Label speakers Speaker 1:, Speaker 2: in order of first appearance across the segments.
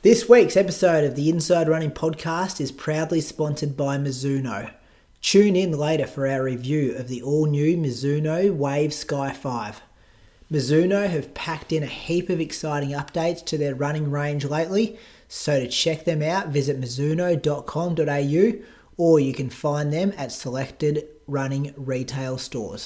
Speaker 1: This week's episode of the Inside Running Podcast is proudly sponsored by Mizuno. Tune in later for our review of the all-new Mizuno Wave Sky 5. Mizuno have packed in a heap of exciting updates to their running range lately, so to check them out, visit mizuno.com.au or you can find them at selected running retail stores.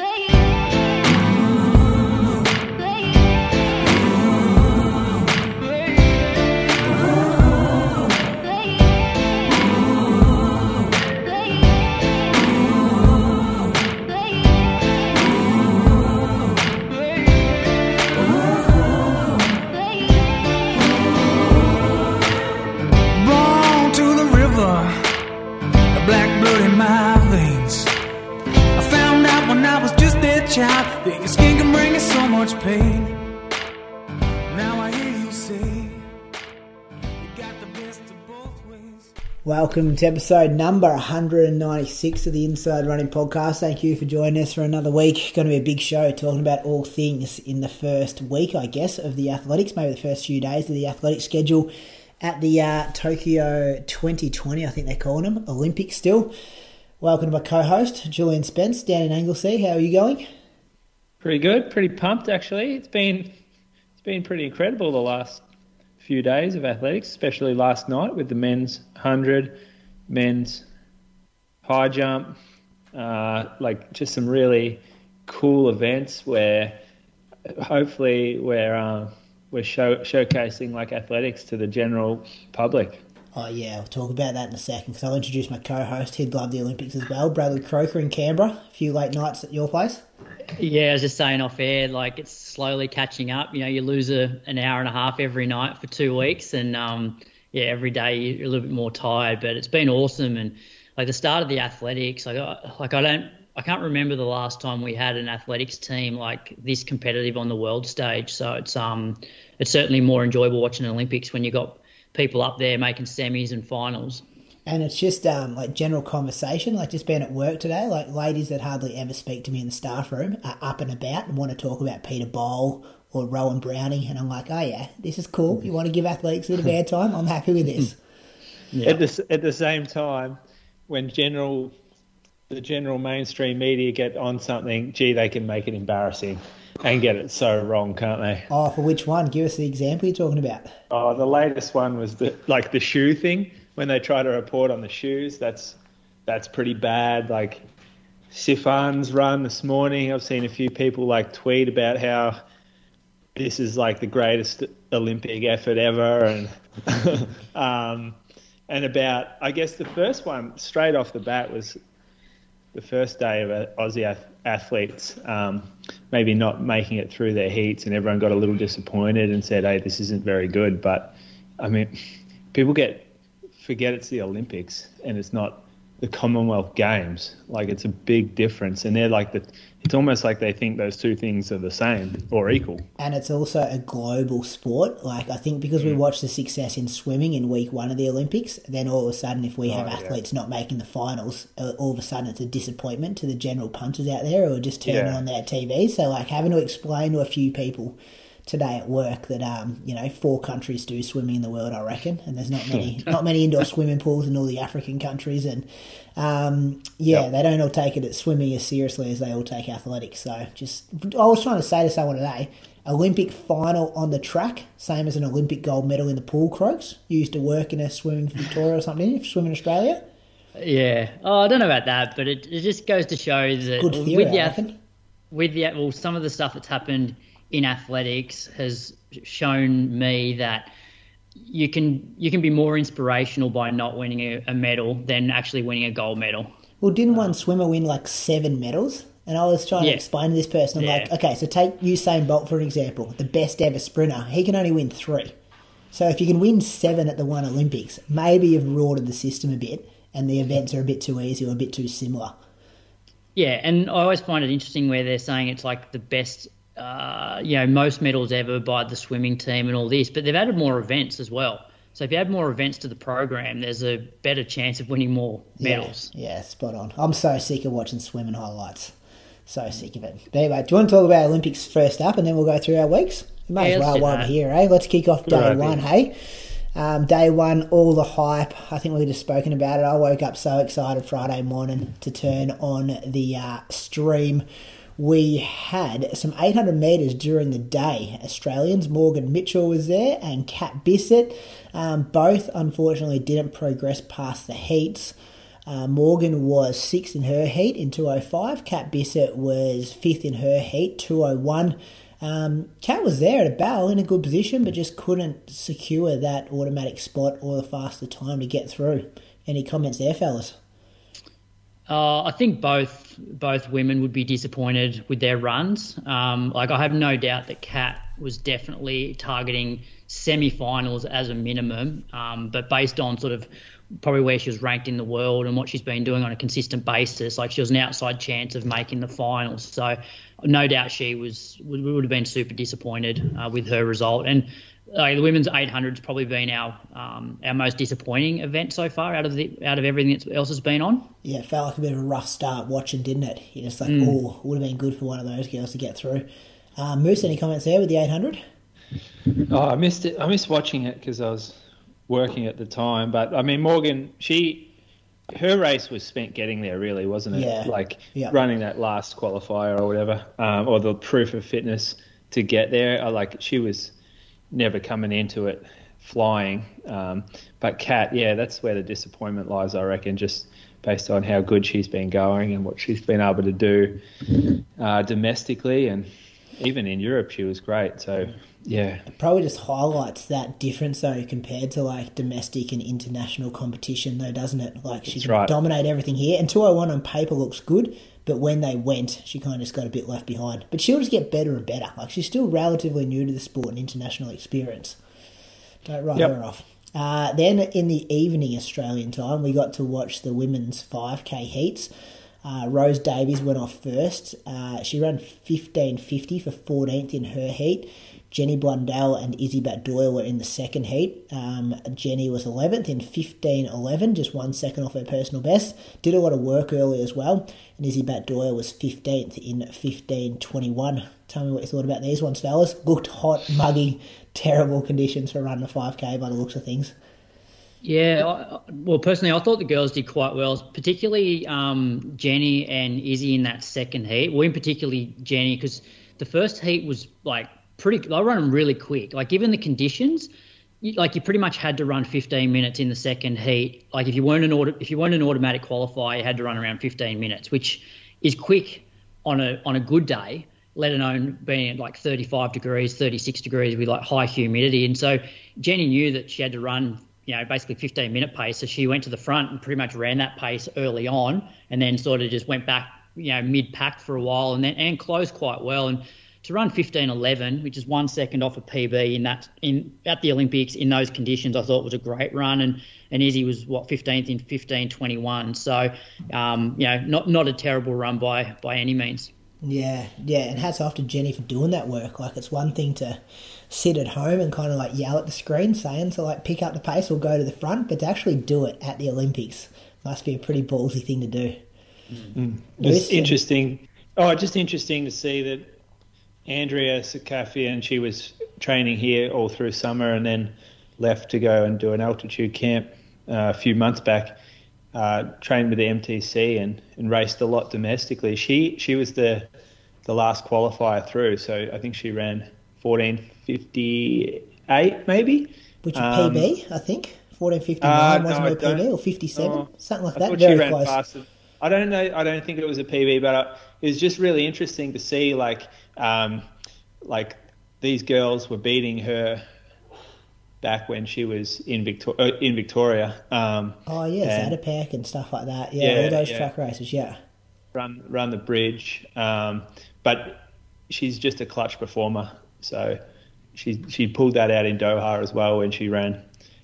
Speaker 2: Child, that your skin can bring you so much pain. Now I hear you say you got the best of both ways.
Speaker 1: Welcome to episode number 196 of the Inside Running Podcast. Thank you for joining us for another week. Going to be a big show talking about all things in the first week, I guess, of the athletics, maybe the first few days of the athletic schedule at the Tokyo 2020, I think they're calling them, Olympics still. Welcome to my co-host, Julian Spence, down in Anglesea. How are you going?
Speaker 3: Pretty good, pretty pumped actually. It's been pretty incredible the last few days of athletics, especially last night with the men's 100, men's high jump, just some really cool events where hopefully we're showcasing like athletics to the general public.
Speaker 1: Oh yeah, we'll talk about that in a second because I'll introduce my co-host. He'd love the Olympics as well, Bradley Croker in Canberra. A few late nights at your place.
Speaker 4: Yeah, I was just saying off air, like it's slowly catching up. You know, you lose an hour and a half every night for 2 weeks, and every day you're a little bit more tired. But it's been awesome, and like the start of the athletics, I can't remember the last time we had an athletics team like this competitive on the world stage. So it's certainly more enjoyable watching the Olympics when you got people up there making semis and finals.
Speaker 1: And it's just like general conversation, like just being at work today, like ladies that hardly ever speak to me in the staff room are up and about and want to talk about Peter Bowl or Rowan Browning. And I'm like, oh yeah, this is cool. You want to give athletes a bit of airtime? I'm happy with this.
Speaker 3: Yeah. At the same time, when the general mainstream media get on something, they can make it embarrassing and get it so wrong, can't they?
Speaker 1: Oh, for which one? Give us the example you're talking about.
Speaker 3: Oh, the latest one was the shoe thing. When they try to report on the shoes, that's pretty bad. Like Sifan's run this morning, I've seen a few people like tweet about how this is like the greatest Olympic effort ever, and and about, I guess the first one straight off the bat was the first day of Aussie athletes maybe not making it through their heats, and everyone got a little disappointed and said, hey, this isn't very good. But I mean, people forget it's the Olympics and it's not the Commonwealth Games. Like, it's a big difference, and they're like it's almost like they think those two things are the same or equal. And
Speaker 1: it's also a global sport. Like, I think because we watched the success in swimming in week 1 of the Olympics, then all of a sudden if we have athletes not making the finals, all of a sudden it's a disappointment to the general punters out there who are just turning on their TV. So like having to explain to a few people today at work that 4 countries do swimming in the world, I reckon, and there's not many indoor swimming pools in all the African countries, and they don't all take it at swimming as seriously as they all take athletics. So I was trying to say to someone today, Olympic final on the track, same as an Olympic gold medal in the pool, Croaks. You used to work in a swimming Victoria or something, if Swimming Australia.
Speaker 4: Yeah, I don't know about that, but it just goes to show that
Speaker 1: good theory,
Speaker 4: some of the stuff that's happened in athletics has shown me that you can be more inspirational by not winning a medal than actually winning a gold medal.
Speaker 1: Well, didn't one swimmer win like 7 medals? And I was trying to explain to this person, I'm like, okay, so take Usain Bolt for an example, the best ever sprinter. He can only win 3. So if you can win 7 at the one Olympics, maybe you've rorted the system a bit and the events are a bit too easy or a bit too similar.
Speaker 4: Yeah, and I always find it interesting where they're saying it's like the best most medals ever by the swimming team and all this, but they've added more events as well. So if you add more events to the program, there's a better chance of winning more medals.
Speaker 1: Yeah, spot on. I'm so sick of watching swimming highlights. So sick of it. But anyway, do you want to talk about Olympics first up and then we'll go through our weeks? We may as well while we're here, eh? Let's kick off day one, hey? Day one, all the hype. I think we've just spoken about it. I woke up so excited Friday morning to turn on the stream. We had some 800 metres during the day. Australians, Morgan Mitchell was there and Kat Bissett. Both, unfortunately, didn't progress past the heats. Morgan was 6th in her heat in 2:05. Kat Bissett was 5th in her heat, 2:01. Kat was there at a barrel in a good position, but just couldn't secure that automatic spot or the faster time to get through. Any comments there, fellas?
Speaker 4: I think both women would be disappointed with their runs. I have no doubt that Kat was definitely targeting semi-finals as a minimum, but based on sort of probably where she was ranked in the world and what she's been doing on a consistent basis, she was an outside chance of making the finals. So no doubt she would have been super disappointed with her result. And the women's 800's probably been our most disappointing event so far out of everything else has been on.
Speaker 1: Yeah, it felt like a bit of a rough start watching, didn't it? You're just would have been good for one of those girls to get through. Moose, any comments there with the 800?
Speaker 3: Oh, I missed it. I missed watching it because I was working at the time. But I mean, Morgan, her race was spent getting there, really, wasn't it?
Speaker 1: Yeah.
Speaker 3: Running that last qualifier or whatever, or the proof of fitness to get there. She was never coming into it flying. But Kat, that's where the disappointment lies, I reckon, just based on how good she's been going and what she's been able to do domestically, and even in Europe she was great. So, yeah.
Speaker 1: It probably just highlights that difference, though, compared to, domestic and international competition, though, doesn't it? She can dominate everything here. And 2:01 on paper looks good, but when they went, she kind of just got a bit left behind. But she'll just get better and better. She's still relatively new to the sport and international experience. Don't write her off. Then in the evening Australian time, we got to watch the women's 5K heats. Rose Davies went off first. She ran 15:50 for 14th in her heat. Jenny Blundell and Izzy Bat-Doyle were in the second heat. Jenny was 11th in 15:11, just 1 second off her personal best. Did a lot of work early as well. And Izzy Bat-Doyle was 15th in 15:21. Tell me what you thought about these ones, fellas. Looked hot, muggy, terrible conditions for running a 5K by the looks of things.
Speaker 4: Yeah, well, personally, I thought the girls did quite well, particularly Jenny and Izzy in that second heat. Well, in particularly Jenny, because the first heat was they were running really quick. Given the conditions, you pretty much had to run 15 minutes in the second heat. If you weren't an automatic qualifier, you had to run around 15 minutes, which is quick on a good day, let alone being at 35 degrees, 36 degrees with high humidity. And so Jenny knew that she had to run, basically 15-minute pace. So she went to the front and pretty much ran that pace early on, and then sort of just went back, mid-pack for a while, and closed quite well. And to run 15:11, which is 1 second off a PB at the Olympics in those conditions, I thought was a great run. And Izzy was 15th in 15:21. So, not a terrible run by any means.
Speaker 1: Yeah, and hats off to Jenny for doing that work. It's one thing to sit at home and kind of yell at the screen saying to pick up the pace or go to the front, but to actually do it at the Olympics must be a pretty ballsy thing to do.
Speaker 3: It's interesting. Just interesting to see that Andrea Sakafian, she was training here all through summer and then left to go and do an altitude camp a few months back. Trained with the MTC and raced a lot domestically. She was the last qualifier through, so I think she ran 14:58 maybe.
Speaker 1: Which is PB, I think. 14:59 wasn't her PB, or 57, something like that. Very close. Faster.
Speaker 3: I don't know. I don't think it was a PB, but it was just really interesting to see these girls were beating her back when she was in Victoria.
Speaker 1: Zatopek and stuff like that. Yeah, all those track races,
Speaker 3: Run the bridge. But she's just a clutch performer. So she pulled that out in Doha as well when she ran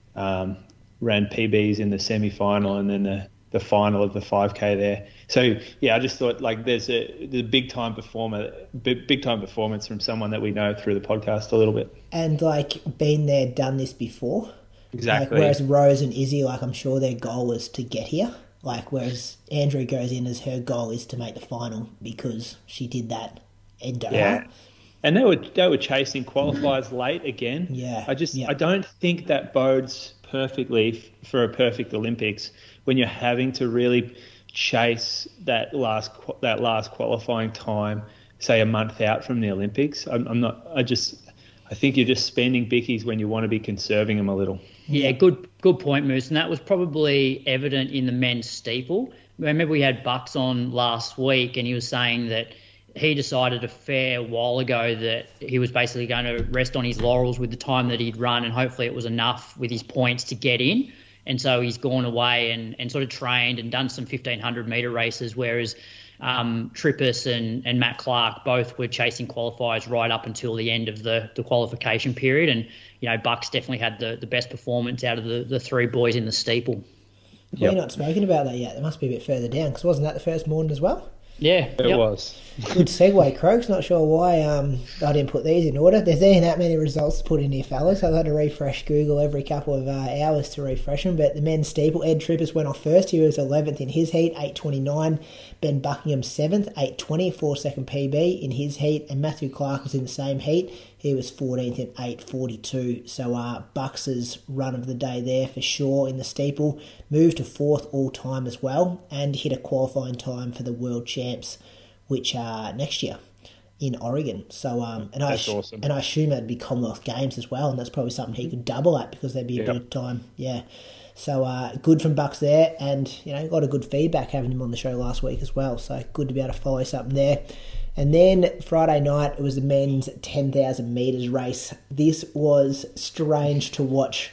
Speaker 3: PBs in the semi-final and then the final of the 5K there. So I just thought there's a big time performance from someone that we know through the podcast a little bit.
Speaker 1: And been there, done this before.
Speaker 3: Exactly.
Speaker 1: Whereas Rose and Izzy, I'm sure their goal was to get here. Whereas Andrew goes in as her goal is to make the final because she did that in Doha.
Speaker 3: And they were chasing qualifiers late again.
Speaker 1: Yeah.
Speaker 3: I don't think that bodes perfectly for a perfect Olympics when you're having to really chase that last qualifying time, say a month out from the Olympics. I think you're just spending bickies when you want to be conserving them a little.
Speaker 4: Yeah, good point, Moose. And that was probably evident in the men's steeple. Remember we had Bucks on last week, and he was saying that he decided a fair while ago that he was basically going to rest on his laurels with the time that he'd run, and hopefully it was enough with his points to get in. And so he's gone away and sort of trained and done some 1,500-metre races, whereas Trippus and Matt Clark both were chasing qualifiers right up until the end of the qualification period. And, you know, Bucks definitely had the best performance out of the three boys in the steeple.
Speaker 1: We're not spoken about that yet. It must be a bit further down, because wasn't that the first morning as well?
Speaker 4: Yeah.
Speaker 3: It was.
Speaker 1: Good segue, Croaks. Not sure why I didn't put these in order. There's ain't that many results to put in here, fellas. I've had to refresh Google every couple of hours to refresh them. But the men's steeple, Ed Trippus went off first. He was 11th in his heat, 8:29. Ben Buckingham 7th, 8:20, 4-second PB in his heat. And Matthew Clark was in the same heat. He was 14th in 8:42. So Bucks' run of the day there for sure in the steeple. Moved to 4th all-time as well, and hit a qualifying time for the World Champs, which are next year in Oregon. So
Speaker 3: that's awesome.
Speaker 1: And I assume that'd be Commonwealth Games as well, and that's probably something he could double at, because there'd be a bit of time. Yeah. So good from Bucks there, and you know, got a good feedback having him on the show last week as well. So good to be able to follow something there. And then Friday night, it was the men's 10,000 metres race. This was strange to watch.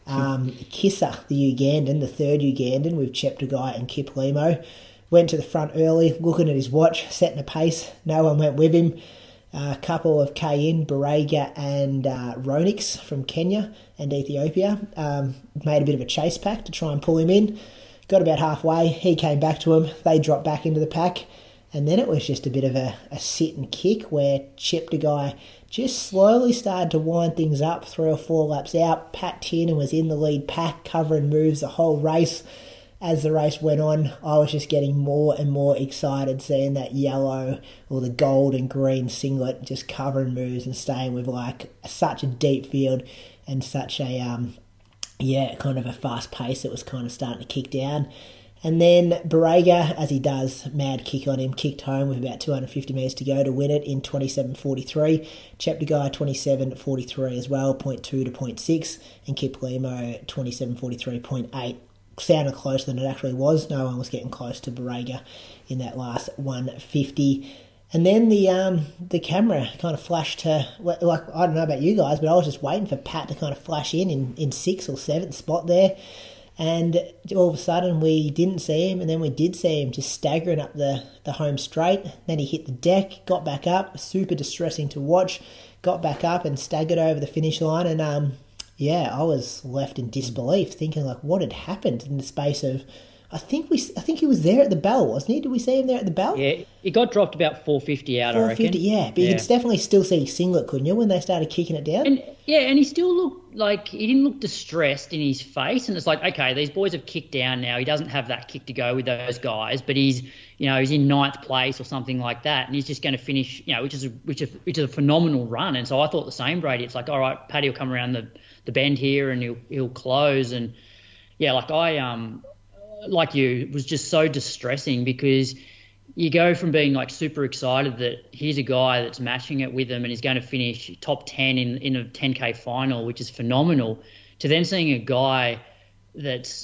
Speaker 1: Kissa, the Ugandan, the third Ugandan with Cheptegei and Kiplimo, went to the front early, looking at his watch, setting a pace. No one went with him. A couple of Kayin, Barega and Ronix from Kenya and Ethiopia made a bit of a chase pack to try and pull him in. Got about halfway. He came back to him. They dropped back into the pack. And then it was just a bit of a sit and kick where Cheptegei just slowly started to wind things up 3 or 4 laps out. Pat Tiernan was in the lead pack, covering moves the whole race. As the race went on, I was just getting more and more excited seeing that yellow or the gold and green singlet just covering moves and staying with like such a deep field and such a, kind of a fast pace that was kind of starting to kick down. And then Barega, as he does, mad kick on him, kicked home with about 250 metres to go to win it in 27.43. Cheptegei 27.43 as well, 0.2 to 0.6. And Kiplimo 27.43.8. Sounded closer than it actually was. No one was getting close to Barega in that last 150. And then the camera kind of flashed to, like, I don't know about you guys, but I was just waiting for Pat to kind of flash in 6th or 7th spot there. And all of a sudden we didn't see him, and then we did see him just staggering up the home straight. Then he hit the deck, got back up, super distressing to watch, got back up and staggered over the finish line. And I was left in disbelief, thinking like, what had happened in the space of, I think he was there at the bell, wasn't he? Did we see him there at the bell?
Speaker 4: Yeah, he got dropped about 450 out, 450, I reckon.
Speaker 1: Yeah, but you could definitely still see his singlet, couldn't you, when they started kicking it down?
Speaker 4: And he still looked like, he didn't look distressed in his face. And it's like, okay, these boys have kicked down now. He doesn't have that kick to go with those guys, but he's in 9th place or something like that, and he's just going to finish, which is a phenomenal run. And so I thought the same, Brady. It's like, all right, Paddy will come around the bend here and he'll close. And yeah, like like you, it was just so distressing, because you go from being like super excited that here's a guy that's matching it with him and he's going to finish top 10 in a 10K final, which is phenomenal, to then seeing a guy that's,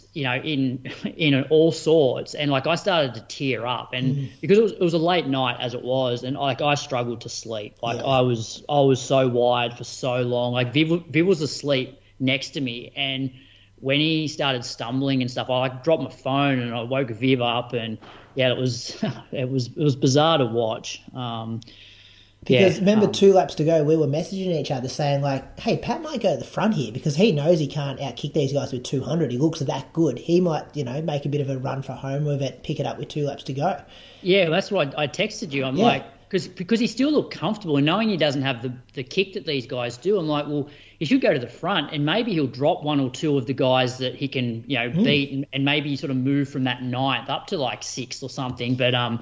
Speaker 4: in all sorts. And like, I started to tear up, and because it was a late night as it was, and like I struggled to sleep. Like I was so wired for so long. Like Viv was asleep next to me, and when he started stumbling and stuff, I dropped my phone and I woke Viv up, and it was bizarre to watch.
Speaker 1: Because remember, 2 laps to go, we were messaging each other saying like, hey, Pat might go to the front here because he knows he can't outkick these guys with 200. He looks that good. He might, make a bit of a run for home with it, pick it up with 2 laps to go.
Speaker 4: Yeah, that's what I texted you. I'm like, because he still looked comfortable, and knowing he doesn't have the kick that these guys do, I'm like, well, he should go to the front, and maybe he'll drop 1 or 2 of the guys that he can, beat, and maybe sort of move from that 9th up to like 6th or something. But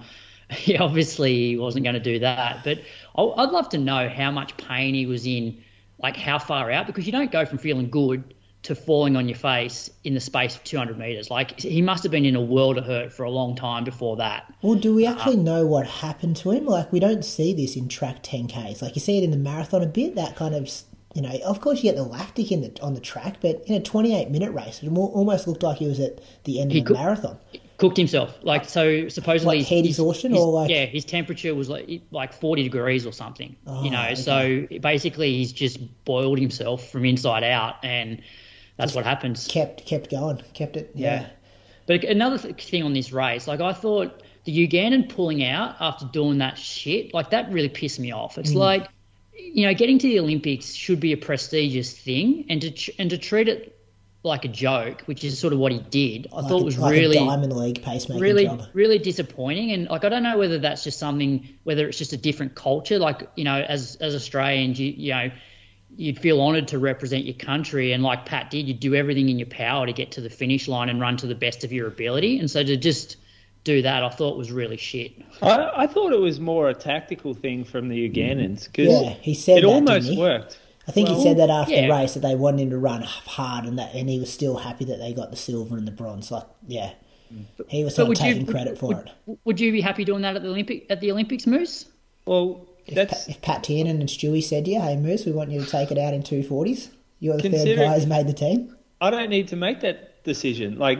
Speaker 4: obviously he wasn't going to do that. But I'd love to know how much pain he was in, like how far out, because you don't go from feeling good to falling on your face in the space of 200 metres. Like, he must have been in a world of hurt for a long time before that.
Speaker 1: Well, do we actually know what happened to him? Like, we don't see this in track 10Ks. Like, you see it in the marathon a bit, that kind of, you know, of course you get the lactic on the track, but in a 28-minute race, it almost looked like he was at the end of the marathon.
Speaker 4: Cooked himself. Like, so supposedly...
Speaker 1: Like heat exhaustion or like...
Speaker 4: Yeah, his temperature was like 40 degrees or something,
Speaker 1: Oh,
Speaker 4: you know.
Speaker 1: okay.
Speaker 4: So basically he's just boiled himself from inside out, and that's what happens.
Speaker 1: Kept going. Kept it, yeah.
Speaker 4: But another thing on this race, like, I thought the Ugandan pulling out after doing that shit, like, that really pissed me off. It's like, you know, getting to the Olympics should be a prestigious thing, and to treat it like a joke, which is sort of what he did, I thought was
Speaker 1: like
Speaker 4: really
Speaker 1: a Diamond League pacemaking job.
Speaker 4: Really disappointing. And like, I don't know whether that's just something, whether it's just a different culture. Like, you know, as Australians, you know, you'd feel honoured to represent your country, and like Pat did, you'd do everything in your power to get to the finish line and run to the best of your ability. And so to just do that, I thought was really shit.
Speaker 3: I thought it was more a tactical thing from the Ugandans, because
Speaker 1: he said
Speaker 3: it
Speaker 1: that,
Speaker 3: almost
Speaker 1: didn't he?
Speaker 3: worked.
Speaker 1: I think he said that after the
Speaker 4: yeah.
Speaker 1: race, that they wanted him to run hard, and he was still happy that they got the silver and the bronze. Like, yeah, he was sort of taking credit for it.
Speaker 4: Would you be happy doing that at the Olympics, Moose?
Speaker 3: Well,
Speaker 1: If Pat Tiernan and Stewie said to you, "Hey Moose, we want you to take it out in 240s," you're the third guy who's made the team.
Speaker 3: I don't need to make that decision. Like,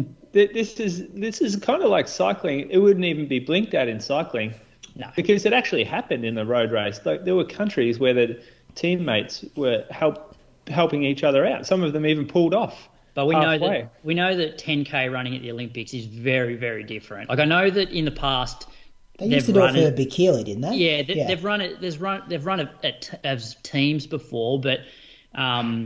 Speaker 3: this is kind of like cycling. It wouldn't even be blinked at in cycling,
Speaker 4: No,
Speaker 3: because it actually happened in the road race. Like, there were countries where the teammates were helping each other out. Some of them even pulled off.
Speaker 4: but we
Speaker 3: halfway.
Speaker 4: know that 10K running at the Olympics is very, very different. Like, I know that in the past
Speaker 1: They used to do it for Bikili, didn't they?
Speaker 4: Yeah, they've run it. They've run it as teams before, but I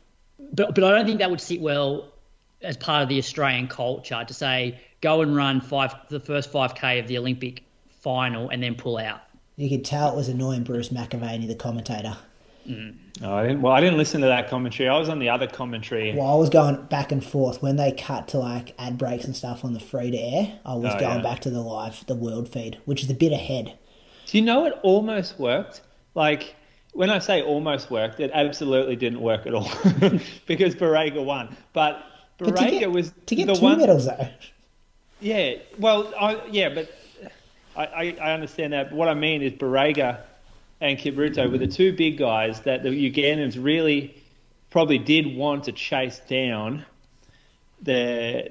Speaker 4: don't think that would sit well as part of the Australian culture to say go and run the first 5K of the Olympic final and then pull out.
Speaker 1: You could tell it was annoying Bruce McAvaney, the commentator.
Speaker 3: No, I didn't listen to that commentary. I was on the other commentary.
Speaker 1: Well, I was going back and forth when they cut to like ad breaks and stuff on the free to air. I was going back to the world feed, which is a bit ahead.
Speaker 3: Do you know it almost worked? Like, when I say almost worked, it absolutely didn't work at all because Barega won. But Barega was
Speaker 1: to get
Speaker 3: the
Speaker 1: two
Speaker 3: one
Speaker 1: medals though.
Speaker 3: Yeah, well, but I understand that. But what I mean is Barega and Kipruto were the two big guys that the Ugandans really probably did want to chase down their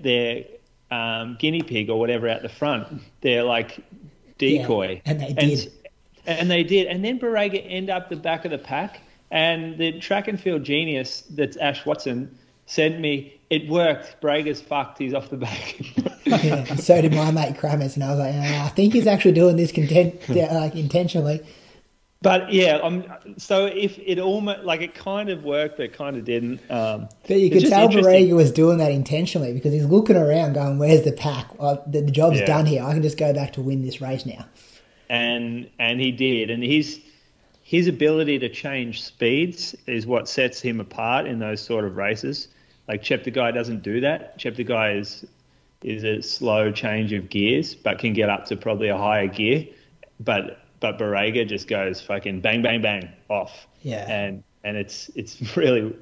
Speaker 3: guinea pig or whatever out the front. Their like decoy,
Speaker 1: and they did.
Speaker 3: And they did. And then Barega ended up the back of the pack. And the track and field genius that's Ash Watson said to me, it worked. Barega's fucked. He's off the back.
Speaker 1: Yeah, so did my mate Kramers, and I was like, I think he's actually doing this intentionally.
Speaker 3: But yeah, so if it almost like it kind of worked, but it kind of didn't.
Speaker 1: But you could tell Barega was doing that intentionally because he's looking around, going, "Where's the pack? The job's done here. I can just go back to win this race now."
Speaker 3: And he did, and his ability to change speeds is what sets him apart in those sort of races. Like Cheptegei doesn't do that. Cheptegei is a slow change of gears, but can get up to probably a higher gear. But Barega just goes fucking bang, bang, bang off.
Speaker 1: Yeah.
Speaker 3: And it's really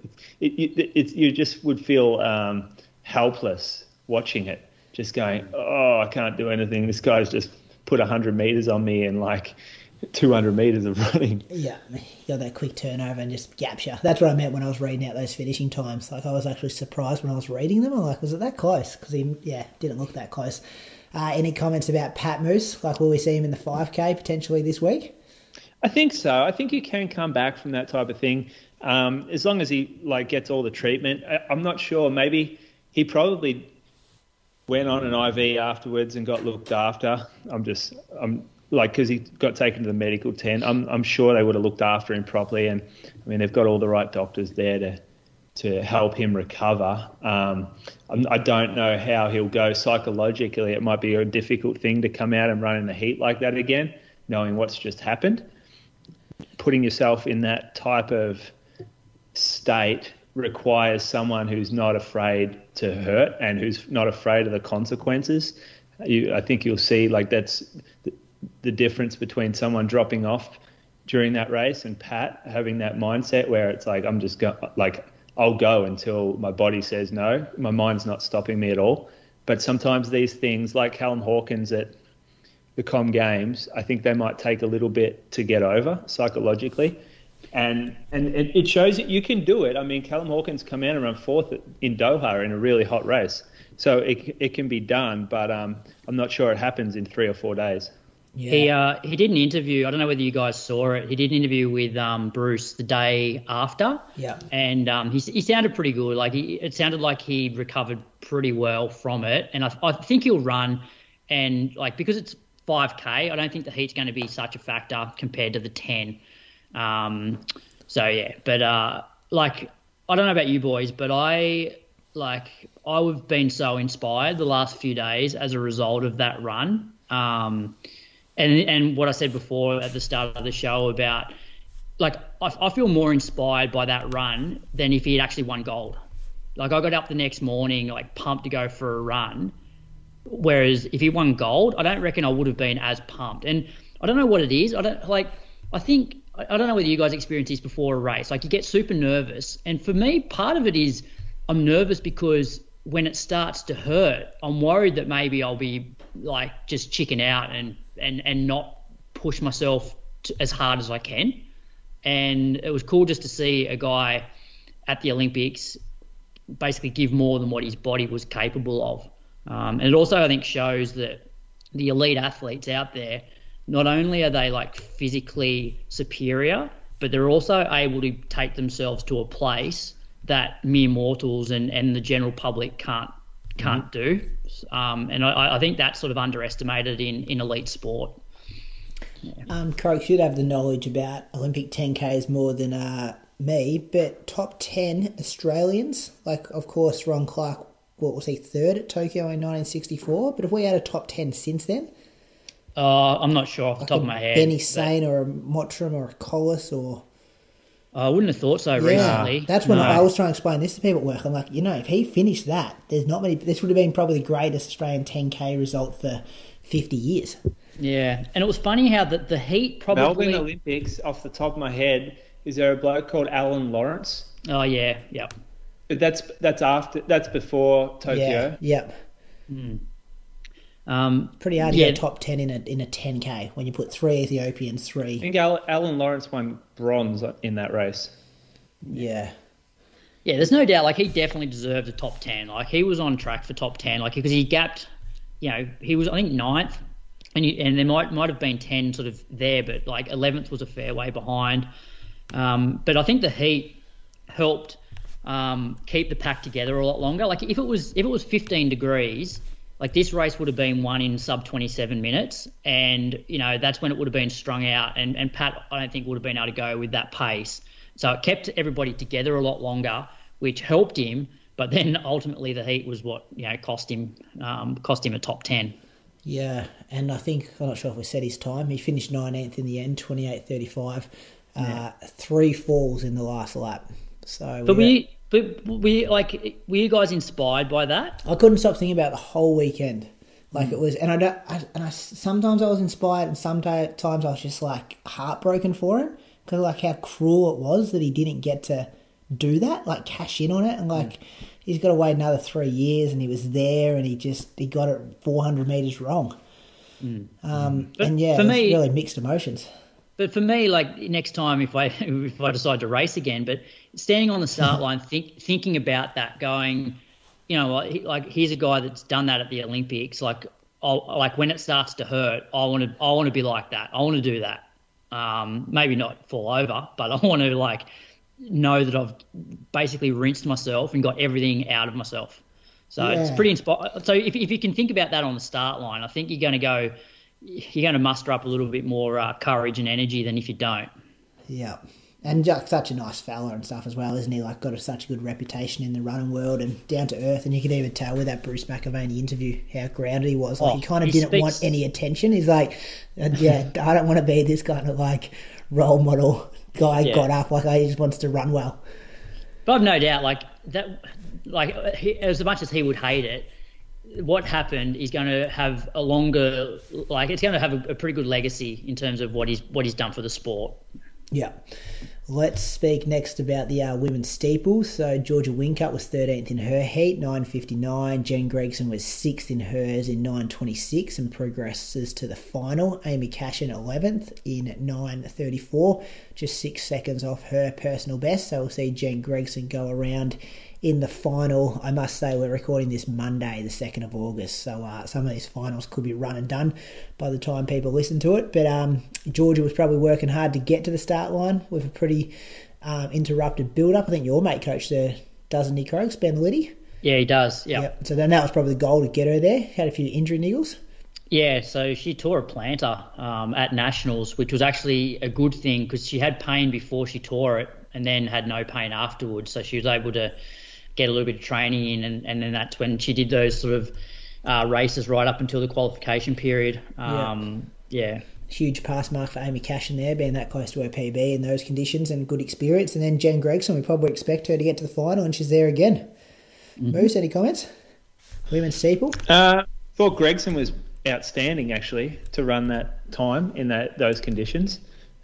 Speaker 3: you just would feel helpless watching it, just going, oh, I can't do anything. This guy's just put 100 meters on me in like 200 meters of running.
Speaker 1: Yeah, you got that quick turnover and just gaps you. That's what I meant when I was reading out those finishing times. Like, I was actually surprised when I was reading them. I'm like, was it that close? Because he, didn't look that close. Any comments about Pat Moose? Like, will we see him in the 5K potentially this week?
Speaker 3: I think so. I think he can come back from that type of thing, as long as he like gets all the treatment. I'm not sure. Maybe he probably went on an IV afterwards and got looked after. Because he got taken to the medical tent. I'm sure they would have looked after him properly, and I mean they've got all the right doctors there to help him recover. I don't know how he'll go psychologically. It might be a difficult thing to come out and run in the heat like that again, knowing what's just happened. Putting yourself in that type of state requires someone who's not afraid to hurt and who's not afraid of the consequences. I think you'll see like that's the difference between someone dropping off during that race and Pat having that mindset where it's like, I'm just I'll go until my body says no. My mind's not stopping me at all. But sometimes these things, like Callum Hawkins at the Com Games, I think they might take a little bit to get over psychologically. And it shows that you can do it. I mean, Callum Hawkins come out and run fourth in Doha in a really hot race. So it can be done, but I'm not sure it happens in 3 or 4 days.
Speaker 4: Yeah. He did an interview. I don't know whether you guys saw it. He did an interview with Bruce the day after.
Speaker 1: Yeah. And
Speaker 4: he sounded pretty good. Like it sounded like he recovered pretty well from it. And I think he'll run. And like because it's 5K, I don't think the heat's going to be such a factor compared to the 10. So yeah, but like I don't know about you boys, but I've been so inspired the last few days as a result of that run. And what I said before at the start of the show about like I feel more inspired by that run than if he had actually won gold. Like I got up the next morning like pumped to go for a run, whereas if he won gold, I don't reckon I would have been as pumped. And I don't know what it is. I don't know whether you guys experienced this before a race. Like you get super nervous, and for me, part of it is I'm nervous because when it starts to hurt, I'm worried that maybe I'll be like just chicken out and not push myself as hard as I can. And it was cool just to see a guy at the Olympics basically give more than what his body was capable of. And it also, I think, shows that the elite athletes out there, not only are they like physically superior, but they're also able to take themselves to a place that mere mortals and the general public can't do. And I think that's sort of underestimated in elite sport.
Speaker 1: Yeah. Croak should have the knowledge about Olympic 10Ks more than me, but top 10 Australians, like of course Ron Clark, what was he, third at Tokyo in 1964? But if we had a top 10 since then?
Speaker 4: I'm not sure off the top of my head.
Speaker 1: Benny Sain or a Mottram or a Collis or...
Speaker 4: I wouldn't have thought so recently.
Speaker 1: That's when I was trying to explain this to people at work. I'm like, if he finished that, there's not many... This would have been probably the greatest Australian 10K result for 50 years.
Speaker 4: Yeah, and it was funny how the heat probably...
Speaker 3: Melbourne Olympics, off the top of my head, is there a bloke called Alan Lawrence?
Speaker 4: Oh, yeah, yep.
Speaker 3: But that's before Tokyo.
Speaker 1: Yep. Pretty hard to get top 10 in a 10K when you put 3 Ethiopians, 3.
Speaker 3: I think Alan Lawrence won bronze in that race.
Speaker 1: Yeah.
Speaker 4: Yeah, there's no doubt. Like he definitely deserved a top 10. Like he was on track for top 10. Like because he gapped, he was I think 9th, and there might have been 10 sort of there, but like 11th was a fair way behind. But I think the heat helped keep the pack together a lot longer. Like if it was 15 degrees. Like this race would have been won in sub 27 minutes, and that's when it would have been strung out. And Pat, I don't think would have been able to go with that pace. So it kept everybody together a lot longer, which helped him. But then ultimately the heat was what cost him a top 10.
Speaker 1: Yeah, and I think I'm not sure if we said his time. He finished 19th in the end, 28:35. 3 falls in the last lap. So,
Speaker 4: But were you guys inspired by that?
Speaker 1: I couldn't stop thinking about the whole weekend. Like it was, and sometimes I was inspired, and sometimes I was just like heartbroken for him because like how cruel it was that he didn't get to do that, like cash in on it, and like he's got to wait another 3 years, and he was there, and he got it 400 meters wrong. And yeah, for me, really mixed emotions.
Speaker 4: But for me, like next time if I decide to race again, but standing on the start line, thinking about that, going, like here's a guy that's done that at the Olympics. Like, when it starts to hurt, I want to be like that. I want to do that. Maybe not fall over, but I want to like know that I've basically rinsed myself and got everything out of myself. So it's pretty inspiring. So if you can think about that on the start line, I think you're going to muster up a little bit more courage and energy than if you don't.
Speaker 1: Yeah. And Jack's such a nice fella and stuff as well, isn't he? Like, got such a good reputation in the running world and down to earth. And you could even tell with that Bruce McAvaney interview how grounded he was. Like, he kind of didn't want any attention. He's like, I don't want to be this kind of like role model guy. Got up, like, he just wants to run well.
Speaker 4: But I've no doubt, like that, like as much as he would hate it, what happened is going to have a longer, like it's going to have a pretty good legacy in terms of what he's done for the sport.
Speaker 1: Yeah. Let's speak next about the women's steeples. So Georgia Whincup was 13th in her heat, 9.59. Jen Gregson was 6th in hers in 9.26 and progresses to the final. Amy Cashin 11th in 9.34, just 6 seconds off her personal best. So we'll see Jen Gregson go around in the final. I must say we're recording this Monday, the 2nd of August, so some of these finals could be run and done by the time people listen to it. But Georgia was probably working hard to get to the start line with a pretty interrupted build-up. I think your mate coached there, doesn't he, Croaks, Ben Liddy?
Speaker 4: Yeah, he does, yep.
Speaker 1: So then that was probably the goal to get her there. Had a few injury niggles. Yeah,
Speaker 4: so she tore a plantar at Nationals, which was actually a good thing because she had pain before she tore it and then had no pain afterwards. So she was able to get a little bit of training in, and then that's when she did those sort of races right up until the qualification period. Huge pass mark for Amy Cashin there, being that close to her PB in those conditions and good experience. And then Jen Gregson, we probably expect her to get to the final, and she's there again. Moose, any comments? Women's steeple?
Speaker 3: Thought Gregson was outstanding, actually, to run that time in those conditions.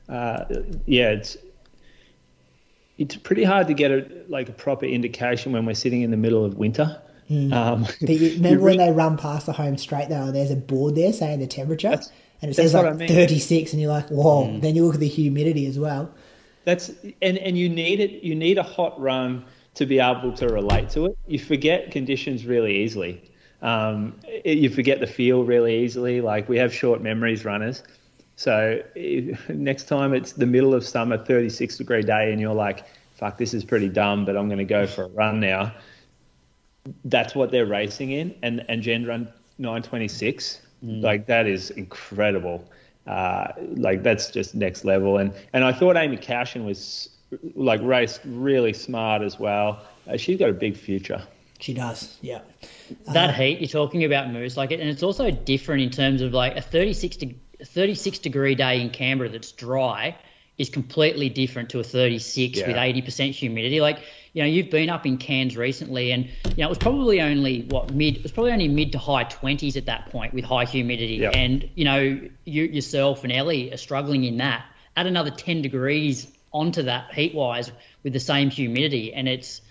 Speaker 3: It's pretty hard to get a proper indication when we're sitting in the middle of winter.
Speaker 1: But you remember when they run past the home straight though, and there's a board there saying the temperature, and it says 36, and you're like, whoa. Then you look at the humidity as well. And you need it. You need a hot run to be able to relate to it. You forget conditions really easily. You forget the feel really easily. Like, we have short memories, runners. So next time it's the middle of summer, 36-degree day, and you're like, fuck, this is pretty dumb, but I'm going to go for a run now. That's what they're racing in. And Jen run 9.26. Like, that is incredible. That's just next level. And I thought Amy Cashin was, raced really smart as well. She's got a big future. She does, yeah.
Speaker 4: That heat you're talking about, Moose, and it's also different in terms of a 36-degree day in Canberra that's dry is completely different to a 36 with 80% humidity. You've been up in Cairns recently, and it was probably only mid to high 20s at that point with high humidity. Yep. And you yourself and Ellie are struggling in that. Add another 10 degrees onto that heat-wise with the same humidity, and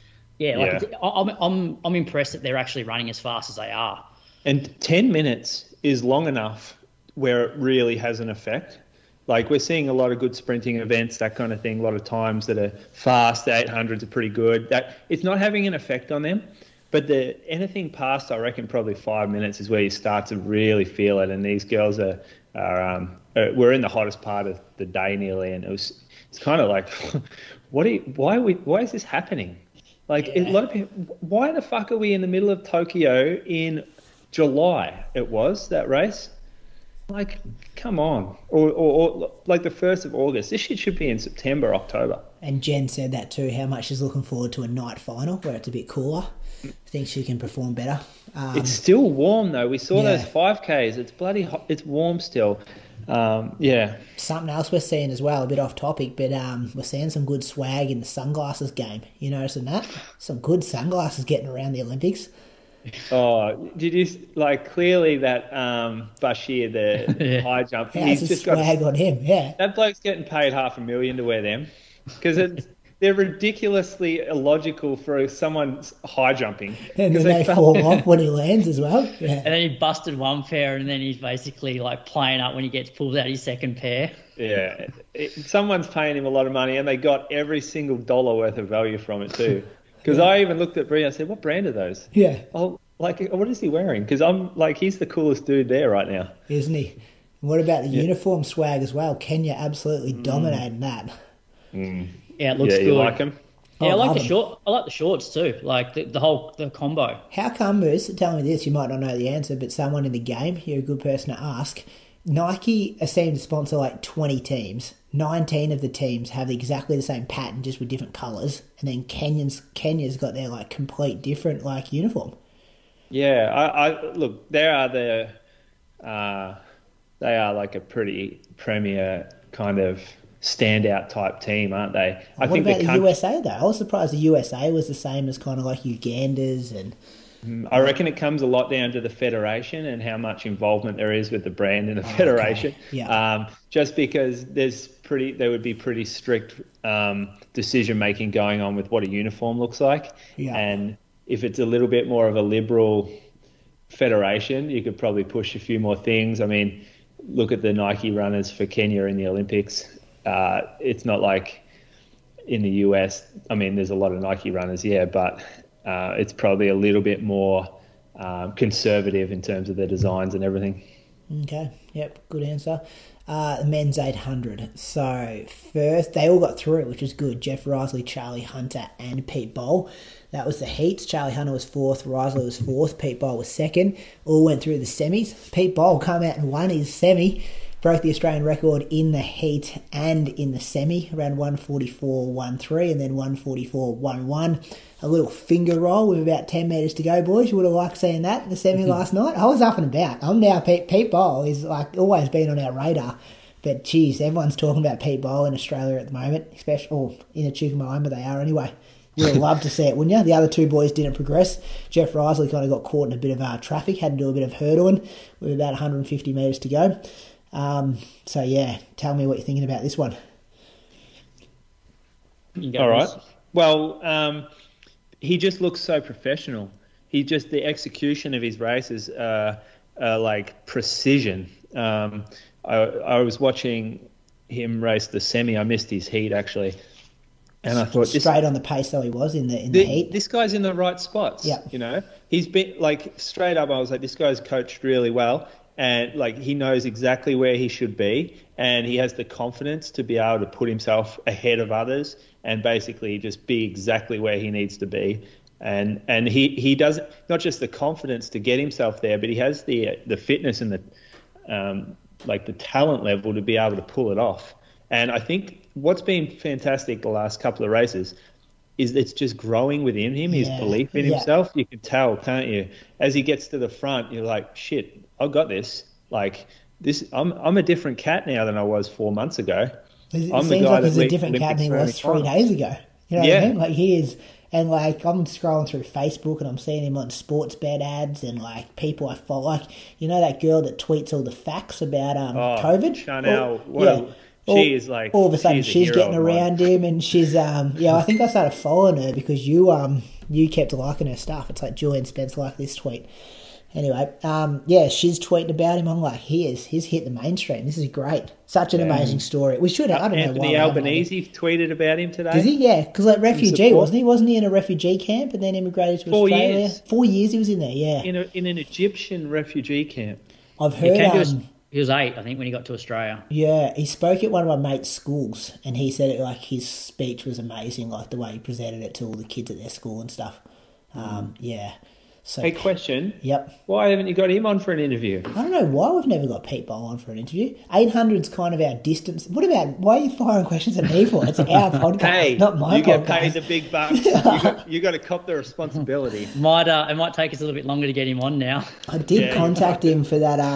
Speaker 4: I'm impressed that they're actually running as fast as they are.
Speaker 3: And 10 minutes is long enough where it really has an effect. We're seeing a lot of good sprinting events, that kind of thing, a lot of times that are fast. The 800s are pretty good. That it's not having an effect on them, but anything past, I reckon, probably 5 minutes is where you start to really feel it. And these girls we're in the hottest part of the day nearly, and it's kind of like, why is this happening? A lot of people, why the fuck are we in the middle of Tokyo in July? It was that race. Come on. Or the 1st of August. This shit should be in September, October.
Speaker 1: And Jen said that too, how much she's looking forward to a night final where it's a bit cooler. I think she can perform better.
Speaker 3: It's still warm, though. We saw those 5Ks. It's bloody hot. It's warm still.
Speaker 1: Something else we're seeing as well, a bit off topic, but we're seeing some good swag in the sunglasses game. You noticing that? Some good sunglasses getting around the Olympics.
Speaker 3: Oh, did you clearly that Bashir, the high jump?
Speaker 1: He's just swag on him. Yeah,
Speaker 3: that bloke's getting paid $500,000 to wear them because they're ridiculously illogical for someone high jumping.
Speaker 1: And then they fall off when he lands as well. Yeah.
Speaker 4: And then he busted one pair, and then he's basically playing up when he gets pulled out his second pair.
Speaker 3: Yeah, someone's paying him a lot of money, and they got every single dollar worth of value from it too. Because I even looked at Brie and I said, what brand are those?
Speaker 1: Yeah.
Speaker 3: Oh, what is he wearing? Because I'm he's the coolest dude there right now.
Speaker 1: Isn't he? And what about the uniform swag as well? Kenya absolutely dominating that.
Speaker 4: Yeah, it looks good.
Speaker 3: You like him?
Speaker 4: Yeah, I like the shorts too. The combo.
Speaker 1: How come, Moose, tell me this, you might not know the answer, but someone in the game, you're a good person to ask. Nike seem to sponsor 20 teams. 19 of the teams have exactly the same pattern, just with different colours, and then Kenya's got their complete different uniform. Yeah,
Speaker 3: I look. They are a pretty premier kind of standout type team, aren't they?
Speaker 1: What about the USA though? I was surprised the USA was the same as kind of Uganda's and
Speaker 3: I reckon it comes a lot down to the federation and how much involvement there is with the brand in the federation.
Speaker 1: Okay. Yeah.
Speaker 3: Just because there would be pretty strict decision making going on with what a uniform looks like.
Speaker 1: Yeah.
Speaker 3: And if it's a little bit more of a liberal federation, you could probably push a few more things. I mean, look at the Nike runners for Kenya in the Olympics. It's not like in the US. I mean, there's a lot of Nike runners, yeah, but it's probably a little bit more conservative in terms of their designs and everything.
Speaker 1: Okay, yep, good answer. The men's 800. So first, they all got through, which was good. Jeff Risley, Charlie Hunter, and Pete Bowl. That was the heats. Charlie Hunter was fourth, Risley was fourth, Pete Bowl was second. All went through the semis. Pete Bowl came out and won his semi. Broke the Australian record in the heat and in the semi, around 144.13 and then 144.11. A little finger roll with about 10 metres to go, boys. You would have liked seeing that in the semi last night. I was up and about. I'm now Pete Bowl is like always been on our radar. But geez, everyone's talking about Pete Bowl in Australia at the moment, especially in Chukamine, but they are anyway. You would love to see it, wouldn't you? The other two boys didn't progress. Jeff Risley kind of got caught in a bit of traffic, had to do a bit of hurdling with about 150 metres to go. So yeah, tell me what you're thinking about this one.
Speaker 3: All right. Well, he just looks so professional. The execution of his races are like precision. I was watching him race the semi. I missed his heat actually, and I thought
Speaker 1: straight on the pace though he was in the heat.
Speaker 3: This guy's in the right spots.
Speaker 1: Yeah,
Speaker 3: you know, he's been like straight up. I was like, this guy's coached really well. And like he knows exactly where he should be, and he has the confidence to be able to put himself ahead of others and basically just be exactly where he needs to be. And he does not just the confidence to get himself there, but he has the fitness and the talent level to be able to pull it off. And I think what's been fantastic the last couple of races is it's just growing within him, his belief in himself. You can tell, can't you? As he gets to the front, you're like, shit, I've got this. Like this, I'm a different cat now than I was 4 months ago.
Speaker 1: It seems like he's a different cat than he was 3 days ago. You know what I mean? Like he is, and like I'm scrolling through Facebook and I'm seeing him on sports bet ads and like people I follow. Like you know that girl that tweets all the facts about COVID.
Speaker 3: Chanel, she is like
Speaker 1: all of a sudden she's getting around him and she's I think I started following her because you kept liking her stuff. It's like Julian Spence liked this tweet. Anyway, she's tweeting about him. I'm like, he's hit the mainstream. This is great. Such an amazing story. We should have, I don't know why.
Speaker 3: Anthony Albanese tweeted about him today.
Speaker 1: Did he? Yeah, because like refugee, wasn't he? Wasn't he in a refugee camp and then immigrated to Australia?
Speaker 3: Years.
Speaker 1: 4 years he was in there, yeah.
Speaker 3: In an Egyptian refugee camp.
Speaker 1: I've heard...
Speaker 4: He was 8, I think, when he got to Australia.
Speaker 1: Yeah, he spoke at one of my mates' schools and he said like his speech was amazing, like the way he presented it to all the kids at their school and stuff. So,
Speaker 3: hey, question.
Speaker 1: Yep.
Speaker 3: Why haven't you got him on for an interview?
Speaker 1: I don't know why we've never got Pete Bowl on for an interview. 800's kind of our distance. What about, why are you firing questions at me for? It's our podcast, not my podcast.
Speaker 3: You get paid the big bucks. you got to cop the responsibility.
Speaker 4: It might take us a little bit longer to get him on now.
Speaker 1: I did contact him for that.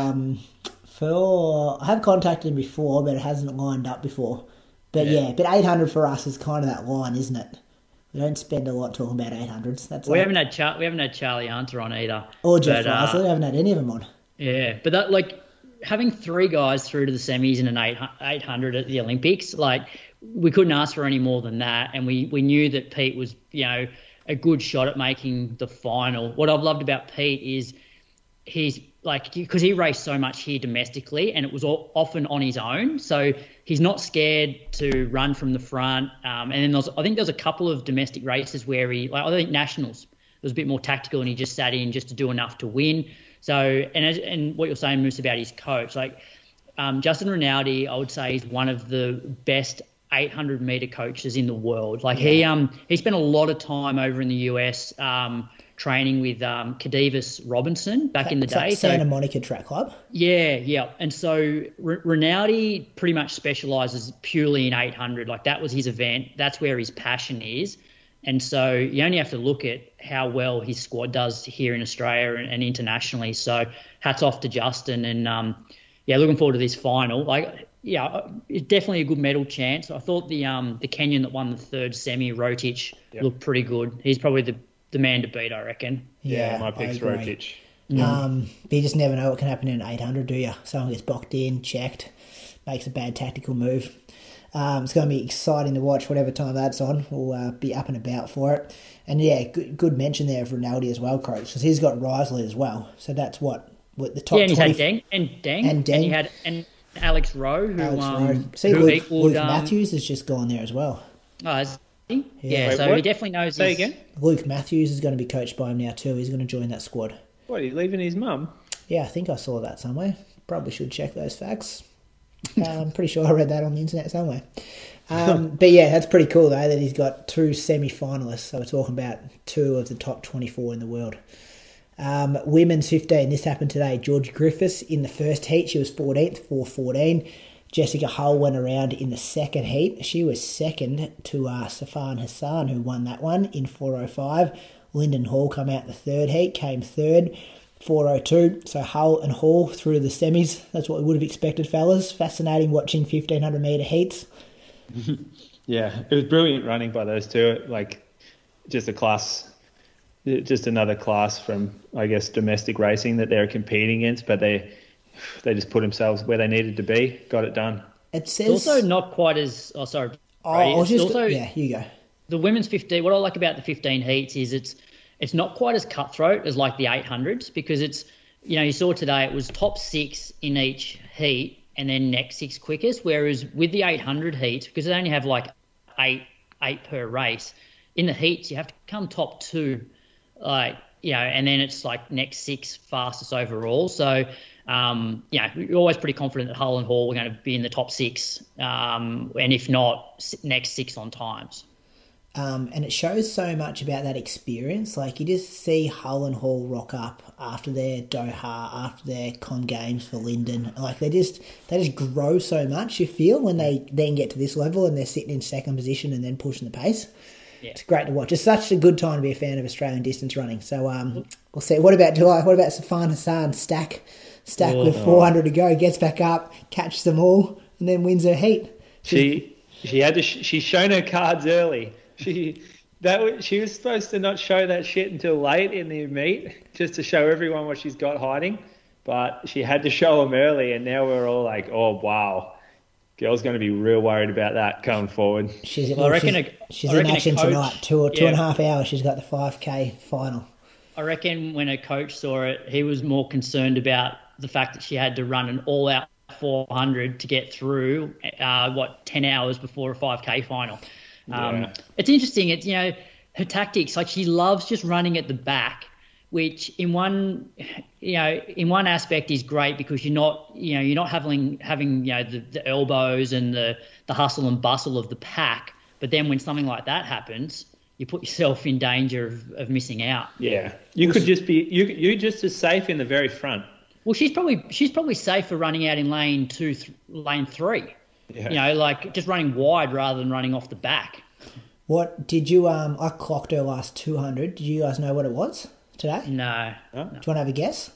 Speaker 1: I have contacted him before, but it hasn't lined up before. But but 800 for us is kind of that line, isn't it? We don't spend a lot talking about 800s.
Speaker 4: We haven't had Charlie Hunter on either,
Speaker 1: or Jeff Risley. We haven't had any of them on.
Speaker 4: Yeah, but that like having 3 guys through to the semis in an 800 at the Olympics, like we couldn't ask for any more than that. And we knew that Pete was a good shot at making the final. What I've loved about Pete is he's like, because he raced so much here domestically and it was often on his own. So he's not scared to run from the front. And then I think there's a couple of domestic races where I think Nationals, it was a bit more tactical and he just sat in just to do enough to win. So, and what you're saying, Moose, about his coach, like Justin Rinaldi, I would say is one of the best 800 meter coaches in the world. Like he spent a lot of time over in the US, training with Cadivas Robinson back in the day.
Speaker 1: Santa Monica Track Club.
Speaker 4: Yeah. And so Rinaldi pretty much specialises purely in 800. Like that was his event. That's where his passion is. And so you only have to look at how well his squad does here in Australia and internationally. So hats off to Justin. And, looking forward to this final. It's definitely a good medal chance. I thought the Kenyan that won the third semi, Rotich, looked pretty good. He's probably the man to beat, I reckon.
Speaker 3: Yeah, my
Speaker 1: I
Speaker 3: pick's
Speaker 1: agree.
Speaker 3: Rotich.
Speaker 1: But you just never know what can happen in an 800, do you? Someone gets boxed in, checked, makes a bad tactical move. It's going to be exciting to watch whatever time that's on. We'll be up and about for it. And yeah, good mention there of Rinaldi as well, Croaks, because he's got Risley as well. So that's what the top 20.
Speaker 4: And he's had Deng. And he had Alex Rowe, who
Speaker 1: See,
Speaker 4: who
Speaker 1: Luke
Speaker 4: equaled
Speaker 1: Matthews has just gone there as well.
Speaker 4: Oh, is he?
Speaker 1: Yeah.
Speaker 4: Wait, so
Speaker 3: what?
Speaker 4: he definitely knows.
Speaker 3: Say again?
Speaker 1: Luke Matthews is going to be coached by him now too. He's going to join that squad.
Speaker 3: What, he's leaving his mum?
Speaker 1: Yeah, I think I saw that somewhere. Probably should check those facts. I'm pretty sure I read that on the internet somewhere. But yeah, that's pretty cool though that he's got 2 semi-finalists. So we're talking about 2 of the top 24 in the world. Women's 15, this happened today. George Griffiths in the first heat, she was 14th, 4:14. Jessica Hull went around in the second heat. She was second to Safan Hassan, who won that one in 4:05. Lyndon Hall come out the third heat, came third, 4:02. So Hull and Hall through the semis. That's what we would have expected, fellas. Fascinating watching 1,500 metre heats.
Speaker 3: Yeah, it was brilliant running by those two. Like, just another class from, I guess, domestic racing that they're competing against, but they just put themselves where they needed to be, got it done.
Speaker 1: It says...
Speaker 4: It's also not quite as... Oh, sorry.
Speaker 1: Yeah, you go.
Speaker 4: The women's 15, what I like about the 15 heats is it's not quite as cutthroat as like the 800s, because it's, you saw today it was top 6 in each heat and then next 6 quickest, whereas with the 800 heats, because they only have like eight per race, in the heats you have to come top 2, and then it's like next 6 fastest overall. So, you're always pretty confident that Hull and Hall are going to be in the top 6, and if not, next 6 on times.
Speaker 1: And it shows so much about that experience. Like, you just see Hull and Hall rock up after their Doha, after their Com Games for Lyndon. Like, they just grow so much, you feel, when they then get to this level and they're sitting in second position and then pushing the pace. Yeah. It's great to watch. It's such a good time to be a fan of Australian distance running. So we'll see. What about July? What about Safan Hassan? Stack with 400 to go, gets back up, catches them all, and then wins her heat.
Speaker 3: She's shown her cards early. She was supposed to not show that shit until late in the meet, just to show everyone what she's got hiding. But she had to show them early, and now we're all like, "Oh wow, girl's going to be real worried about that going forward."
Speaker 1: She's in action tonight. Two and a half hours. She's got the 5K final.
Speaker 4: I reckon when a coach saw it, he was more concerned about the fact that she had to run an all-out 400 to get through 10 hours before a 5K final. It's interesting. It's, her tactics, like, she loves just running at the back, which in one aspect is great because you're not having the elbows and the hustle and bustle of the pack. But then when something like that happens, you put yourself in danger of missing out.
Speaker 3: Yeah, you're just as safe in the very front.
Speaker 4: Well, she's probably safer running out in lane 2, lane 3. Yeah. Like just running wide rather than running off the back.
Speaker 1: What did you? I clocked her last 200. Did you guys know what it was today?
Speaker 4: No.
Speaker 1: Do you want to have a guess?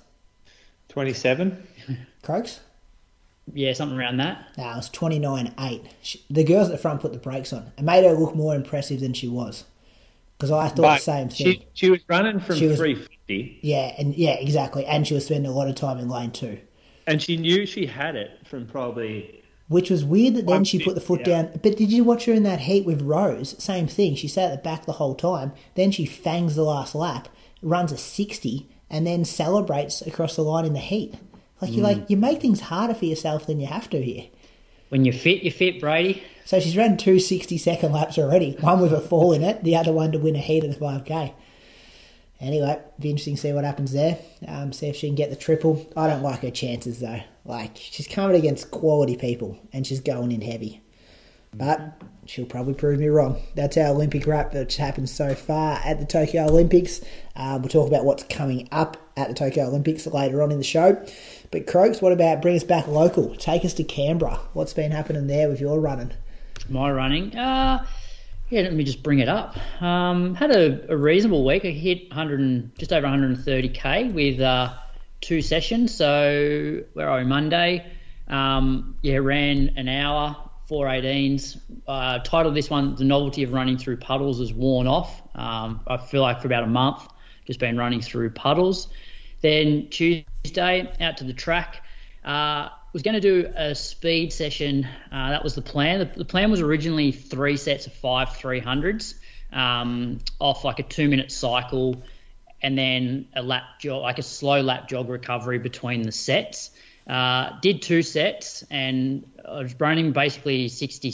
Speaker 3: 27.
Speaker 1: Croaks?
Speaker 4: Yeah, something around that.
Speaker 1: No, it was 29.8. The girls at the front put the brakes on. It made her look more impressive than she was. Because I thought the same thing.
Speaker 3: She was running from 350.
Speaker 1: Yeah, exactly. And she was spending a lot of time in lane 2.
Speaker 3: And she knew she had it from probably...
Speaker 1: Which was weird that then she put the foot down. But did you watch her in that heat with Rose? Same thing. She sat at the back the whole time. Then she fangs the last lap, runs a 60, and then celebrates across the line in the heat. You make things harder for yourself than you have to here.
Speaker 4: When you're fit, Brady.
Speaker 1: So she's run 2 60-second laps already. One with a fall in it, the other one to win a heat of the 5K. Anyway, be interesting to see what happens there. See if she can get the triple. I don't like her chances though. Like, she's coming against quality people and she's going in heavy. But she'll probably prove me wrong. That's our Olympic wrap that's happened so far at the Tokyo Olympics. We'll talk about what's coming up at the Tokyo Olympics later on in the show. But Croaks, what about bring us back local? Take us to Canberra. What's been happening there with your running?
Speaker 4: My running? Let me just bring it up. Had a reasonable week. I hit just over 130k with 2 sessions. So where are we? Monday. Ran an hour 4:18s. Titled this one, "The Novelty of Running Through Puddles Has Worn Off." I feel like for about a month, just been running through puddles. Then Tuesday, out to the track. Was going to do a speed session. That was the plan. The plan was originally 3 sets of 5 300s off like a 2-minute cycle, and then a lap jog, like a slow lap jog recovery between the sets. Did 2 sets, and I was running basically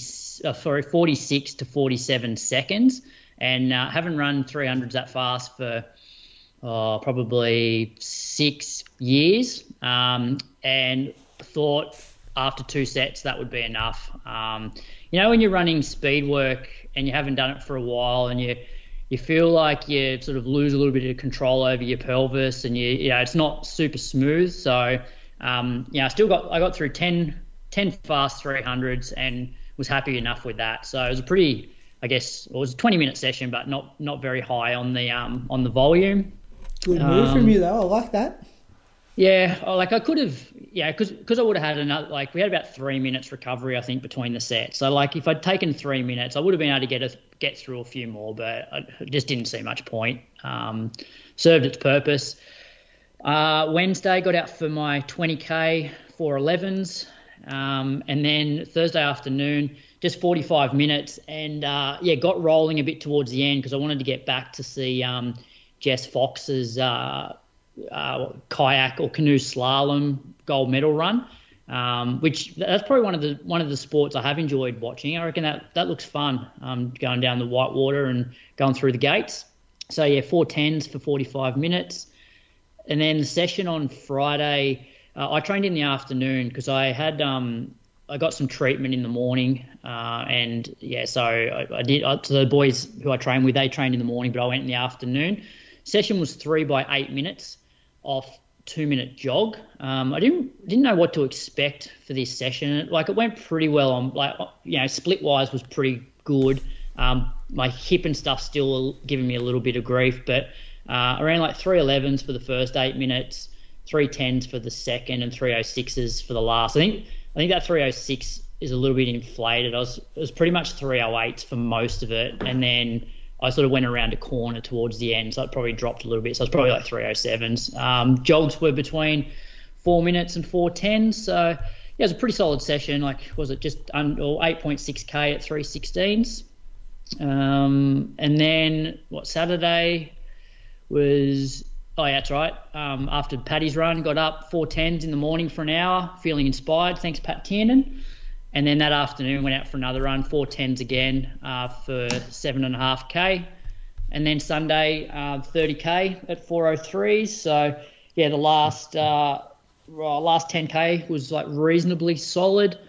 Speaker 4: 46 to 47 seconds, and haven't run 300s that fast for probably 6 years, and thought after 2 sets that would be enough. When you're running speed work and you haven't done it for a while, and you feel like you sort of lose a little bit of control over your pelvis, and it's not super smooth. So I got through 10 fast 300s and was happy enough with that. So it was it was a 20-minute session, but not very high on the volume.
Speaker 1: Good move from you though. I like that.
Speaker 4: Yeah, I could have, because I would have had another, we had about 3 minutes recovery, I think, between the sets. So, if I'd taken 3 minutes, I would have been able to get through a few more, but I just didn't see much point. Served its purpose. Wednesday, got out for my 20K 4:11s, and then Thursday afternoon, just 45 minutes, and got rolling a bit towards the end because I wanted to get back to see Jess Fox's kayak or canoe slalom gold medal run, which that's probably one of the sports I have enjoyed watching. I reckon that looks fun, going down the whitewater and going through the gates. So 4:10s for 45 minutes. And then the session on Friday, I trained in the afternoon because I had I got some treatment in the morning, so I did. So the boys who I trained with, they trained in the morning, but I went in the afternoon. Session was 3 by 8 minutes off 2-minute jog. I didn't know what to expect for this session. It went pretty well on, split wise was pretty good. My hip and stuff still giving me a little bit of grief, but I ran 3:11s for the first 8 minutes, 3:10s for the second, and 3:06s for the last. I think that 3:06 is a little bit inflated. It was pretty much 3:08s for most of it, and then I sort of went around a corner towards the end, so it probably dropped a little bit. So it's probably 3:07s. Jogs were between 4 minutes and 4:10. So it was a pretty solid session. Was it just under 8.6K at 3:16s? And then Saturday was, that's right. After Paddy's run, got up 4:10s in the morning for an hour, feeling inspired. Thanks, Pat Tiernan. And then that afternoon went out for another run, 4:10s again, for 7.5K. And then Sunday, 30K at 4:03s. So, the last 10K was reasonably solid.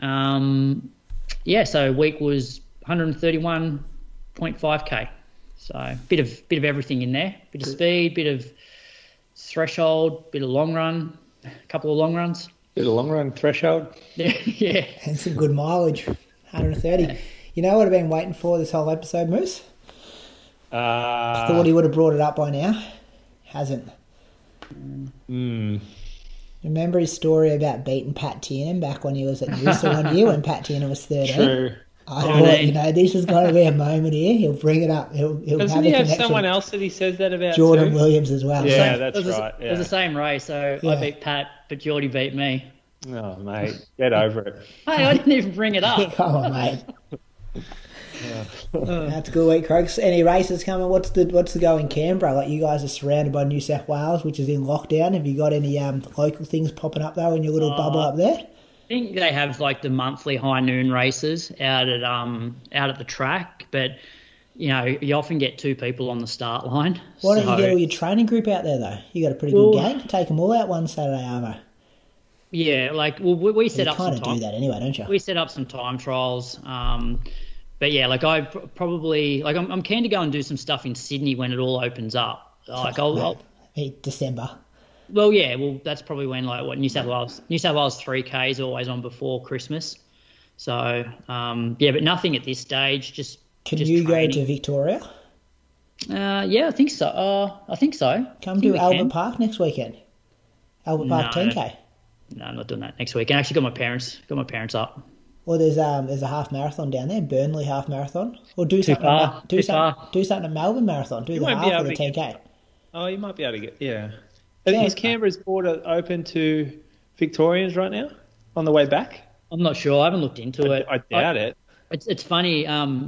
Speaker 4: So week was 131.5K. So bit of everything in there. Bit of speed, bit of threshold, bit of long run, a couple of long runs.
Speaker 3: Bit of long run threshold.
Speaker 4: Yeah.
Speaker 1: And some good mileage, 130. Yeah. You know what I've been waiting for this whole episode, Moose? I thought he would have brought it up by now. Hasn't. Remember his story about beating Pat Tiernan back when he was at Noosa one year when Pat Tiernan was 13?
Speaker 3: True.
Speaker 1: I thought, this is going to be a moment here. He'll bring it up. He'll
Speaker 3: Doesn't he have someone else that he says that about?
Speaker 1: Jordan
Speaker 3: too?
Speaker 1: Williams as well.
Speaker 3: Yeah, that's right.
Speaker 4: It was the same race, so I beat Pat, but Geordie beat me.
Speaker 3: Oh, mate, get over it.
Speaker 4: Hey, I didn't even bring it up.
Speaker 1: Come on, mate. That's a good week, Croaks. Any races coming? What's the go in Canberra? You guys are surrounded by New South Wales, which is in lockdown. Have you got any local things popping up though in your little bubble up there?
Speaker 4: I think they have the monthly high noon races out at the track, but you often get 2 people on the start line.
Speaker 1: Why don't you get all your training group out there though? You got a pretty good game. Take them all out one Saturday, Armo.
Speaker 4: Yeah, we set up some time.
Speaker 1: You kind of do that anyway, don't you?
Speaker 4: We set up some time trials. But yeah, I probably I'm keen to go and do some stuff in Sydney when it all opens up.
Speaker 1: December.
Speaker 4: Well, yeah, that's probably when New South Wales 3K is always on before Christmas. So but nothing at this stage.
Speaker 1: Can you training. Go to Victoria?
Speaker 4: Yeah, I think so.
Speaker 1: Come to Albert Park next weekend. Albert Park 10K.
Speaker 4: No, I'm not doing that next weekend. I actually got my parents up.
Speaker 1: Or there's a half marathon down there, Burnley half marathon. Or do
Speaker 4: Too
Speaker 1: something.
Speaker 4: far.
Speaker 1: Do
Speaker 4: Too
Speaker 1: something.
Speaker 4: far.
Speaker 1: Do something at Melbourne marathon. Do
Speaker 3: You
Speaker 1: the
Speaker 3: won't be
Speaker 1: half or
Speaker 3: able
Speaker 1: the
Speaker 3: to
Speaker 1: 10K.
Speaker 3: Oh, you might be able to get, yeah.
Speaker 1: Yeah.
Speaker 3: Is Canberra's border open to Victorians right now on the way back?
Speaker 4: I'm not sure. I haven't looked into it.
Speaker 3: I doubt it.
Speaker 4: It's funny.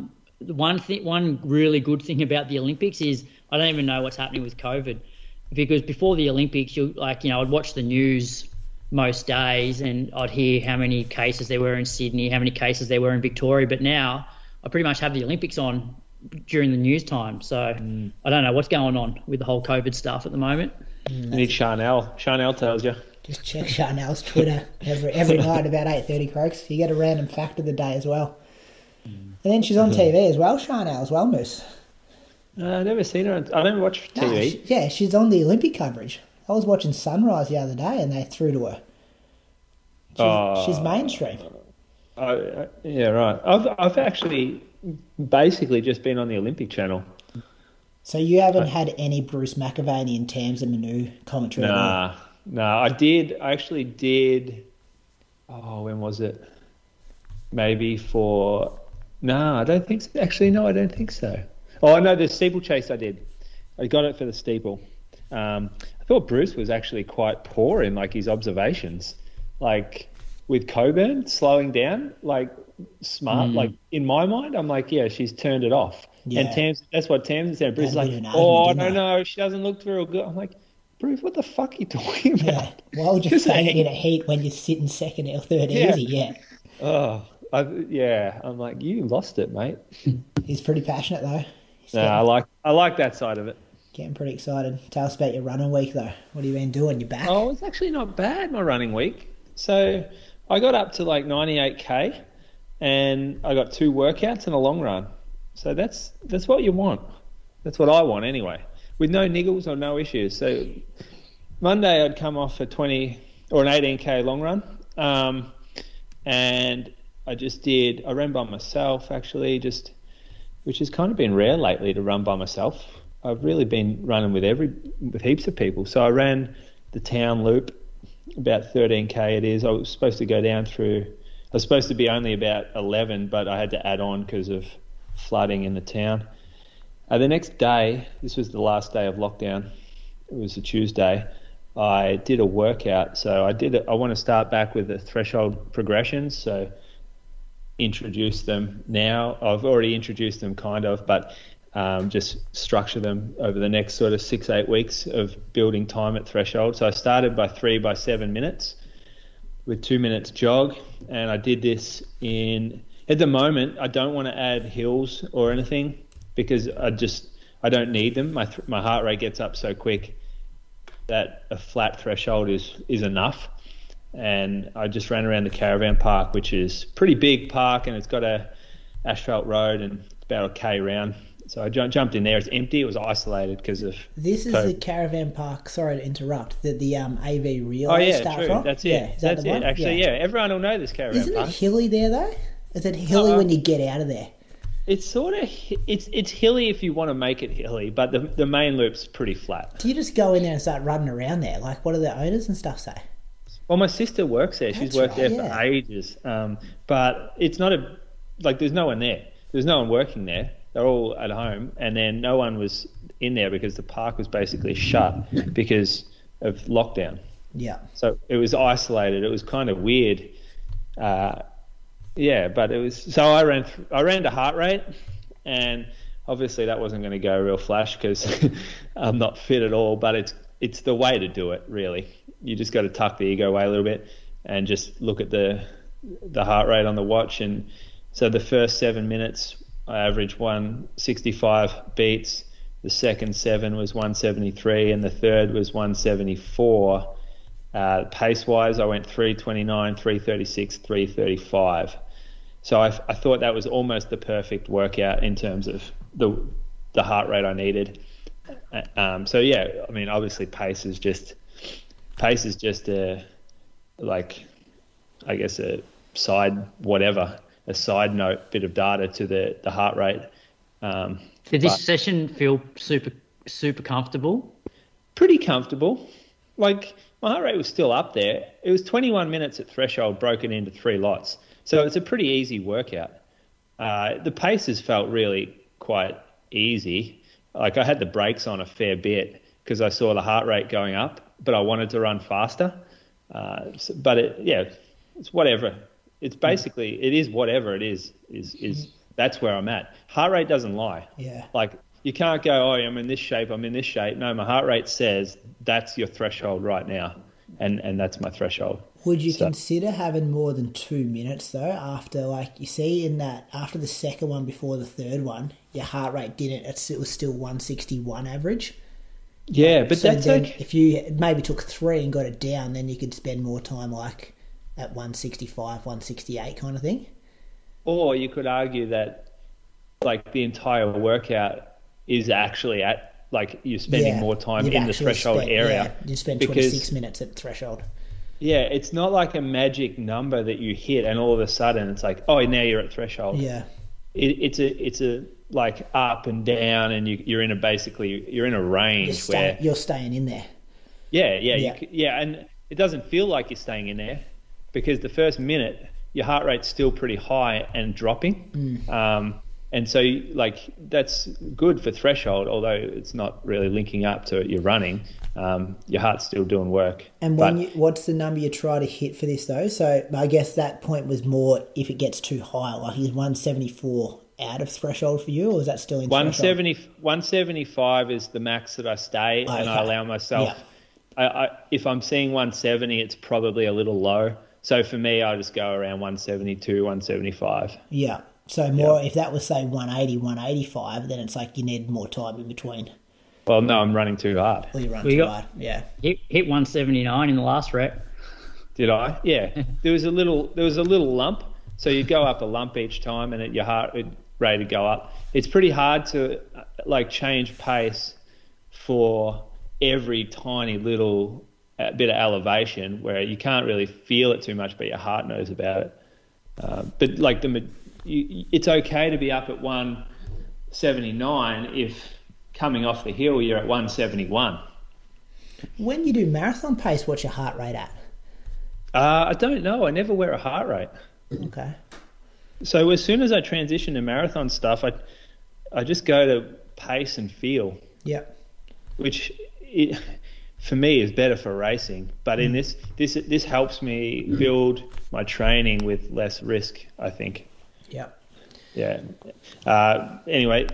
Speaker 4: One really good thing about the Olympics is I don't even know what's happening with COVID, because before the Olympics, I'd watch the news most days and I'd hear how many cases there were in Sydney, how many cases there were in Victoria. But now I pretty much have the Olympics on during the news time. So I don't know what's going on with the whole COVID stuff at the moment.
Speaker 3: You need Charnel. Charnel tells you.
Speaker 1: Just check Charnel's Twitter every night about 8:30, Croaks. You get a random fact of the day as well. And then she's on TV as well, Charnel as well, Moose.
Speaker 3: I've never seen her. I don't watch TV.
Speaker 1: She's on the Olympic coverage. I was watching Sunrise the other day and they threw to her. She's mainstream.
Speaker 3: Yeah, right. I've actually basically just been on the Olympic channel.
Speaker 1: So you haven't had any Bruce McAvaney and Tamsin Manu commentary?
Speaker 3: No, I did. I actually did. Oh, when was it? Maybe for. No, I don't think so. Actually, no, I don't think so. Oh, no, the steeplechase I did. I got it for the steeple. I thought Bruce was actually quite poor in like his observations, like with Coburn slowing down, like smart. Like in my mind, I'm like, yeah, she's turned it off. Yeah. And that's what Tamsin said. Bruce is like, no, she doesn't look real good. I'm like, Bruce, what the fuck are you talking about?
Speaker 1: Yeah. Why would you say it in a heat when you're sitting second or third easy? Yeah.
Speaker 3: Oh, I'm like, you lost it, mate.
Speaker 1: He's pretty passionate though.
Speaker 3: I like that side of it.
Speaker 1: Getting pretty excited. Tell us about your running week though. What have you been doing? You back?
Speaker 3: Oh, it's actually not bad, my running week. So I got up to like 98k, and I got 2 workouts and a long run. So that's what you want. That's what I want anyway, with no niggles or no issues. So Monday I'd come off a 20 or an 18k long run, and I ran by myself actually, which has kind of been rare lately to run by myself. I've really been running with heaps of people. So I ran the town loop, about 13k it is. I was supposed to be only about 11, but I had to add on because of flooding in the town. The next day, this was the last day of lockdown, it was a Tuesday, I did a workout. So I want to start back with the threshold progressions, so introduce them now. I've already introduced them kind of, but just structure them over the next sort of 6-8 weeks of building time at threshold. So I started by 3 by 7 minutes with 2 minutes jog, and I did this at the moment I don't want to add hills or anything because I don't need them. My heart rate gets up so quick that a flat threshold is enough. And I just ran around the caravan park, which is a pretty big park, and it's got a asphalt road and it's about a K round. So I jumped in there. It's empty. It was isolated because of
Speaker 1: This is the caravan park. Sorry to interrupt. That the AV Relay
Speaker 3: Oh yeah,
Speaker 1: start
Speaker 3: true.
Speaker 1: from.
Speaker 3: That's it.
Speaker 1: Yeah, is that
Speaker 3: That's
Speaker 1: the one?
Speaker 3: it. Actually, yeah. Everyone will know this caravan
Speaker 1: Isn't
Speaker 3: park.
Speaker 1: it hilly there though? Is it hilly when you get out of there?
Speaker 3: It's sort of it's hilly if you want to make it hilly, but the main loop's pretty flat.
Speaker 1: Do you just go in there and start running around there? Like, what do the owners and stuff say?
Speaker 3: Well, my sister works there. She's worked there for ages. But it's not there's no one there. There's no one working there. They're all at home, and then no one was in there because the park was basically shut because of lockdown.
Speaker 1: Yeah.
Speaker 3: So it was isolated. It was kind of weird. But it was. So I ran to heart rate, and obviously that wasn't going to go real flash because I'm not fit at all. But it's the way to do it, really. You just got to tuck the ego away a little bit and just look at the heart rate on the watch. And so the first 7 minutes, I averaged 165 beats. The second 7 was 173, and the third was 174. Pace-wise, I went 329, 336, 335. So I thought that was almost the perfect workout in terms of the heart rate I needed. So yeah, I mean, obviously pace is just a side note bit of data to the heart rate.
Speaker 4: Did this session feel super comfortable?
Speaker 3: Pretty comfortable. Like, my heart rate was still up there. It was 21 minutes at threshold broken into 3 lots. So it's a pretty easy workout. The paces felt really quite easy. Like I had the brakes on a fair bit because I saw the heart rate going up, but I wanted to run faster. But it's whatever. It's basically, it is whatever it is that's where I'm at. Heart rate doesn't lie.
Speaker 1: Yeah.
Speaker 3: Like you can't go, oh, I'm in this shape. No, my heart rate says that's your threshold right now. And that's my threshold.
Speaker 1: Would you consider having more than 2 minutes though? After, like, you see in that, after the second one before the third one, your heart rate didn't, it was still 161 average.
Speaker 3: Yeah, but
Speaker 1: so
Speaker 3: that's
Speaker 1: then
Speaker 3: okay.
Speaker 1: If you maybe took 3 and got it down, then you could spend more time like at 165, 168 kind of thing.
Speaker 3: Or you could argue that like the entire workout is actually at, like, you're spending more time in the threshold area.
Speaker 1: Yeah, you spend 26 minutes at threshold.
Speaker 3: Yeah, it's not like a magic number that you hit and all of a sudden it's like, oh, now you're at threshold.
Speaker 1: Yeah.
Speaker 3: It's a like up and down, and you're in a range where
Speaker 1: you're staying in there.
Speaker 3: Yeah, and it doesn't feel like you're staying in there because the first minute your heart rate's still pretty high and dropping. And so, like, that's good for threshold, although it's not really linking up to your running. Your heart's still doing work.
Speaker 1: And what's the number you try to hit for this, though? So I guess that point was more if it gets too high. Like, is 174 out of threshold for you, or is that still in
Speaker 3: 175 is the max that I stay, and I allow myself. Yeah. If I'm seeing 170, it's probably a little low. So for me, I just go around 172, 175.
Speaker 1: Yeah. So if that was, say, 180, 185, then it's like you need more time in between.
Speaker 3: Well, no, I'm running too hard.
Speaker 1: Well, you run too hard, yeah.
Speaker 4: Hit 179 in the last rep.
Speaker 3: Did I? Yeah. There was a little lump. So you go up a lump each time, and your heart rate would go up. It's pretty hard to like change pace for every tiny little bit of elevation where you can't really feel it too much, but your heart knows about it. But like it's okay to be up at 179 if coming off the hill you're at 171.
Speaker 1: When you do marathon pace, what's your heart rate at?
Speaker 3: I don't know. I never wear a heart rate.
Speaker 1: Okay.
Speaker 3: So as soon as I transition to marathon stuff, I just go to pace and feel.
Speaker 1: Yeah.
Speaker 3: Which for me is better for racing, but in this helps me build my training with less risk, I think. Yeah. Anyway,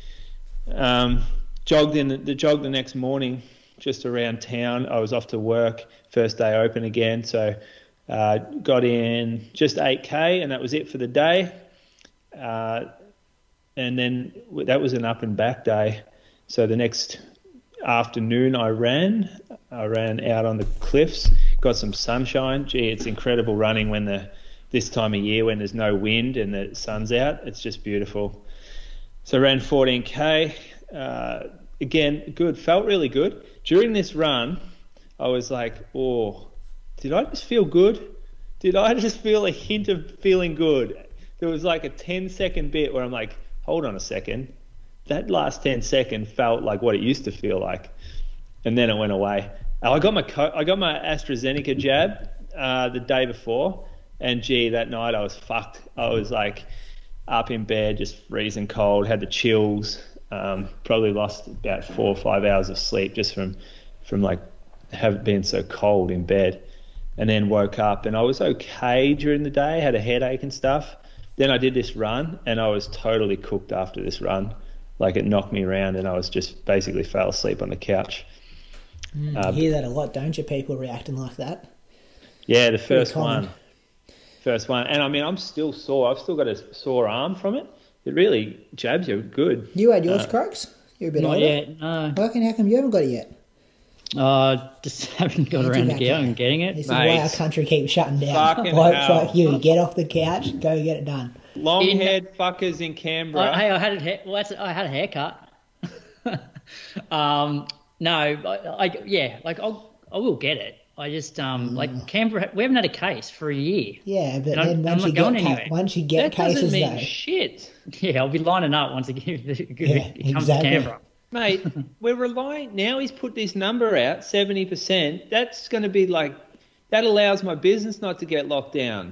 Speaker 3: jogged the next morning just around town. I was off to work, first day open again, so got in just 8K, and that was it for the day. And then that was an up and back day. So the next afternoon I ran out on the cliffs, got some sunshine. Gee, it's incredible running this time of year when there's no wind and the sun's out. It's just beautiful. So I ran 14K. Again, good. Felt really good. During this run, I was like, oh, did I just feel good? Did I just feel a hint of feeling good? There was like a 10-second bit where I'm like, hold on a second. That last 10 seconds felt like what it used to feel like. And then it went away. I got my AstraZeneca jab the day before. And gee, that night I was fucked. I was like up in bed, just freezing cold, had the chills, probably lost about 4 or 5 hours of sleep just from like being so cold in bed. And then woke up and I was okay during the day, had a headache and stuff. Then I did this run and I was totally cooked after this run. Like it knocked me around and I was just basically fell asleep on the couch.
Speaker 1: You hear that a lot, don't you? People reacting like that.
Speaker 3: Yeah, the first one. And I mean, I'm still sore. I've still got a sore arm from it. It really jabs you good.
Speaker 1: You had yours, Croaks? You're a bit older.
Speaker 4: Not yet, no.
Speaker 1: How come you haven't got it yet?
Speaker 4: Just haven't got around to getting it.
Speaker 1: This is why our country keeps shutting down. Blokes like you, get off the couch, go get it done.
Speaker 3: Long-haired fuckers in Canberra.
Speaker 4: Hey, I had a haircut. No, I will get it. I just like Canberra. We haven't had a case for a year.
Speaker 1: Yeah, but
Speaker 4: and
Speaker 1: then once you get
Speaker 3: that
Speaker 1: cases,
Speaker 3: doesn't mean
Speaker 1: though,
Speaker 3: shit.
Speaker 4: Yeah, I'll be lining up once it comes to Canberra.
Speaker 3: Mate, we're relying now. He's put this number out, 70%. That's going to be like that allows my business not to get locked down.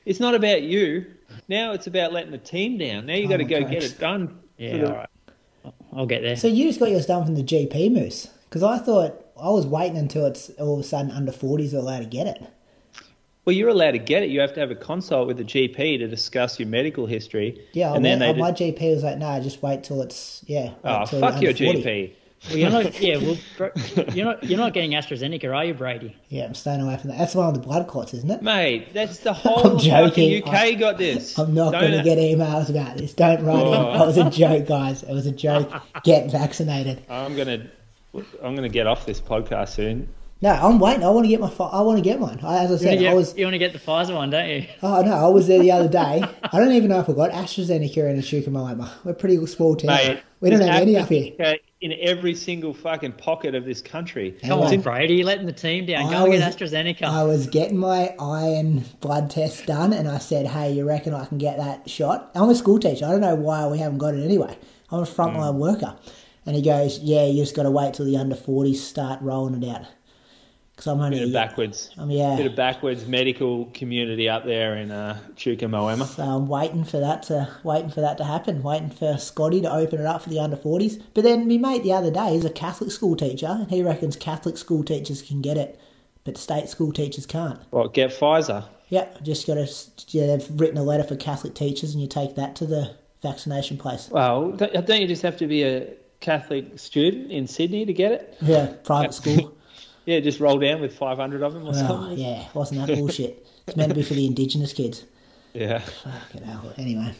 Speaker 3: It's not about you. Now it's about letting the team down. Now you got to go get it done.
Speaker 4: Yeah, all right. I'll get there.
Speaker 1: So you just got yours done from the GP, Moose? Because I thought I was waiting until it's all of a sudden under 40s are allowed to get it.
Speaker 3: Well, you're allowed to get it. You have to have a consult with the GP to discuss your medical history.
Speaker 1: Yeah,
Speaker 3: and
Speaker 1: my GP was like, no, just wait till it's,
Speaker 3: Oh,
Speaker 1: till
Speaker 3: fuck your
Speaker 1: 40.
Speaker 3: GP.
Speaker 4: Well, you're not. Yeah, well, you're not getting AstraZeneca, are you, Brady?
Speaker 1: Yeah, I'm staying away from that. That's the one with the blood clots, isn't it?
Speaker 3: Mate, that's the whole fucking UK got this.
Speaker 1: I'm not going to get emails about this. Don't write in. It was a joke, guys. It was a joke. Get vaccinated.
Speaker 3: I'm gonna get off this podcast soon.
Speaker 1: No, I'm waiting. I want to get one. As I said,
Speaker 4: you want to get the Pfizer one, don't you?
Speaker 1: Oh no, I was there the other day. I don't even know if I got AstraZeneca in Chuka-Moama. We're a pretty small town.
Speaker 3: Mate,
Speaker 1: we don't have any up here.
Speaker 3: In every single fucking pocket of this country.
Speaker 4: Come on, Brady, you're letting the team down. Go and get AstraZeneca.
Speaker 1: I was getting my iron blood test done, and I said, hey, you reckon I can get that shot? I'm a school teacher. I don't know why we haven't got it anyway. I'm a frontline worker. And he goes, yeah, you just got to wait till the under 40s start rolling it out. Because I'm only...
Speaker 3: Bit of backwards medical community up there in Chuka-Moama.
Speaker 1: So I'm waiting for that to happen. Waiting for Scotty to open it up for the under 40s. But then my mate the other day is a Catholic school teacher, and he reckons Catholic school teachers can get it, but state school teachers can't.
Speaker 3: Well, get Pfizer.
Speaker 1: Yeah, just got to... Yeah, they've written a letter for Catholic teachers, and you take that to the vaccination place.
Speaker 3: Well, don't you just have to be a Catholic student in Sydney to get it?
Speaker 1: Yeah, private school.
Speaker 3: Yeah, just roll down with 500 of them or something.
Speaker 1: Yeah, wasn't that bullshit? It's meant to be for the Indigenous kids.
Speaker 3: Yeah.
Speaker 1: Fucking hell. Anyway.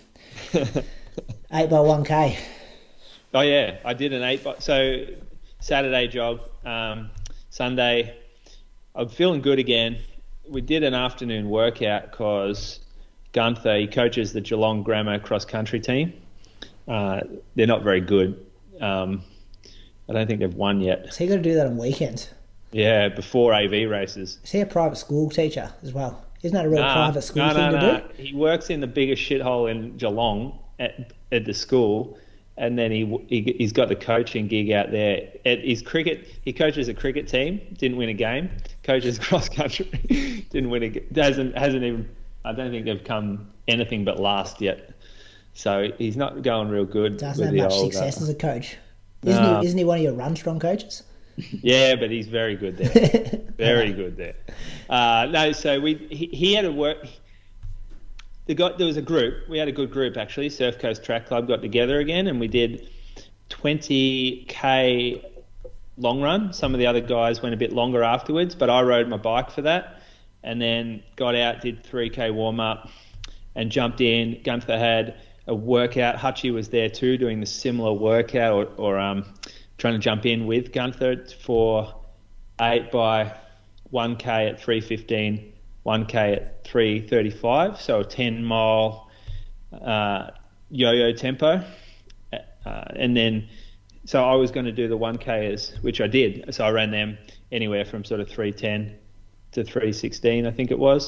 Speaker 1: 8x1K.
Speaker 3: Oh, yeah. I did an 8 by... So, Saturday jog. Sunday, I'm feeling good again. We did an afternoon workout because Gunther, he coaches the Geelong Grammar cross-country team. They're not very good. I don't think they've won yet.
Speaker 1: So you got to do that on weekends?
Speaker 3: Yeah, before AV races.
Speaker 1: Is he a private school teacher as well? Isn't that a real private school thing to do?
Speaker 3: He works in the biggest shithole in Geelong at the school, and then he's got the coaching gig out there. At his cricket, he coaches a cricket team, didn't win a game. Coaches cross country, didn't win a hasn't even. I don't think they've come anything but last yet. So he's not going real good.
Speaker 1: Doesn't have much success as a coach. Isn't he one of your run strong coaches?
Speaker 3: Yeah, but he's very good there. Very good there. No, so he had to work. There was a group. We had a good group actually. Surf Coast Track Club got together again, and we did 20k long run. Some of the other guys went a bit longer afterwards, but I rode my bike for that, and then got out, did 3k warm up, and jumped in. Gunther had a workout. Hutchie was there too, doing the similar workout, or trying to jump in with Gunther for 8x1k at 3:15, 1k at 3:35, so a 10-mile yo-yo tempo. And then, so I was going to do the 1kers, which I did. So I ran them anywhere from sort of 3:10 to 3:16, I think it was.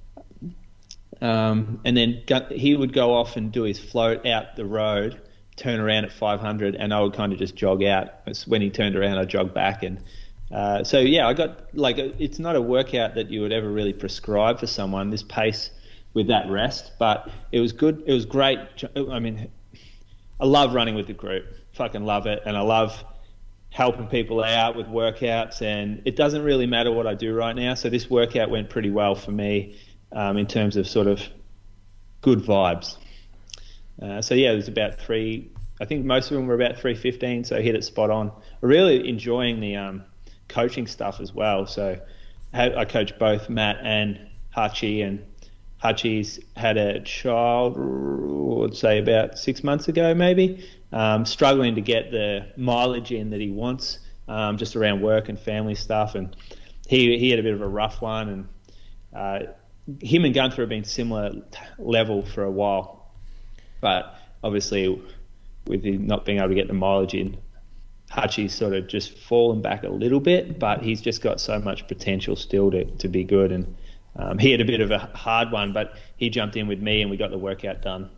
Speaker 3: And then he would go off and do his float out the road, turn around at 500, and I would kind of just jog out. When he turned around, I'd jog back. And so, yeah, I got, it's not a workout that you would ever really prescribe for someone, this pace with that rest, but it was good. It was great. I mean, I love running with the group. Fucking love it. And I love helping people out with workouts, and it doesn't really matter what I do right now. So this workout went pretty well for me in terms of sort of good vibes. So yeah, it was about I think most of them were about 3:15, so I hit it spot on. I'm really enjoying the coaching stuff as well. So I coach both Matt and Hutchie, and Hutchie's had a child, I'd say about 6 months ago maybe, struggling to get the mileage in that he wants, just around work and family stuff. And he had a bit of a rough one, and him and Gunther have been similar level for a while. But obviously, with him not being able to get the mileage in, Hutchie's sort of just fallen back a little bit, but he's just got so much potential still to be good. And he had a bit of a hard one, but he jumped in with me and we got the workout done.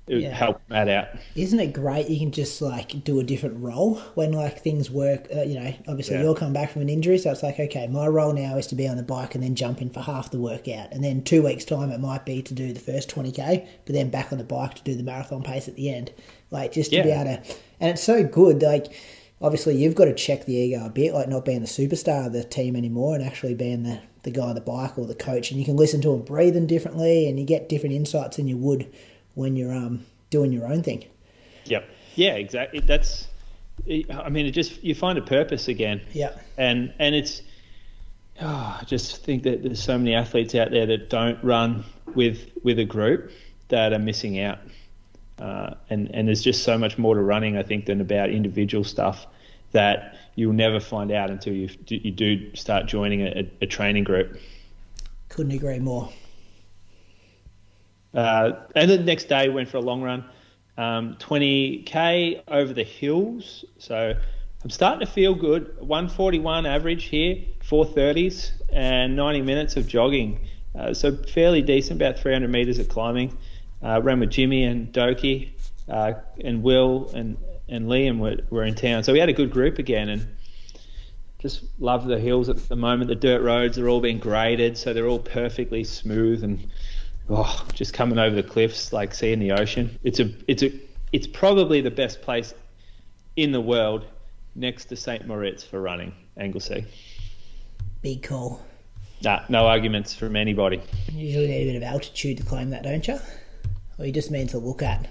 Speaker 3: it would help Matt out.
Speaker 1: Isn't it great? You can just like do a different role when like things work. Obviously you're coming back from an injury, so it's like, okay, my role now is to be on the bike and then jump in for half the workout, and then 2 weeks time it might be to do the first 20k, but then back on the bike to do the marathon pace at the end. Like just to be able to, and it's so good. Like obviously you've got to check the ego a bit, like not being the superstar of the team anymore and actually being the guy on the bike or the coach, and you can listen to him breathing differently, and you get different insights than you would when you're doing your own thing.
Speaker 3: Yep. Yeah, exactly. It just, you find a purpose again.
Speaker 1: Yeah.
Speaker 3: And it's, I just think that there's so many athletes out there that don't run with a group that are missing out. And there's just so much more to running, I think, than about individual stuff that you'll never find out until you do start joining a training group.
Speaker 1: Couldn't agree more.
Speaker 3: And the next day went for a long run, 20k over the hills. So I'm starting to feel good. 141 average here, 430s, and 90 minutes of jogging. So fairly decent, about 300 meters of climbing. Ran with Jimmy and Doki, and Will and Liam were in town. So we had a good group again, and just love the hills at the moment. The dirt roads are all being graded, so they're all perfectly smooth and just coming over the cliffs, like seeing the ocean. It's probably the best place in the world next to St. Moritz for running, Anglesey.
Speaker 1: Big call.
Speaker 3: Nah, no arguments from anybody.
Speaker 1: You usually need a bit of altitude to claim that, don't you? Or you just mean to look at?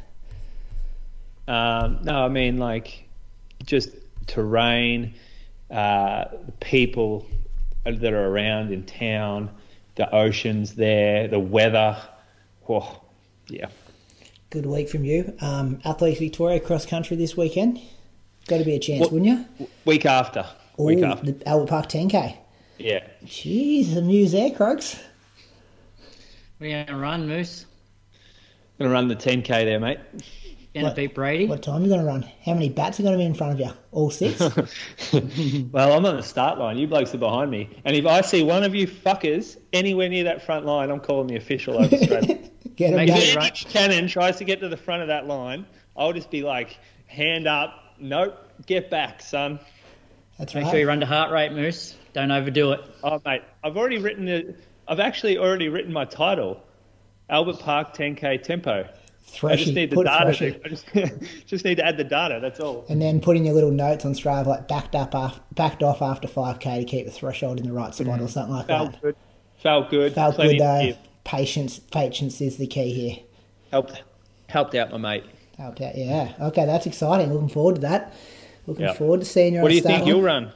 Speaker 3: No, I mean like just terrain, the people that are around in town, the oceans there, the weather. Oh, yeah.
Speaker 1: Good week from you. Athletes Victoria cross country this weekend. Got to be a chance, wouldn't you?
Speaker 3: Week after.
Speaker 1: The Albert Park 10K.
Speaker 3: Yeah.
Speaker 1: Jeez, some news there, Croaks.
Speaker 4: What are you going to run, Moose?
Speaker 3: Going to run the 10K there, mate.
Speaker 4: Going to beat Brady?
Speaker 1: What time are you going to run? How many bats are going to be in front of you? All 6?
Speaker 3: Well, I'm on the start line. You blokes are behind me. And if I see one of you fuckers anywhere near that front line, I'm calling the official over straight.
Speaker 1: Get him
Speaker 3: If Andy Cannon tries to get to the front of that line, I'll just be like, hand up. Nope, get back, son.
Speaker 1: That's
Speaker 4: Make
Speaker 1: right.
Speaker 4: sure you run to heart rate, Moose. Don't overdo it.
Speaker 3: Oh, mate, I've actually already written my title, Albert Park 10K Tempo. I just need the data. I just need to add the data, that's all.
Speaker 1: And then put in your little notes on Strava, like backed off after 5K to keep the threshold in the right spot or something like that.
Speaker 3: Felt good.
Speaker 1: Felt good, though. Patience is the key here.
Speaker 3: Helped out my mate.
Speaker 1: Helped out, yeah. Okay, that's exciting. Looking forward to that. Looking forward to seeing you.
Speaker 3: What do you think you'll run?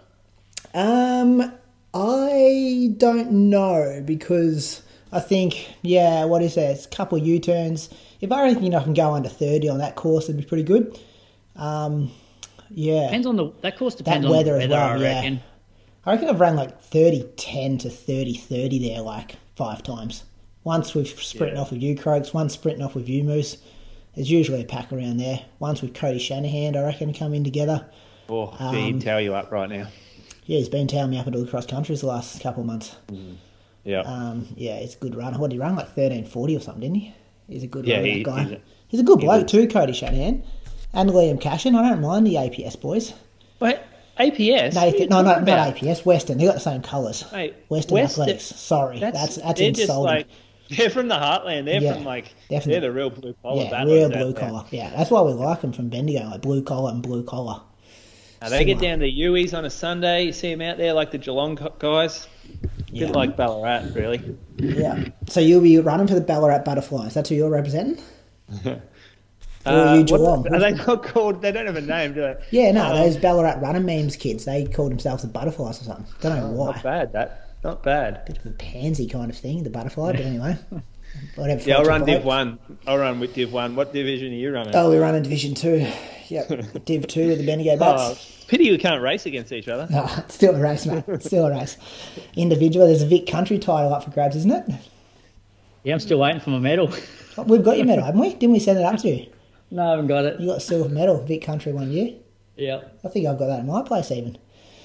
Speaker 1: I don't know, because I think, what is there? It's a couple of U-turns. If I reckon I can go under 30 on that course, it'd be pretty good.
Speaker 4: Depends on that course depends
Speaker 1: that
Speaker 4: on
Speaker 1: weather
Speaker 4: the weather,
Speaker 1: as well,
Speaker 4: I reckon.
Speaker 1: I reckon I've run like 30-10 to 30-30 there like 5 times. Once we've sprinting off with you, Croaks. Once sprinting off with you, Moose. There's usually a pack around there. Once with Cody Shanahan, I reckon, come in together.
Speaker 3: Oh, he'd towel you up right now.
Speaker 1: Yeah, he's been towing me up into the cross countries the last couple of months.
Speaker 3: Yeah.
Speaker 1: He's a good runner. What did he run? Like 13:40 or something, didn't he? He's a good runner, that guy. He's a good bloke too, Cody Shanahan. And Liam Cashin. I don't mind the APS boys.
Speaker 3: Wait, APS?
Speaker 1: No, not APS. Western. They got the same colours.
Speaker 3: Mate,
Speaker 1: Western Athletics. Sorry, that's insulting.
Speaker 3: They're from the heartland. They're from they're the real blue collar.
Speaker 1: Yeah, real blue collar. Yeah, that's why we like them from Bendigo, like blue collar and blue collar.
Speaker 3: They get down to Uis on a Sunday. You see them out there like the Geelong guys. A bit like Ballarat, really.
Speaker 1: Yeah. So you'll be running for the Ballarat Butterflies. That's who you're representing? Or are you Geelong?
Speaker 3: Are they not called? They don't have a name, do they?
Speaker 1: Yeah, no. Those Ballarat running memes kids. They call themselves the Butterflies or something. Don't know why.
Speaker 3: Not bad. Not bad.
Speaker 1: Bit of a pansy kind of thing, the butterfly. But anyway. Whatever.
Speaker 3: Yeah, I'll run Div 1. I'll run with Div 1. What division are you running?
Speaker 1: Oh, we're running Division 2. Yep, Div 2 with the Bendigo Bats.
Speaker 3: Pity we can't race against each other.
Speaker 1: No, it's still a race, mate. Still a race. Individual, there's a Vic Country title up for grabs, isn't it?
Speaker 4: Yeah, I'm still waiting for my medal.
Speaker 1: We've got your medal, haven't we? Didn't we send it up to you?
Speaker 4: No, I haven't got it.
Speaker 1: You got a silver medal, Vic Country 1 year.
Speaker 4: Yeah.
Speaker 1: I think I've got that in my place even.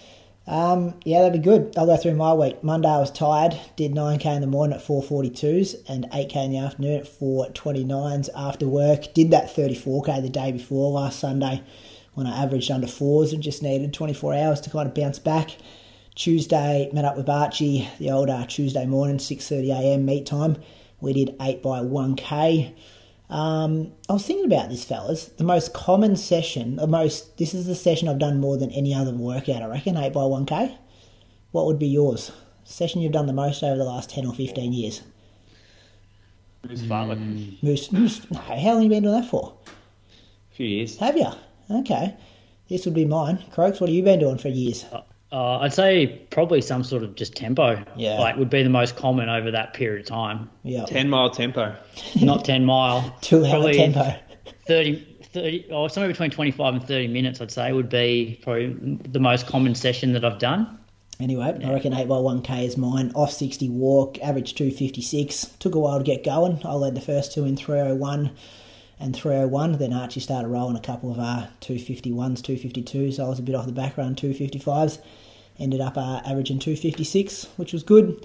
Speaker 1: Yeah, that'd be good. I'll go through my week. Monday I was tired, did 9k in the morning at 4:42s and 8k in the afternoon at 4:29s after work. Did that 34k the day before last Sunday when I averaged under 4s and just needed 24 hours to kind of bounce back. Tuesday, met up with Archie, the old Tuesday morning, 6:30am meet time. We did 8 by 1k. I was thinking about this, fellas. The most common session, this is the session I've done more than any other workout, I reckon, 8 by 1k. What would be yours? Session you've done the most over the last 10 or 15 years?
Speaker 3: Moose fartlek.
Speaker 1: Moose, no, how long have you been doing that for?
Speaker 3: A few years.
Speaker 1: Have you? Okay. This would be mine. Croaks, what have you been doing for years?
Speaker 4: I'd say probably some sort of just tempo.
Speaker 1: Yeah.
Speaker 4: Like would be the most common over that period of time.
Speaker 1: Yeah.
Speaker 3: 10-mile tempo.
Speaker 4: Not 10 mile.
Speaker 1: 2 hour
Speaker 4: Probably
Speaker 1: tempo.
Speaker 4: 30 or somewhere between 25 and 30 minutes, I'd say, would be probably the most common session that I've done.
Speaker 1: Anyway, I reckon 8 by 1k is mine. Off 60 walk, average 256. Took a while to get going. I led the first two in 3:01 and 3:01. Then Archie started rolling a couple of 251s, 252s. I was a bit off the back run, 255s. Ended up averaging 256, which was good.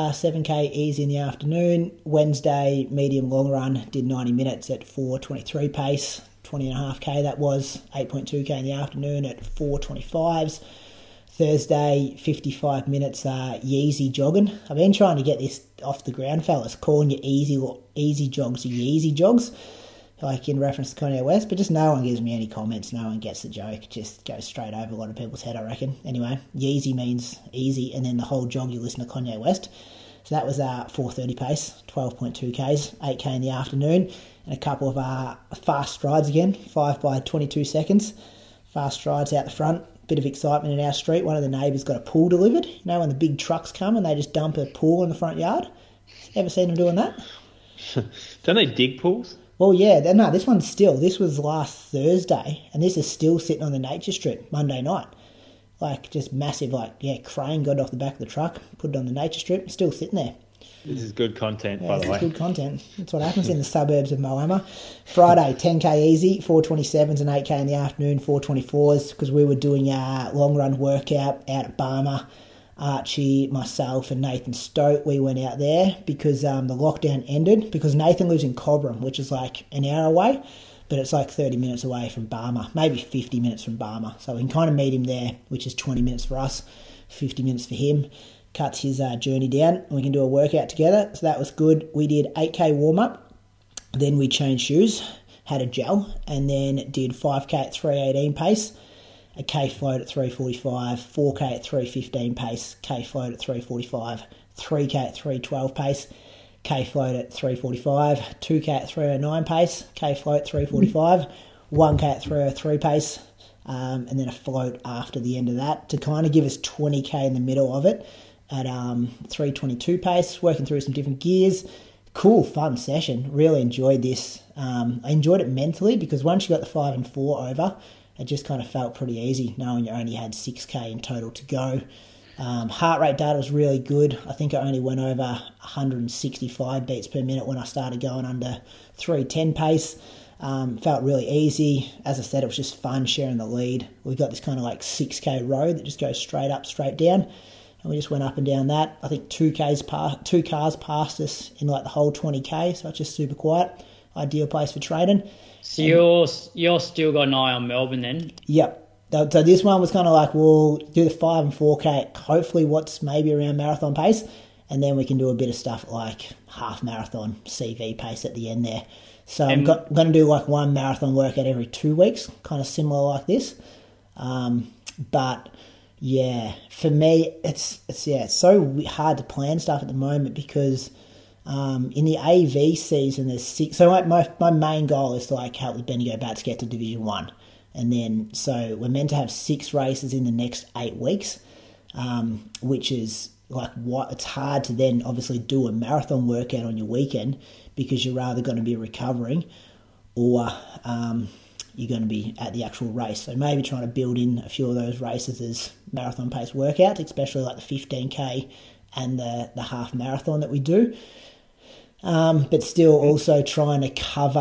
Speaker 1: 7k easy in the afternoon. Wednesday, medium long run, did 90 minutes at 4:23 pace. 20.5k that was. 8.2k in the afternoon at 4:25s. Thursday, 55 minutes Yeezy jogging. I've been trying to get this off the ground, fellas, calling you easy jogs or Yeezy jogs, like in reference to Kanye West, but just no one gives me any comments, no one gets the joke, just goes straight over a lot of people's head, I reckon. Anyway, Yeezy means easy, and then the whole jog you listen to Kanye West. So that was 4:30 pace, 12.2Ks, 8k in the afternoon, and a couple of fast strides again, 5 by 22 seconds. Fast strides out the front, bit of excitement in our street. One of the neighbours got a pool delivered. You know when the big trucks come and they just dump a pool in the front yard? Ever seen them doing that?
Speaker 3: Don't they dig pools?
Speaker 1: Well, yeah, no, this one's still. This was last Thursday, and this is still sitting on the nature strip Monday night. Like, just massive, crane got off the back of the truck, put it on the nature strip, still sitting there.
Speaker 3: This is good content, by the way.
Speaker 1: This is good content. That's what happens in the suburbs of Moama. Friday, 10k easy, 4:27s and 8k in the afternoon, 4:24s, because we were doing a long run workout out at Barmer. Archie, myself and Nathan Stote, we went out there because the lockdown ended, because Nathan lives in Cobram, which is like an hour away, but it's like 30 minutes away from Barmer, maybe 50 minutes from Barmer. So we can kind of meet him there, which is 20 minutes for us, 50 minutes for him. Cuts his journey down, and we can do a workout together. So that was good. We did 8k warm-up, then we changed shoes, had a gel, and then did 5k at 3:18 pace, a K float at 3:45, 4k at 3:15 pace, K float at 3:45, 3k at 3:12 pace, K float at 3:45, 2k at 3:09 pace, K float 3:45, 1k at 3:03 pace, and then a float after the end of that to kind of give us 20k in the middle of it at 3:22 pace, working through some different gears. Cool, fun session. Really enjoyed this. I enjoyed it mentally because once you got the 5 and 4 over, it just kind of felt pretty easy knowing you only had 6k in total to go. Heart rate data was really good. I think I only went over 165 beats per minute when I started going under 3:10 pace. Felt really easy. As I said, it was just fun sharing the lead. We got this kind of like 6k road that just goes straight up, straight down. And we just went up and down that. I think two cars passed us in like the whole 20k, so it's just super quiet. Ideal place for training.
Speaker 4: So you're still got an eye on Melbourne then?
Speaker 1: Yep. So this one was kind of like, we'll do the 5 and 4k, hopefully what's maybe around marathon pace, and then we can do a bit of stuff like half marathon CV pace at the end there. So I'm going to do like one marathon workout every 2 weeks, kind of similar like this. But yeah, for me, it's so hard to plan stuff at the moment because in the AV season there's 6. So my main goal is to like help the Bendigo Bats get to Division 1. And then, so we're meant to have 6 races in the next 8 weeks, which is like what it's hard to then obviously do a marathon workout on your weekend because you're either going to be recovering or you're going to be at the actual race. So maybe trying to build in a few of those races as marathon pace workouts, especially like the 15k and the half marathon that we do. But still also trying to cover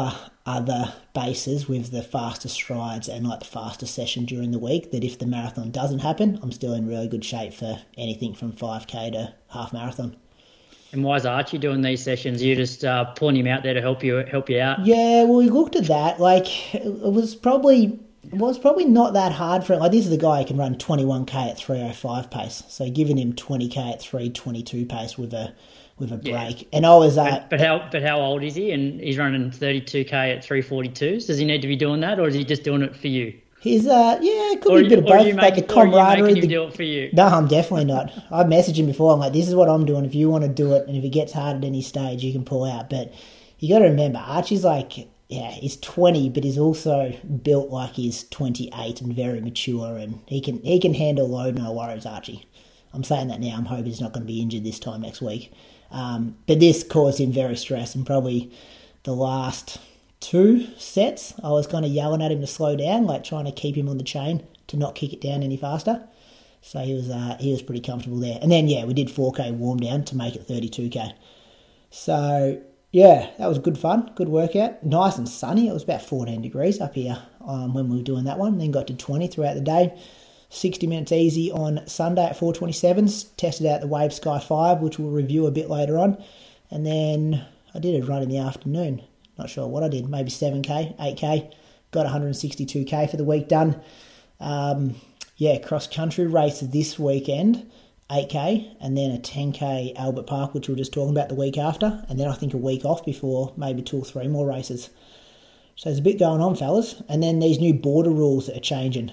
Speaker 1: other bases with the faster strides and like the faster session during the week, that if the marathon doesn't happen, I'm still in really good shape for anything from 5K to half marathon.
Speaker 4: And why is Archie doing these sessions? You're just pulling him out there to help you out?
Speaker 1: Yeah, well, we looked at that. Like, it was probably not that hard for him. Like, this is the guy who can run 21K at 3:05 pace. So giving him 20K at 3:22 pace with a break. And I was
Speaker 4: but how old is he? And he's running 32K at 3:42. Does he need to be doing that, or is he just doing it for you?
Speaker 1: He's it could be a bit of both. Like the camaraderie.
Speaker 4: Or are you making him do it for you?
Speaker 1: No, I'm definitely not. I messaged him before. I'm like, this is what I'm doing. If you want to do it, and if it gets hard at any stage, you can pull out. But you got to remember, Archie's like, he's 20, but he's also built like he's 28 and very mature, and he can handle load. No worries, Archie. I'm saying that now. I'm hoping he's not going to be injured this time next week. But this caused him very stressed, and probably the last 2 sets, I was kind of yelling at him to slow down, like trying to keep him on the chain to not kick it down any faster. So he was pretty comfortable there. And then, we did 4K warm down to make it 32K. So, that was good fun, good workout. Nice and sunny. It was about 14 degrees up here when we were doing that one. Then got to 20 throughout the day. 60 minutes easy on Sunday at 4:27s. Tested out the Wave Sky 5, which we'll review a bit later on. And then I did a run in the afternoon. Not sure what I did. Maybe 7K, 8K. Got 162K for the week done. Cross-country race this weekend, 8K, and then a 10K Albert Park, which we were just talking about the week after. And then I think a week off before maybe 2 or 3 more races. So there's a bit going on, fellas. And then these new border rules that are changing.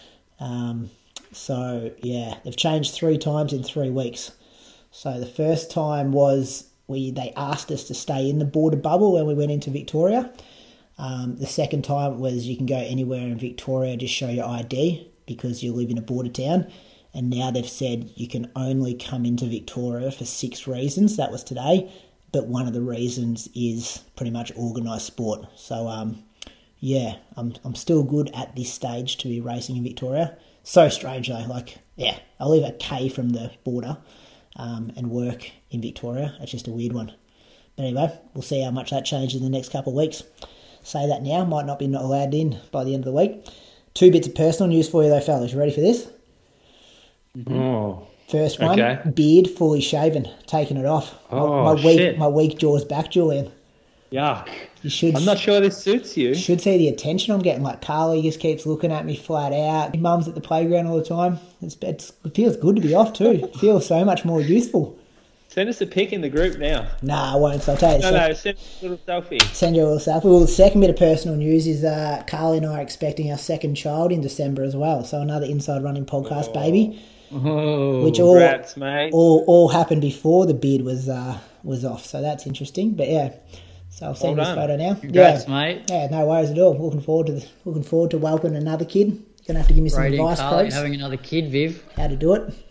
Speaker 1: They've changed 3 times in 3 weeks. So the first time was they asked us to stay in the border bubble when we went into Victoria. The second time was you can go anywhere in Victoria, just show your ID because you live in a border town. And now they've said you can only come into Victoria for 6 reasons. That was today. But one of the reasons is pretty much organised sport. So, I'm still good at this stage to be racing in Victoria. So strange though. I live a K from the border and work in Victoria. It's just a weird one. But anyway, we'll see how much that changes in the next couple of weeks. Say that now, might not be not allowed in by the end of the week. 2 bits of personal news for you though, fellas. You ready for this?
Speaker 3: Mm-hmm. Oh,
Speaker 1: first one, okay. Beard fully shaven, taking it off. My weak jaw's back, Julian.
Speaker 3: Yuck. I'm not sure this suits you.
Speaker 1: Should see the attention I'm getting. Like Carly just keeps looking at me flat out. Mum's at the playground all the time. It feels good to be off too. It feels so much more youthful.
Speaker 3: Send us a pic in the group now.
Speaker 1: Nah, I won't. So I'll tell you.
Speaker 3: Send a little selfie.
Speaker 1: Send you a little selfie. Well, the second bit of personal news is Carly and I are expecting our second child in December as well. So another Inside Running podcast baby.
Speaker 3: Oh,
Speaker 1: which
Speaker 3: congrats, mate.
Speaker 1: all happened before the beard was off. So that's interesting. But yeah. So I'll send you this photo now.
Speaker 4: Congrats, mate.
Speaker 1: Yeah, no worries at all. Looking forward to welcoming another kid. You're gonna have to give me some advice,
Speaker 4: Carly, having another kid, Viv.
Speaker 1: How to do it?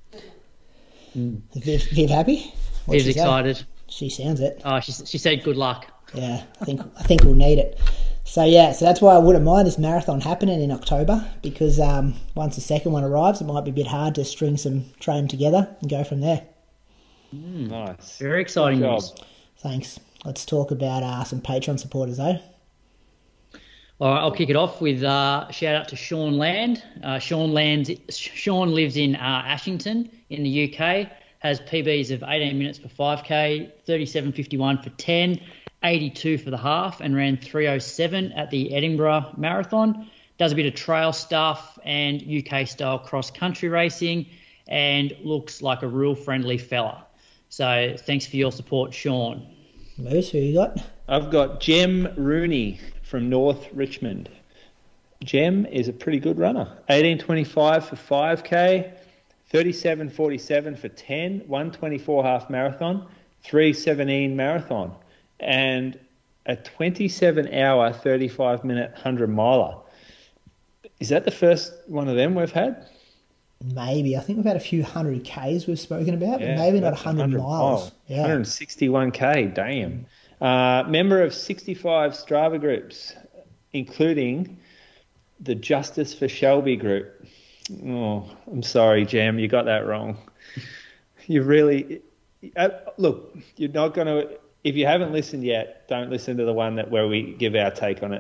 Speaker 1: Viv happy?
Speaker 4: Viv's excited.
Speaker 1: She sounds it.
Speaker 4: Oh, she said good luck.
Speaker 1: Yeah, I think we'll need it. So that's why I wouldn't mind this marathon happening in October, because once the second one arrives, it might be a bit hard to string some training together and go from there.
Speaker 3: Nice.
Speaker 4: Very exciting news.
Speaker 1: Thanks. Let's talk about some Patreon supporters, though.
Speaker 4: All right, I'll kick it off with shout out to Sean Land. Sean lives in Ashington in the UK, has PBs of 18 minutes for 5K, 37.51 for 10, 82 for the half, and ran 3:07 at the Edinburgh Marathon. Does a bit of trail stuff and UK-style cross-country racing, and looks like a real friendly fella. So thanks for your support, Sean.
Speaker 1: Moose, who you got?
Speaker 3: I've got Jem Rooney from North Richmond. Jem is a pretty good runner. 18.25 for 5K, 37.47 for 10, 1:24 half marathon, 3:17 marathon, and a 27-hour, 35-minute 100-miler. Is that the first one of them we've had?
Speaker 1: Maybe. I think we've had a few 100Ks we've spoken about, but maybe not 100 miles. Yeah.
Speaker 3: 161K, damn. Member of 65 Strava groups, including the Justice for Shelby group. Oh, I'm sorry, Jam, you got that wrong. You really... look, you're not going to if you haven't listened yet, don't listen to the one where we give our take on it.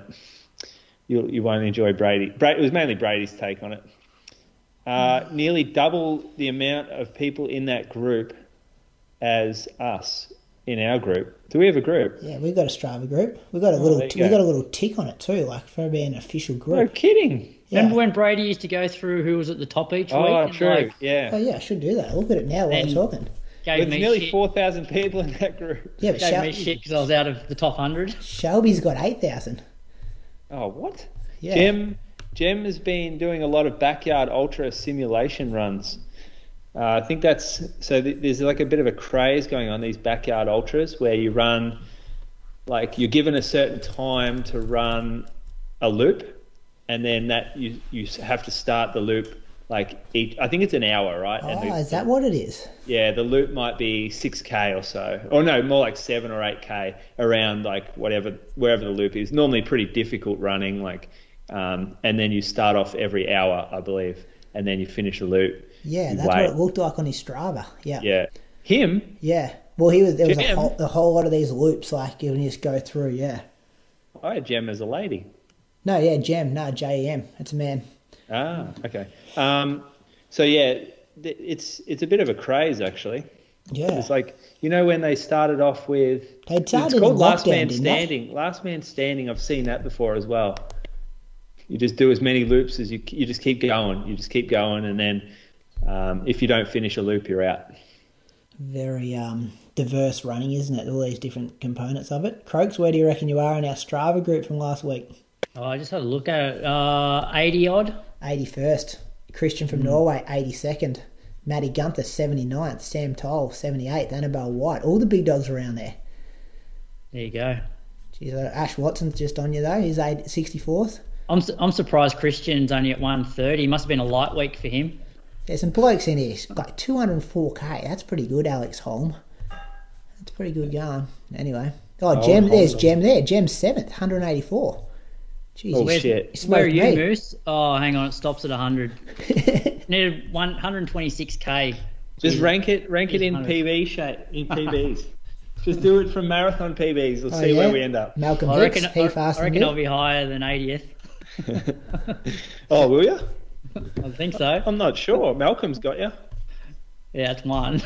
Speaker 3: You won't enjoy Brady. It was mainly Brady's take on it. Nearly double the amount of people in that group as us in our group. Do we have a group?
Speaker 1: Yeah, we've got a Strava group. We've got a little tick on it too, like for being an official group.
Speaker 3: No kidding.
Speaker 1: Yeah.
Speaker 4: Remember when Brady used to go through who was at the top each week?
Speaker 3: Oh, true.
Speaker 4: Like,
Speaker 3: yeah.
Speaker 1: Oh yeah, I should do that. Look at it now while we're talking.
Speaker 3: There's nearly 4,000 people in that group.
Speaker 1: Yeah, but
Speaker 4: gave me shit because I was out of the top 100.
Speaker 1: Shelby's got 8,000.
Speaker 3: Oh, what?
Speaker 1: Yeah.
Speaker 3: Jem has been doing a lot of backyard ultra simulation runs. I think that's so. There's like a bit of a craze going on these backyard ultras where you run, like you're given a certain time to run a loop, and then that you have to start the loop like I think it's an hour, right?
Speaker 1: Oh, is that what it is?
Speaker 3: Yeah, the loop might be 6K or so, or no, more like 7 or 8K around like wherever the loop is. Normally pretty difficult running, like, and then you start off every hour, I believe, and then you finish the loop.
Speaker 1: Yeah, that's what it looked like on his Strava. Yeah.
Speaker 3: Yeah. Him?
Speaker 1: Yeah. Well, there was a whole lot of these loops, like you just go through. Yeah.
Speaker 3: I had Jem as a lady.
Speaker 1: No, yeah, Jem. No, Jem. It's a man.
Speaker 3: Ah, okay. So yeah, it's a bit of a craze actually.
Speaker 1: Yeah.
Speaker 3: It's like, you know, when they started off with
Speaker 1: it's called
Speaker 3: Last Man Standing. Last Man Standing. I've seen that before as well. You just do as many loops as you just keep going. You just keep going, and then if you don't finish a loop, you're out.
Speaker 1: Very diverse running, isn't it? All these different components of it. Croaks, where do you reckon you are in our Strava group from last week?
Speaker 4: Oh, I just had a look at it. 80 odd.
Speaker 1: 81st. Christian from Norway, 82nd. Matty Gunther, 79th. Sam Toll, 78th. Annabelle White. All the big dogs around there.
Speaker 4: There you go.
Speaker 1: Jeez, Ash Watson's just on you though. He's 64th.
Speaker 4: I'm surprised Christian's only at 130. It must have been a light week for him.
Speaker 1: There's some blokes in here. He's got 204k. That's pretty good, Alex Holm. That's pretty good going. Anyway. Jem, there's Jem there. Jem's 7th, 184. Jeez,
Speaker 3: oh, shit.
Speaker 4: Where are you, Moose? Oh, hang on. It stops at 100. Needed 126k.
Speaker 3: Just rank it in PB shape, in PBs. Just do it from marathon PBs. We'll see where we end up.
Speaker 1: Malcolm
Speaker 4: I reckon
Speaker 1: I'll
Speaker 4: be higher than 80th.
Speaker 3: Oh, will you?
Speaker 4: I think so.
Speaker 3: I'm not sure. Malcolm's got you.
Speaker 4: Yeah, it's mine.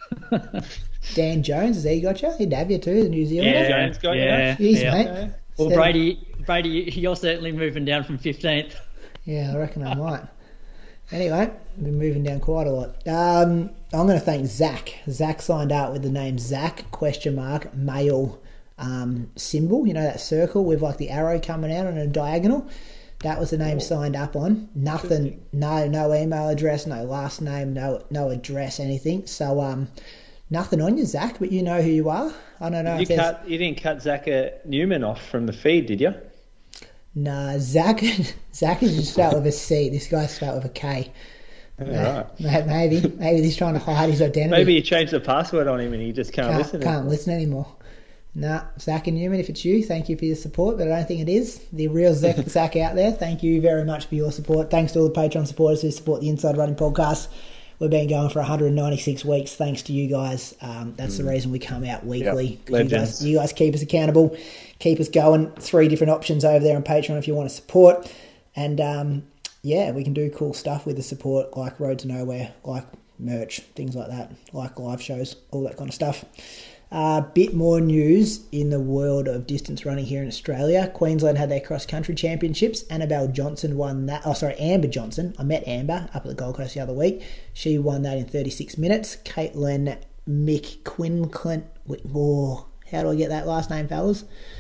Speaker 1: Dan Jones, has he got you? He'd have you too, the New Zealander.
Speaker 3: Yeah, Jones got you.
Speaker 1: Jeez, mate.
Speaker 3: Okay.
Speaker 4: Well, Brady, you're certainly moving down from 15th.
Speaker 1: Yeah, I reckon I might. Anyway, I've been moving down quite a lot. I'm going to thank Zach. Zach signed out with the name Zach, male symbol. You know, that circle with like the arrow coming out on a diagonal? That was the name signed up on. Nothing, no email address, no last name, no address, anything. So, nothing on you, Zach, but you know who you are. I don't know.
Speaker 3: You didn't cut Zach Newman off from the feed, did you?
Speaker 1: Nah, Zach is just spelled with a C. This guy's spelled with a K.
Speaker 3: Right.
Speaker 1: Maybe he's trying to hide his identity.
Speaker 3: Maybe you changed the password on him and he just can't listen.
Speaker 1: Can't listen anymore. Nah, Zach and Newman, if it's you, thank you for your support, but I don't think it is. The real Zach out there, thank you very much for your support. Thanks to all the Patreon supporters who support the Inside Running podcast. We've been going for 196 weeks, thanks to you guys. That's the reason we come out weekly.
Speaker 3: Yep.
Speaker 1: You guys keep us accountable, keep us going. 3 different options over there on Patreon if you want to support. And we can do cool stuff with the support, like Road to Nowhere, like merch, things like that, like live shows, all that kind of stuff. Bit more news in the world of distance running here in Australia. Queensland had their cross-country championships. Amber Johnson won that. Amber Johnson. I met Amber up at the Gold Coast the other week. She won that in 36 minutes. Caitlin McQuilkin. How do I get that last name, fellas?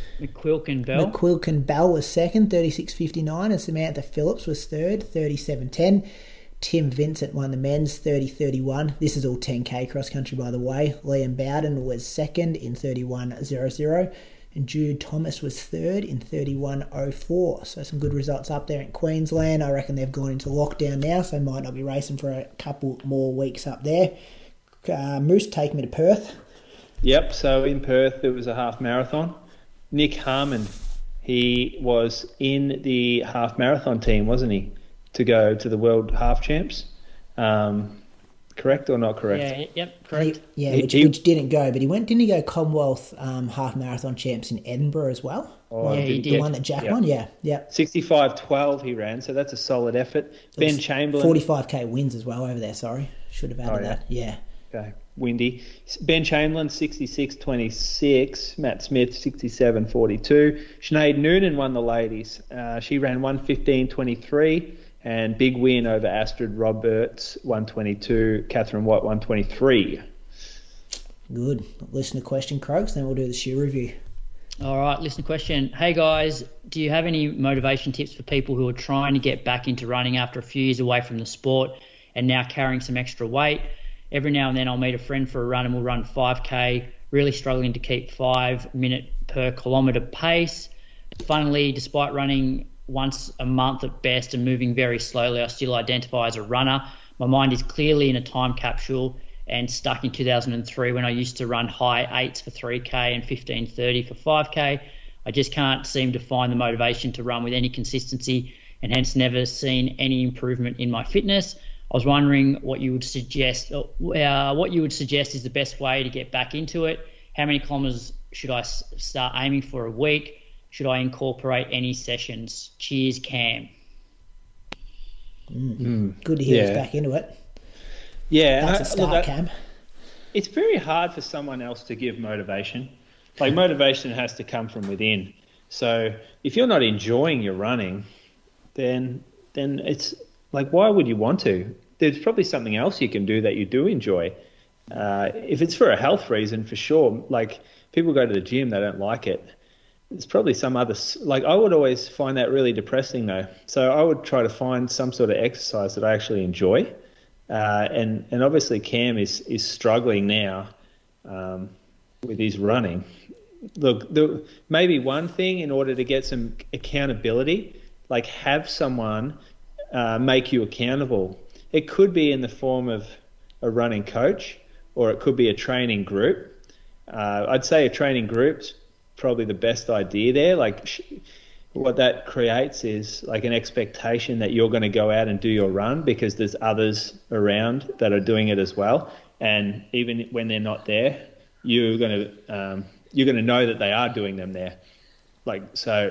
Speaker 4: McQuilkin
Speaker 1: Bell was second, 36.59, and Samantha Phillips was third, 37.10. Tim Vincent won the men's 30.31. This is all 10k cross country, by the way. Liam Bowden was second in 31.00, and Jude Thomas was third in 31.04. So some good results up there in Queensland. I reckon they've gone into lockdown now, so might not be racing for a couple more weeks up there. Moose, take me to Perth.
Speaker 3: Yep. So in Perth, it was a half marathon. Nick Harmon, he was in the half marathon team, wasn't he? To go to the World Half Champs. Correct or not correct?
Speaker 4: Yeah, yep, correct.
Speaker 1: Which didn't go, but didn't he go Commonwealth half marathon champs in Edinburgh as well?
Speaker 4: He did.
Speaker 1: The one that Jack won, yeah.
Speaker 3: 65:12 he ran, so that's a solid effort. Ben Chamberlain
Speaker 1: 45k wins as well over there. Sorry, should have added that. Yeah.
Speaker 3: Okay, windy. Ben Chamberlain 66:26. Matt Smith 67:42. Sinead Noonan won the ladies. She ran 1:15:23. And big win over Astrid Roberts, 1:22. Catherine Watt, 1:23.
Speaker 1: Good. Listen to question, Croaks, then we'll do the shoe review.
Speaker 4: All right, listen to question. Hey, guys, do you have any motivation tips for people who are trying to get back into running after a few years away from the sport and now carrying some extra weight? Every now and then I'll meet a friend for a run and we'll run 5K, really struggling to keep 5 minute per kilometre pace. Funnily, despite running once a month at best and moving very slowly, I still identify as a runner. My mind is clearly in a time capsule and stuck in 2003 when I used to run high 8s for 3K and 15:30 for 5K. I just can't seem to find the motivation to run with any consistency and hence never seen any improvement in my fitness. I was wondering what you would suggest is the best way to get back into it. How many kilometres should I start aiming for a week? Should I incorporate any sessions? Cheers, Cam.
Speaker 1: Good to hear us back into it.
Speaker 3: Yeah.
Speaker 1: That's a start, Cam.
Speaker 3: It's very hard for someone else to give motivation. Like, motivation has to come from within. So if you're not enjoying your running, then it's like, why would you want to? There's probably something else you can do that you do enjoy. If it's for a health reason, for sure. Like, people go to the gym, they don't like it. There's probably some other, like, I would always find that really depressing though. So I would try to find some sort of exercise that I actually enjoy. And obviously Cam is struggling now with his running. Look, maybe one thing in order to get some accountability, like have someone make you accountable. It could be in the form of a running coach, or it could be a training group. I'd say a training group's probably the best idea there. Like, what that creates is like an expectation that you're going to go out and do your run because there's others around that are doing it as well. And even when they're not there, you're going to know that they are doing them there. Like, so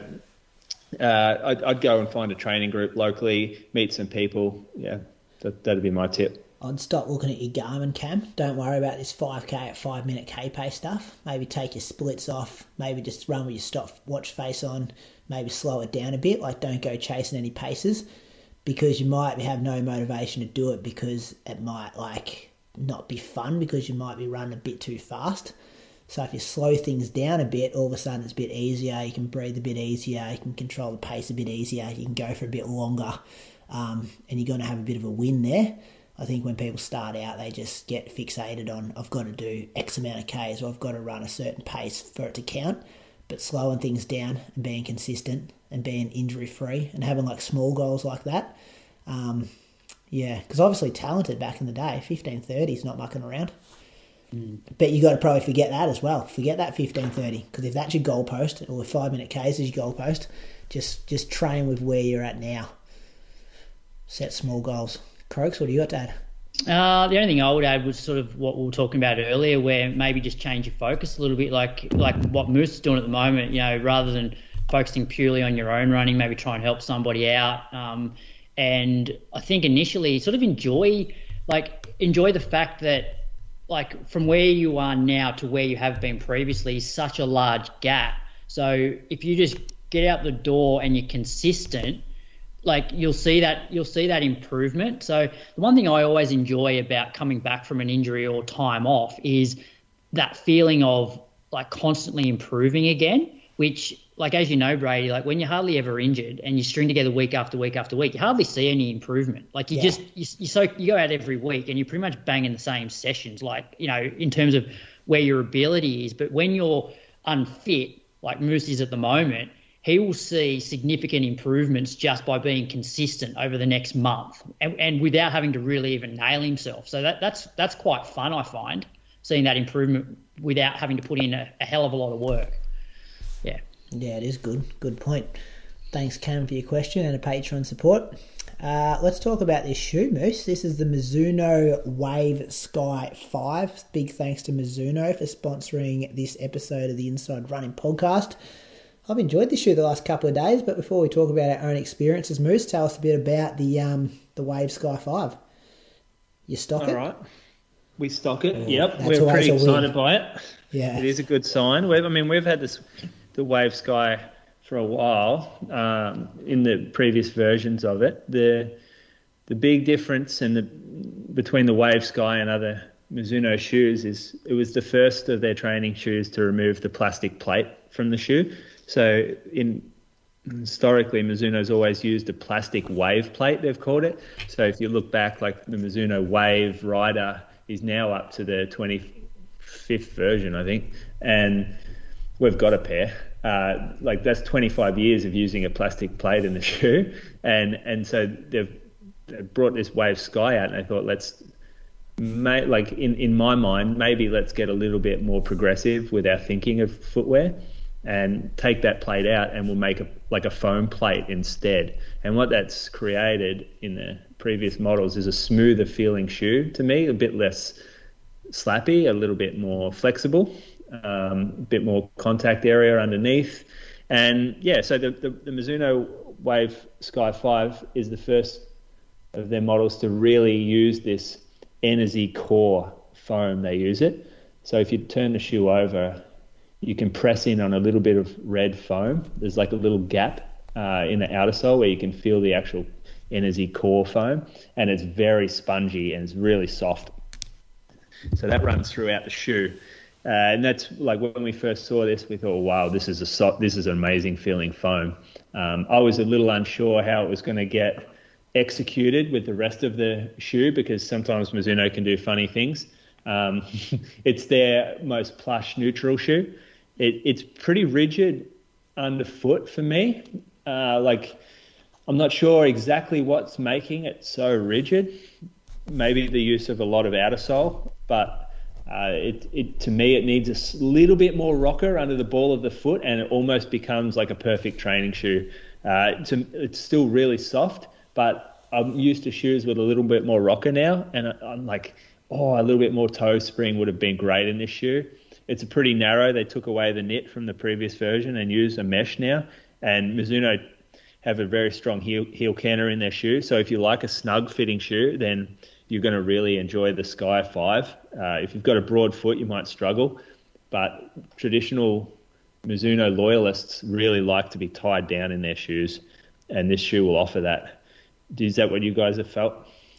Speaker 3: I'd go and find a training group locally, meet some people. Yeah, that'd be my tip.
Speaker 1: I'd stop looking at your Garmin, Cam. Don't worry about this 5K at 5 minute K pace stuff. Maybe take your splits off. Maybe just run with your stopwatch face on. Maybe slow it down a bit. Like, don't go chasing any paces, because you might have no motivation to do it because it might like not be fun because you might be running a bit too fast. So if you slow things down a bit, all of a sudden it's a bit easier. You can breathe a bit easier. You can control the pace a bit easier. You can go for a bit longer, and you're going to have a bit of a win there. I think when people start out, they just get fixated on, I've got to do X amount of Ks, or I've got to run a certain pace for it to count. But slowing things down and being consistent and being injury-free and having like small goals like that. Because obviously talented back in the day, 15:30 is not mucking around. But you got to probably forget that as well. Forget that 15:30, because if that's your goalpost, or 5 minute Ks is your goalpost, just train with where you're at now. Set small goals. Croaks, what do you got to add?
Speaker 4: The only thing I would add was sort of what we were talking about earlier, where maybe just change your focus a little bit, like what Moose is doing at the moment. You know, rather than focusing purely on your own running, maybe try and help somebody out. And I think initially, sort of enjoy the fact that, like, from where you are now to where you have been previously is such a large gap. So if you just get out the door and you're consistent, like, you'll see that improvement. So the one thing I always enjoy about coming back from an injury or time off is that feeling of like constantly improving again, which, like, as you know, Brady, like when you're hardly ever injured and you string together week after week after week, you hardly see any improvement. Like, you go out every week and you're pretty much banging the same sessions, like, you know, in terms of where your ability is. But when you're unfit, like Moose is at the moment, he will see significant improvements just by being consistent over the next month and without having to really even nail himself. So that's quite fun, I find, seeing that improvement without having to put in a hell of a lot of work. Yeah.
Speaker 1: Yeah, it is good. Good point. Thanks, Cam, for your question and a Patreon support. Let's talk about this shoe, Moose. This is the Mizuno Wave Sky 5. Big thanks to Mizuno for sponsoring this episode of the Inside Running podcast. I've enjoyed this shoe the last couple of days, but before we talk about our own experiences, Moose, tell us a bit about the Wave Sky 5. You stock it?
Speaker 3: All right. We stock it.
Speaker 1: Oh,
Speaker 3: yep. We're pretty excited by it.
Speaker 1: Yeah.
Speaker 3: It is a good sign. We've had the Wave Sky for a while in the previous versions of it. The big difference between the Wave Sky and other Mizuno shoes is it was the first of their training shoes to remove the plastic plate from the shoe. So historically, Mizuno's always used a plastic wave plate, they've called it. So if you look back, like the Mizuno Wave Rider is now up to the 25th version, I think, and we've got a pair. That's 25 years of using a plastic plate in the shoe, and so they've brought this Wave Sky out, and I thought in my mind, maybe let's get a little bit more progressive with our thinking of footwear and take that plate out, and we'll make a foam plate instead. And what that's created in the previous models is a smoother feeling shoe to me, a bit less slappy, a little bit more flexible, a bit more contact area underneath. And yeah, so the Mizuno Wave Sky 5 is the first of their models to really use this Energy Core foam. They use it. So if you turn the shoe over, you can press in on a little bit of red foam. There's like a little gap in the outer sole where you can feel the actual Energy Core foam, and it's very spongy and it's really soft. So that runs throughout the shoe. And that's like when we first saw this, we thought, wow, this is an amazing feeling foam. I was a little unsure how it was going to get executed with the rest of the shoe, because sometimes Mizuno can do funny things. It's their most plush neutral shoe. It's pretty rigid underfoot for me. I'm not sure exactly what's making it so rigid. Maybe the use of a lot of outer sole, but to me it needs a little bit more rocker under the ball of the foot, and it almost becomes like a perfect training shoe. It's still really soft, but I'm used to shoes with a little bit more rocker now, and I'm like, a little bit more toe spring would have been great in this shoe. It's a pretty narrow. They took away the knit from the previous version and use a mesh now, and Mizuno have a very strong heel canter in their shoe. So if you like a snug fitting shoe, then you're going to really enjoy the Sky 5. If you've got a broad foot, you might struggle, but traditional Mizuno loyalists really like to be tied down in their shoes, and this shoe will offer that. Is that what you guys have felt?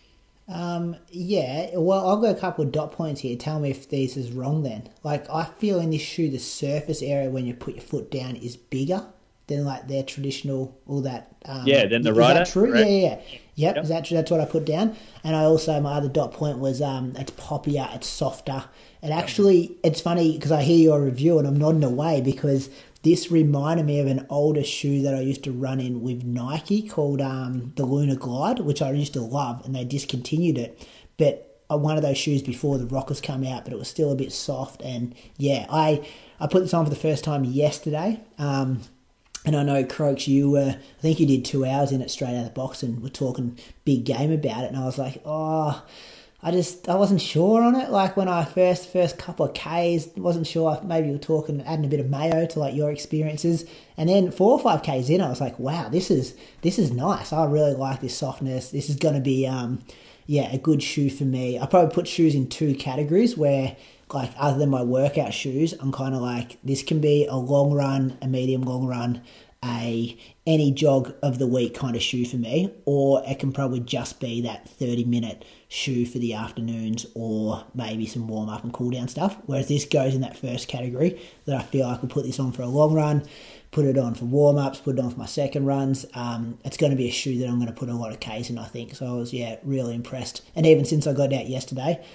Speaker 1: Yeah, well, I've got a couple of dot points here. Tell me if this is wrong then. Like, I feel in this shoe, the surface area when you put your foot down is bigger than like their traditional, all that.
Speaker 3: Than the Rider.
Speaker 1: Is that true?
Speaker 3: Right?
Speaker 1: Yeah. Yep, is that true? That's what I put down. And I also, my other dot point was it's poppier, it's softer. And actually, it's funny because I hear your review and I'm nodding away because this reminded me of an older shoe that I used to run in with Nike called the Lunar Glide, which I used to love, and they discontinued it. But one of those shoes before the Rockers come out, but it was still a bit soft. And yeah, I put this on for the first time yesterday. And I know, Croaks, I think you did 2 hours in it straight out of the box and were talking big game about it. And I was like, I wasn't sure on it. Like when I first couple of Ks, wasn't sure. Maybe you were talking, adding a bit of mayo to like your experiences. And then 4 or 5 Ks in, I was like, wow, this is nice. I really like this softness. This is going to be, a good shoe for me. I probably put shoes in 2 categories where, like, other than my workout shoes, I'm kind of like, this can be a long run, a medium long run, any jog of the week kind of shoe for me, or it can probably just be that 30-minute shoe for the afternoons, or maybe some warm up and cool down stuff. Whereas this goes in that first category, that I feel I could put this on for a long run, put it on for warm ups, put it on for my second runs. It's going to be a shoe that I'm going to put a lot of Ks in, I think. So I was really impressed. And even since I got out yesterday,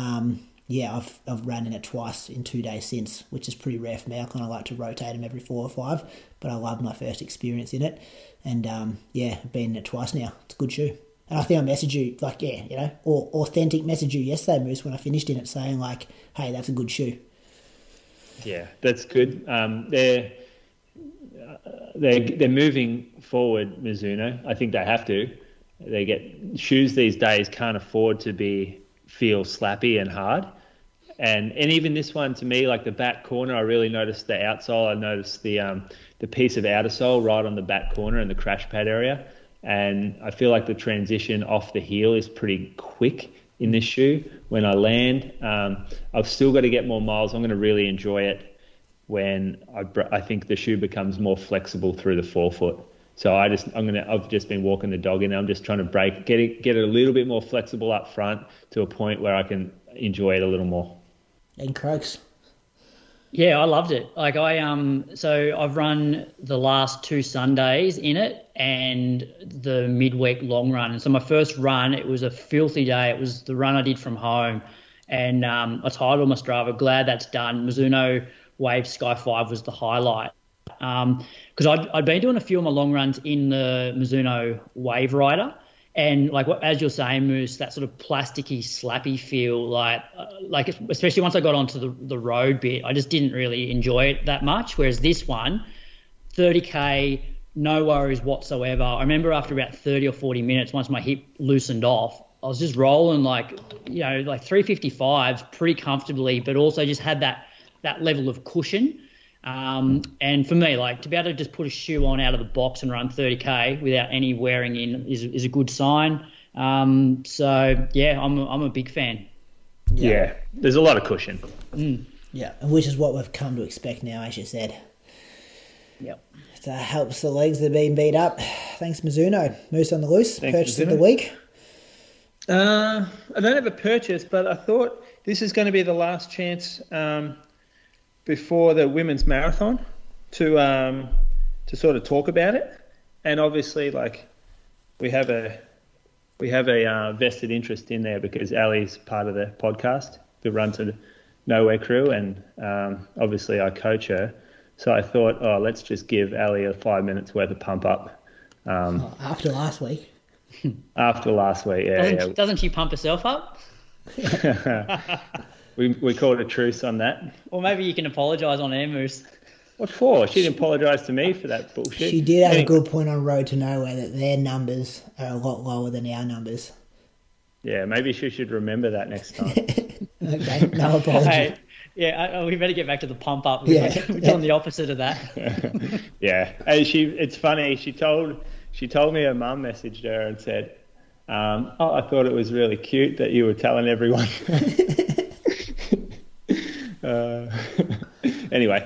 Speaker 1: I've ran in it twice in 2 days since, which is pretty rare for me. I kind of like to rotate them every 4 or 5, but I loved my first experience in it. And I've been in it twice now. It's a good shoe. And I think I messaged you, or authentic message you yesterday, Moose, when I finished in it, saying like, hey, that's a good shoe.
Speaker 3: Yeah, that's good. They're moving forward, Mizuno. I think they have to. shoes these days can't afford to feel slappy and hard. And even this one, to me, like the back corner, I really noticed the outsole. I noticed the piece of outer sole right on the back corner in the crash pad area. And I feel like the transition off the heel is pretty quick in this shoe. When I land, I've still got to get more miles. I'm going to really enjoy it when I think the shoe becomes more flexible through the forefoot. So I've just been walking the dog in. I'm just trying to get it a little bit more flexible up front to a point where I can enjoy it a little more.
Speaker 1: And Croaks.
Speaker 4: Yeah, I loved it. Like so I've run the last 2 Sundays in it and the midweek long run. And so my first run, it was a filthy day. It was the run I did from home, and I titled my Strava. Glad that's done. Mizuno Wave Sky 5 was the highlight. Because I'd been doing a few of my long runs in the Mizuno Wave Rider, and as you're saying, Moose, that sort of plasticky, slappy feel, like especially once I got onto the road bit, I just didn't really enjoy it that much. Whereas this one, 30k, no worries whatsoever. I remember after about 30 or 40 minutes, once my hip loosened off, I was just rolling like 355s pretty comfortably, but also just had that level of cushion. And for me, to be able to just put a shoe on out of the box and run 30k without any wearing in is a good sign. So yeah, I'm a big fan.
Speaker 3: Yeah, there's a lot of cushion.
Speaker 1: Yeah, which is what we've come to expect now, as you said.
Speaker 4: Yep.
Speaker 1: So it helps the legs that are being beat up. Thanks, Mizuno. Moose on the loose.
Speaker 3: Thanks,
Speaker 1: purchase
Speaker 3: Mizuno.
Speaker 1: of the week.
Speaker 5: I don't have a purchase, but I thought this is going to be the last chance before the women's marathon to sort of talk about it. And obviously, we have a vested interest in there because Ali's part of the podcast, the Run to Nowhere crew, and obviously I coach her. So I thought, let's just give Ali a 5 minutes worth of pump up.
Speaker 1: After last week.
Speaker 3: After last week, yeah.
Speaker 4: Doesn't she pump herself up?
Speaker 3: We called a truce on that.
Speaker 4: Or maybe you can apologise on air, Moose.
Speaker 3: What for? She didn't apologise to me for that bullshit.
Speaker 1: She did have a good point on Road to Nowhere that their numbers are a lot lower than our numbers.
Speaker 3: Yeah, maybe she should remember that next time.
Speaker 1: Okay, no apology.
Speaker 4: Hey, yeah, we better get back to the pump up.
Speaker 1: Yeah.
Speaker 4: We're doing the opposite of that.
Speaker 3: Yeah. Hey, it's funny. She told me her mum messaged her and said, I thought it was really cute that you were telling everyone. Anyway,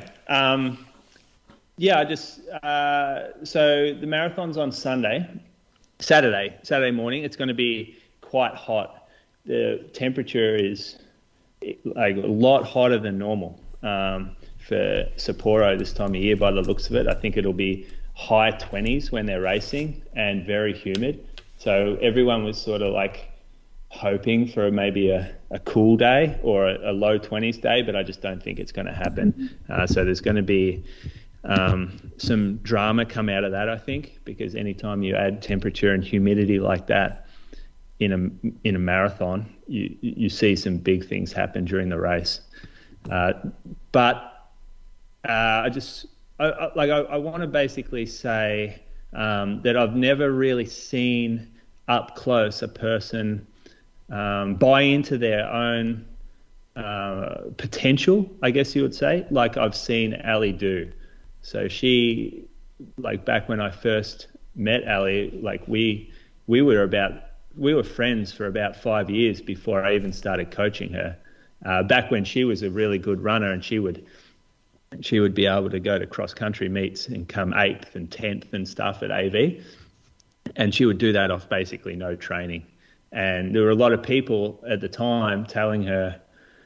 Speaker 3: so the marathon's on Saturday morning. It's going to be quite hot. The temperature is a lot hotter than normal for Sapporo this time of year by the looks of it. I think it'll be high 20s when they're racing and very humid. So everyone was sort of hoping for maybe a cool day or a low 20s day, but I just don't think it's going to happen. So there's going to be some drama come out of that, I think, because anytime you add temperature and humidity like that in a marathon, you see some big things happen during the race. But I want to basically say that I've never really seen up close a person buy into their own potential, I guess you would say, like I've seen Ali do. So she, back when I first met Ali, we were friends for about 5 years before I even started coaching her. Back when she was a really good runner and she would be able to go to cross country meets and come 8th and 10th and stuff at AV, and she would do that off basically no training. And there were a lot of people at the time telling her,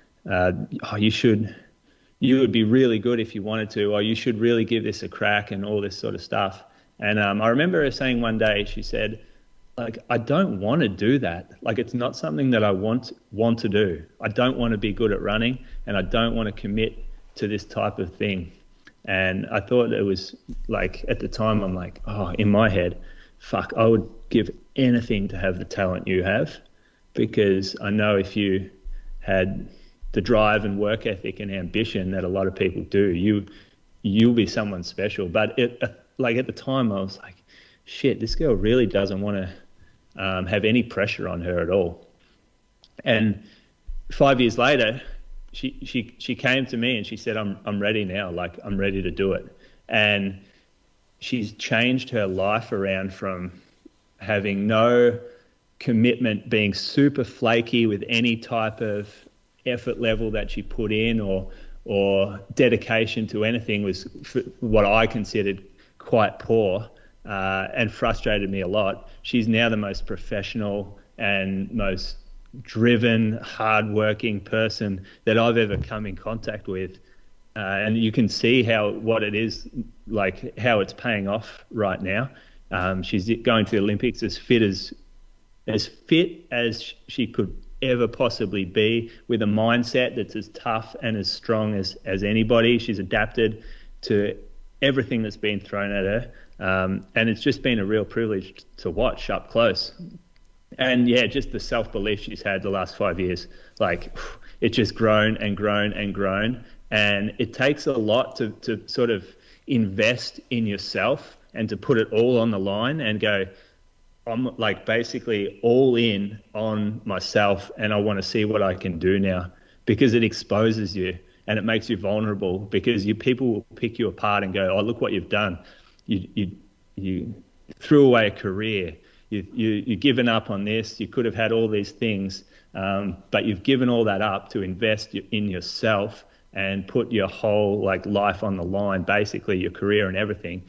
Speaker 3: you would be really good if you wanted to, or you should really give this a crack and all this sort of stuff. And I remember her saying one day, she said, I don't want to do that. It's not something that I want to do. I don't want to be good at running, and I don't want to commit to this type of thing. And I thought it was at the time, I'm in my head, fuck, I would give anything to have the talent you have, because I know if you had the drive and work ethic and ambition that a lot of people do, you'll be someone special. But at the time I was like, shit, this girl really doesn't want to have any pressure on her at all. And 5 years later, she came to me and she said, I'm ready now. Like, I'm ready to do it. And she's changed her life around from having no commitment, being super flaky with any type of effort level that she put in or dedication to anything, was what I considered quite poor and frustrated me a lot. She's now the most professional and most driven, hard-working person that I've ever come in contact with. And you can see what it is, like how it's paying off right now. She's going to the Olympics as fit as she could ever possibly be, with a mindset that's as tough and as strong as anybody. She's adapted to everything that's been thrown at her. And it's just been a real privilege to watch up close. And yeah, just the self-belief she's had the last 5 years, like it's just grown and grown and grown. And it takes a lot to sort of invest in yourself and to put it all on the line and go, I'm like basically all in on myself and I want to see what I can do now, because it exposes you and it makes you vulnerable, because people will pick you apart and go, oh, look what you've done. You threw away a career. You've given up on this. You could have had all these things, but you've given all that up to invest in yourself and put your whole like life on the line, basically your career and everything,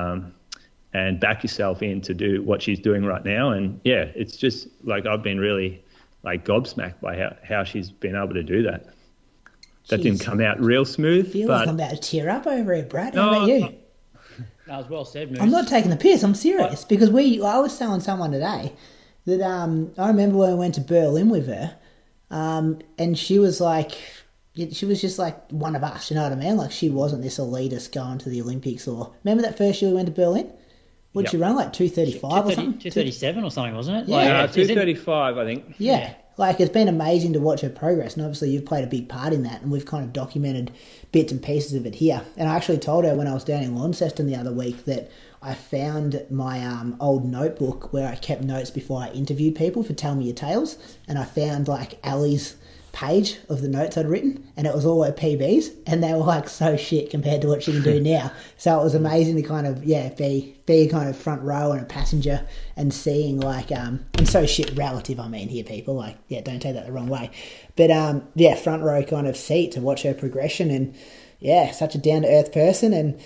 Speaker 3: and back yourself in to do what she's doing right now. And yeah, it's just like I've been really like gobsmacked by how she's been able to do that. That didn't come out real smooth.
Speaker 1: I feel like I'm about to tear up over it, Brad. How about you?
Speaker 4: That was well said, Moose.
Speaker 1: I'm not taking the piss. I'm serious. Because I was telling someone today that I remember when we went to Berlin with her, and she was like, she was just like one of us, you know what I mean? Like she wasn't this elitist going to the Olympics. Or remember that first year we went to Berlin? What did she run, like 2:35 or something?
Speaker 4: 2:37 or something, wasn't it?
Speaker 1: Yeah,
Speaker 3: like, 2:35, I think.
Speaker 1: Yeah. Like, it's been amazing to watch her progress, and obviously you've played a big part in that, and we've kind of documented bits and pieces of it here. And I actually told her when I was down in Launceston the other week that I found my old notebook where I kept notes before I interviewed people for Tell Me Your Tales, and I found, like, Ali's page of the notes I'd written, and it was all her PBs, and they were, like, so shit compared to what she can do now. So it was amazing to kind of, be kind of front row and a passenger and seeing, like, and so shit relative, I mean, here, people, like, yeah, don't take that the wrong way. But, front row kind of seat to watch her progression, and, yeah, such a down-to-earth person, and,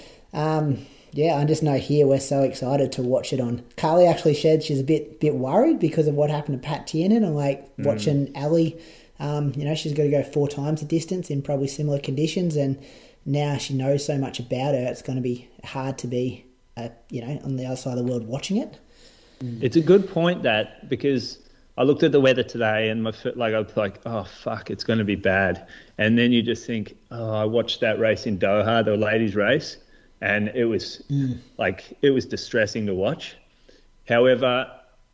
Speaker 1: I just know here we're so excited to watch it on. Carly actually said she's a bit worried because of what happened to Pat Tiernan, and, like, watching Ali, she's got to go 4 times the distance in probably similar conditions, and now she knows so much about her, it's going to be hard to be, on the other side of the world watching it.
Speaker 3: It's a good point, that, because I looked at the weather today and I was like, oh, fuck, it's going to be bad. And then you just think, oh, I watched that race in Doha, the ladies' race, and it was it was distressing to watch. However,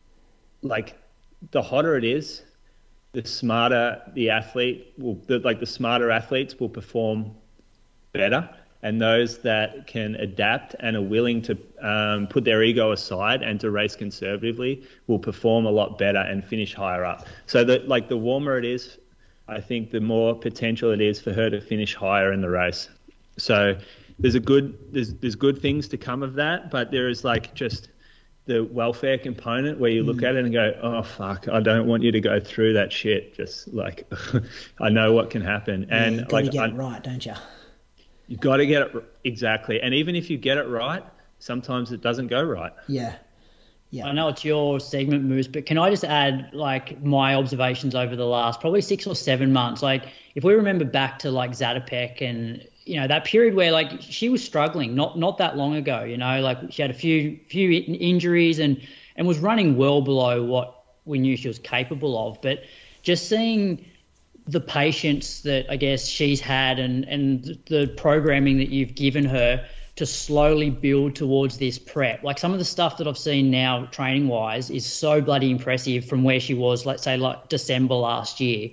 Speaker 3: like, the hotter it is, the smarter the athlete the smarter athletes will perform better, and those that can adapt and are willing to put their ego aside and to race conservatively will perform a lot better and finish higher up. So the warmer it is, I think the more potential it is for her to finish higher in the race. So there's good things to come of that, but there is like just the welfare component where you look at it and go, oh, fuck, I don't want you to go through that shit. Just like, I know what can happen. And
Speaker 1: you've got to get it right, don't you?
Speaker 3: You've got to get it exactly. And even if you get it right, sometimes it doesn't go right.
Speaker 1: Yeah.
Speaker 4: I know it's your segment, Moose, but can I just add, like, my observations over the last probably 6 or 7 months? Like, if we remember back to, like, Zatopek and, that period where, like, she was struggling not that long ago, like she had a few injuries and was running well below what we knew she was capable of. But just seeing the patience that I guess she's had and the programming that you've given her to slowly build towards this prep. Like, some of the stuff that I've seen now training-wise is so bloody impressive from where she was, let's say, like December last year.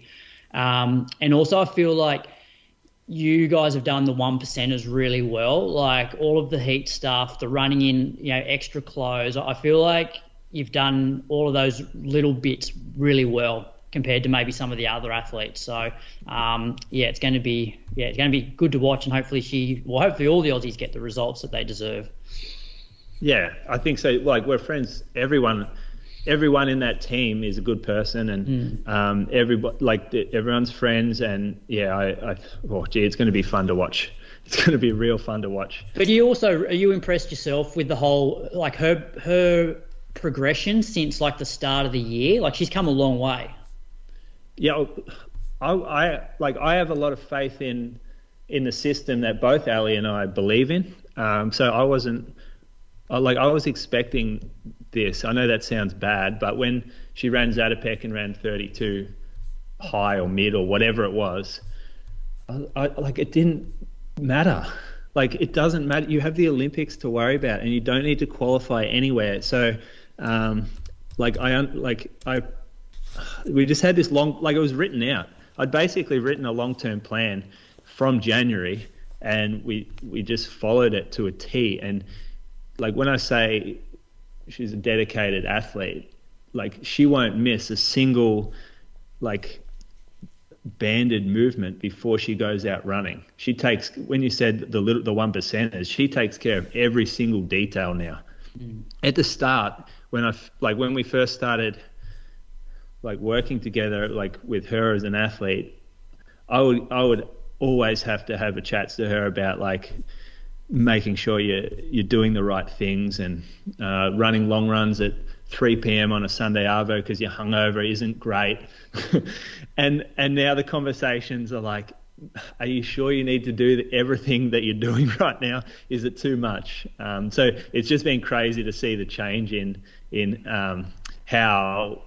Speaker 4: And also I feel like you guys have done the 1%ers really well, like all of the heat stuff, the running in, extra clothes. I feel like, you've done all of those little bits really well compared to maybe some of the other athletes. So it's going to be good to watch, and hopefully all the Aussies get the results that they deserve.
Speaker 3: Yeah, I think so. Like, we're friends. Everyone in that team is a good person, and everyone's friends. And it's going to be fun to watch. It's going to be real fun to watch.
Speaker 4: But are you impressed yourself with the whole, like, her progression since like the start of the year? Like, she's come a long way.
Speaker 3: Yeah, I have a lot of faith in the system that both Ali and I believe in. So I was expecting this. I know that sounds bad, but when she ran Zatopek and ran 32 high or mid or whatever it was, it didn't matter. Like, it doesn't matter. You have the Olympics to worry about, and you don't need to qualify anywhere. So, we just had this long, like, it was written out. I'd basically written a long-term plan from January, and we just followed it to a T. And like, when I say she's a dedicated athlete, like, she won't miss a single, like, banded movement before she goes out running. She takes, when you said the 1%ers, she takes care of every single detail now. At the start, when we first started, like, working together, like, with her as an athlete, I would always have to have a chat to her about, like, making sure you're doing the right things, and running long runs at 3 p.m. on a Sunday arvo because you're hungover isn't great. and now the conversations are like, are you sure you need to do everything that you're doing right now? Is it too much? So it's just been crazy to see the change in how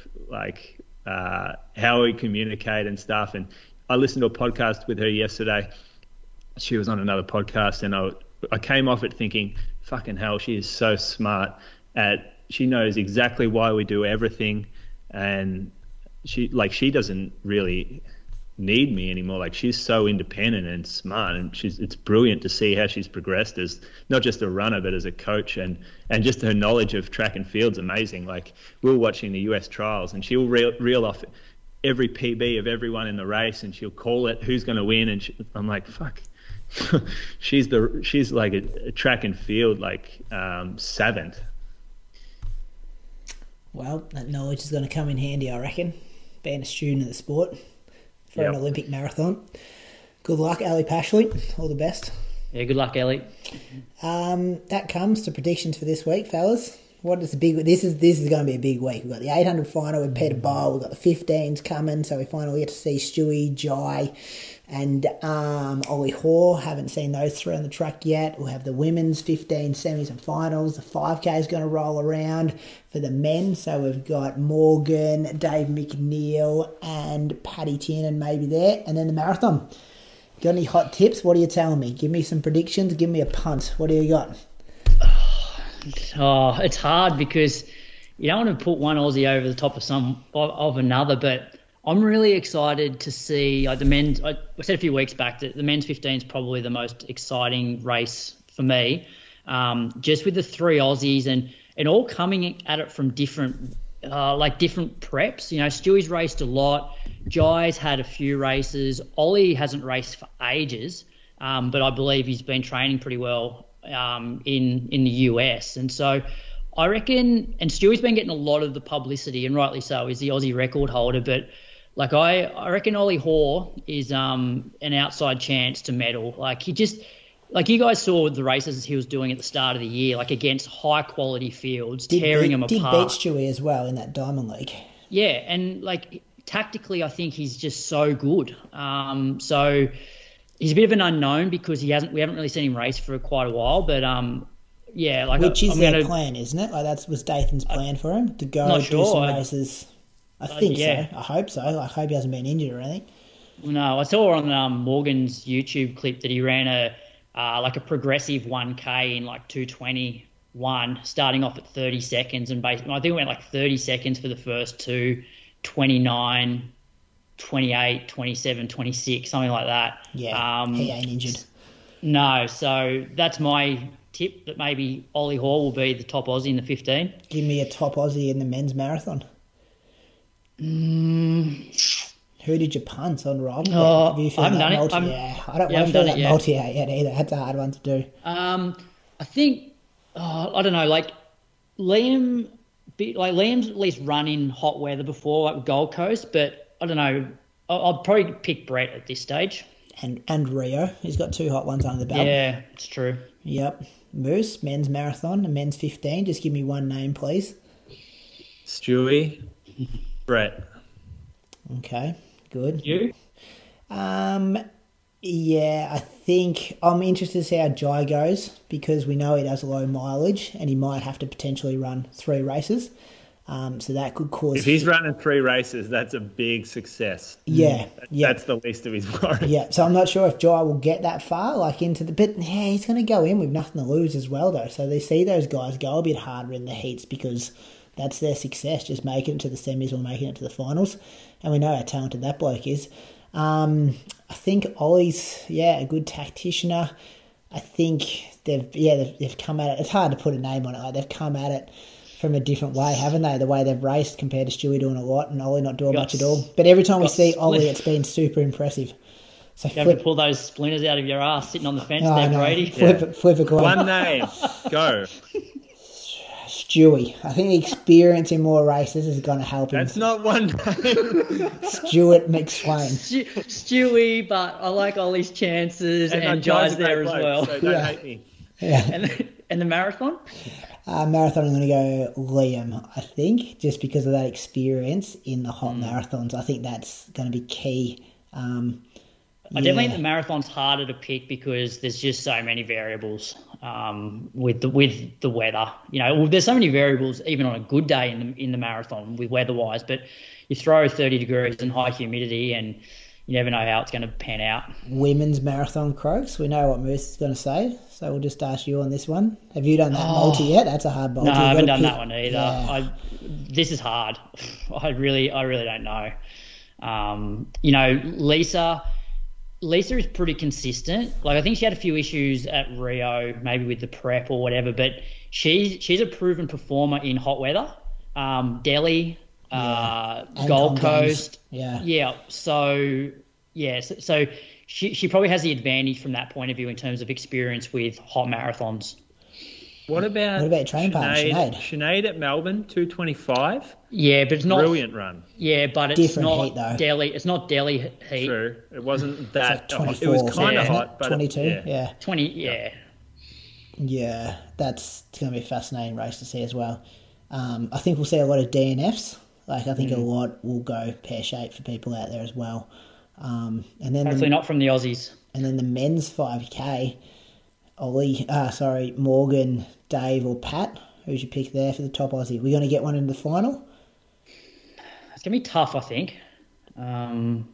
Speaker 3: we communicate and stuff. And I listened to a podcast with her yesterday. She was on another podcast, and I came off it thinking, fucking hell, she is so smart she knows exactly why we do everything, and she doesn't really need me anymore. Like, she's so independent and smart, and it's brilliant to see how she's progressed as not just a runner but as a coach, and just her knowledge of track and field's amazing. Like, we were watching the US trials, and she'll reel off every PB of everyone in the race, and she'll call it who's going to win, and I'm like, fuck. she's like a track and field, like, savant.
Speaker 1: Well, that knowledge is going to come in handy, I reckon, being a student of the sport for an Olympic marathon. Good luck, Ali Pashley. All the best.
Speaker 4: Yeah, good luck, Ali.
Speaker 1: That comes to predictions for this week, fellas. What is the big? This is going to be a big week. We've got the 800 final with Peter Bowl. We've got the 15s coming, so we finally get to see Stewie, Jai, and Ollie Hoare. Haven't seen those three on the track yet. We'll have the women's 15 semis and finals. The 5K is going to roll around for the men. So we've got Morgan, Dave McNeil, and Paddy Tiernan maybe there. And then the marathon. Got any hot tips? What are you telling me? Give me some predictions. Give me a punt. What do you got?
Speaker 4: Oh, it's hard because you don't want to put one Aussie over the top of another, but I'm really excited to see the men's. I said a few weeks back that the men's 15 is probably the most exciting race for me, just with the three Aussies and all coming at it from different preps. You know, Stewie's raced a lot. Jai's had a few races. Ollie hasn't raced for ages, but I believe he's been training pretty well in the US. And so I reckon, and Stewie's been getting a lot of the publicity, and rightly so, he's the Aussie record holder, but like I reckon Ollie Hoare is an outside chance to medal. Like, he just, like, you guys saw the races he was doing at the start of the year, like against high quality fields, tearing them apart.
Speaker 1: Did beat Stewie as well in that Diamond League.
Speaker 4: Yeah, and like tactically I think he's just so good. So he's a bit of an unknown because we haven't really seen him race for quite a while, but yeah, like,
Speaker 1: which is their plan, isn't it? Like, that was Dathan's plan for him to go do some races. I think so. I hope so. I hope he hasn't been injured or anything.
Speaker 4: No, I saw on Morgan's YouTube clip that he ran a progressive 1K in like 2:21, starting off at 30 seconds, and basically I think it went like 30 seconds for the first two, 29, 28, 27, 26, something like that.
Speaker 1: Yeah, he ain't injured.
Speaker 4: No, so that's my tip that maybe Ollie Hall will be the top Aussie in the 15.
Speaker 1: Give me a top Aussie in the men's marathon. Who did you punt on Rob?
Speaker 4: I haven't done it.
Speaker 1: I don't want to do that multi yet either. That's a hard one to do.
Speaker 4: I think, I don't know, like Liam's at least run in hot weather before, like Gold Coast, but I don't know. I'll probably pick Brett at this stage.
Speaker 1: And Rio. He's got 2 hot ones under the belt.
Speaker 4: Yeah, it's true.
Speaker 1: Yep. Moose, men's marathon, and men's 15. Just give me one name, please.
Speaker 3: Stewie, Brett.
Speaker 1: Okay, good.
Speaker 4: You?
Speaker 1: Yeah, I think I'm interested to see how Jai goes because we know he does low mileage and he might have to potentially run 3 races. So that could cause...
Speaker 3: If he's running 3 races, that's a big success.
Speaker 1: Yeah.
Speaker 3: That's the least of his worries.
Speaker 1: Yeah, so I'm not sure if Jai will get that far, like into the... But, yeah, he's going to go in with nothing to lose as well, though. So they see those guys go a bit harder in the heats because that's their success, just making it to the semis or making it to the finals. And we know how talented that bloke is. I think Ollie's, a good tacticianer. I think they've come at it. It's hard to put a name on it. Like, they've come at it from a different way, haven't they? The way they've raced compared to Stewie doing a lot and Ollie not doing much at all. But every time we see Ollie, it's been super impressive. So
Speaker 4: you have to pull those splinters out of your ass sitting on the fence Brady.
Speaker 1: Flip a coin.
Speaker 3: One name. Go.
Speaker 1: Stewie. I think the experience in more races is going to help him.
Speaker 3: That's not one name.
Speaker 1: Stuart McSwain.
Speaker 4: Stewie, but I like Ollie's chances and Jai's there as well.
Speaker 3: So don't hate me.
Speaker 1: Yeah.
Speaker 4: And the marathon?
Speaker 1: Marathon, I'm going to go Liam, I think, just because of that experience in the hot marathons. I think that's going to be key.
Speaker 4: I definitely think the marathon's harder to pick because there's just so many variables with the weather. You know, there's so many variables even on a good day in the marathon with weather-wise, but you throw 30 degrees and high humidity and you never know how it's going to pan out.
Speaker 1: Women's marathon, Croaks. We know what Moose is going to say, so we'll just ask you on this one. Have you done that multi yet? That's a hard multi.
Speaker 4: No, I haven't done that one either. Yeah. This is hard. I really don't know. You know, Lisa is pretty consistent. Like, I think she had a few issues at Rio, maybe with the prep or whatever, but she's a proven performer in hot weather. Delhi, Gold Coast. Yeah. So she probably has the advantage from that point of view in terms of experience with hot marathons.
Speaker 3: What about
Speaker 1: training partner, Sinead?
Speaker 3: Sinead at Melbourne, 2:25.
Speaker 4: Yeah, but it's not
Speaker 3: brilliant run.
Speaker 4: Yeah, but it's
Speaker 1: different
Speaker 4: not
Speaker 1: heat, though.
Speaker 4: Delhi. It's not Delhi heat.
Speaker 3: True, it wasn't that.
Speaker 1: It's like 24,
Speaker 3: it was kind of hot, but
Speaker 1: 22.
Speaker 4: 20. Yeah.
Speaker 1: Yeah, that's going to be a fascinating race to see as well. I think we'll see a lot of DNFs. Like, I think a lot will go pear-shaped for people out there as well. And then
Speaker 4: hopefully not from the Aussies.
Speaker 1: And then the men's 5K, Morgan, Dave or Pat, who's your pick there for the top Aussie? We're going to get one in the final?
Speaker 4: It's going to be tough, I think. I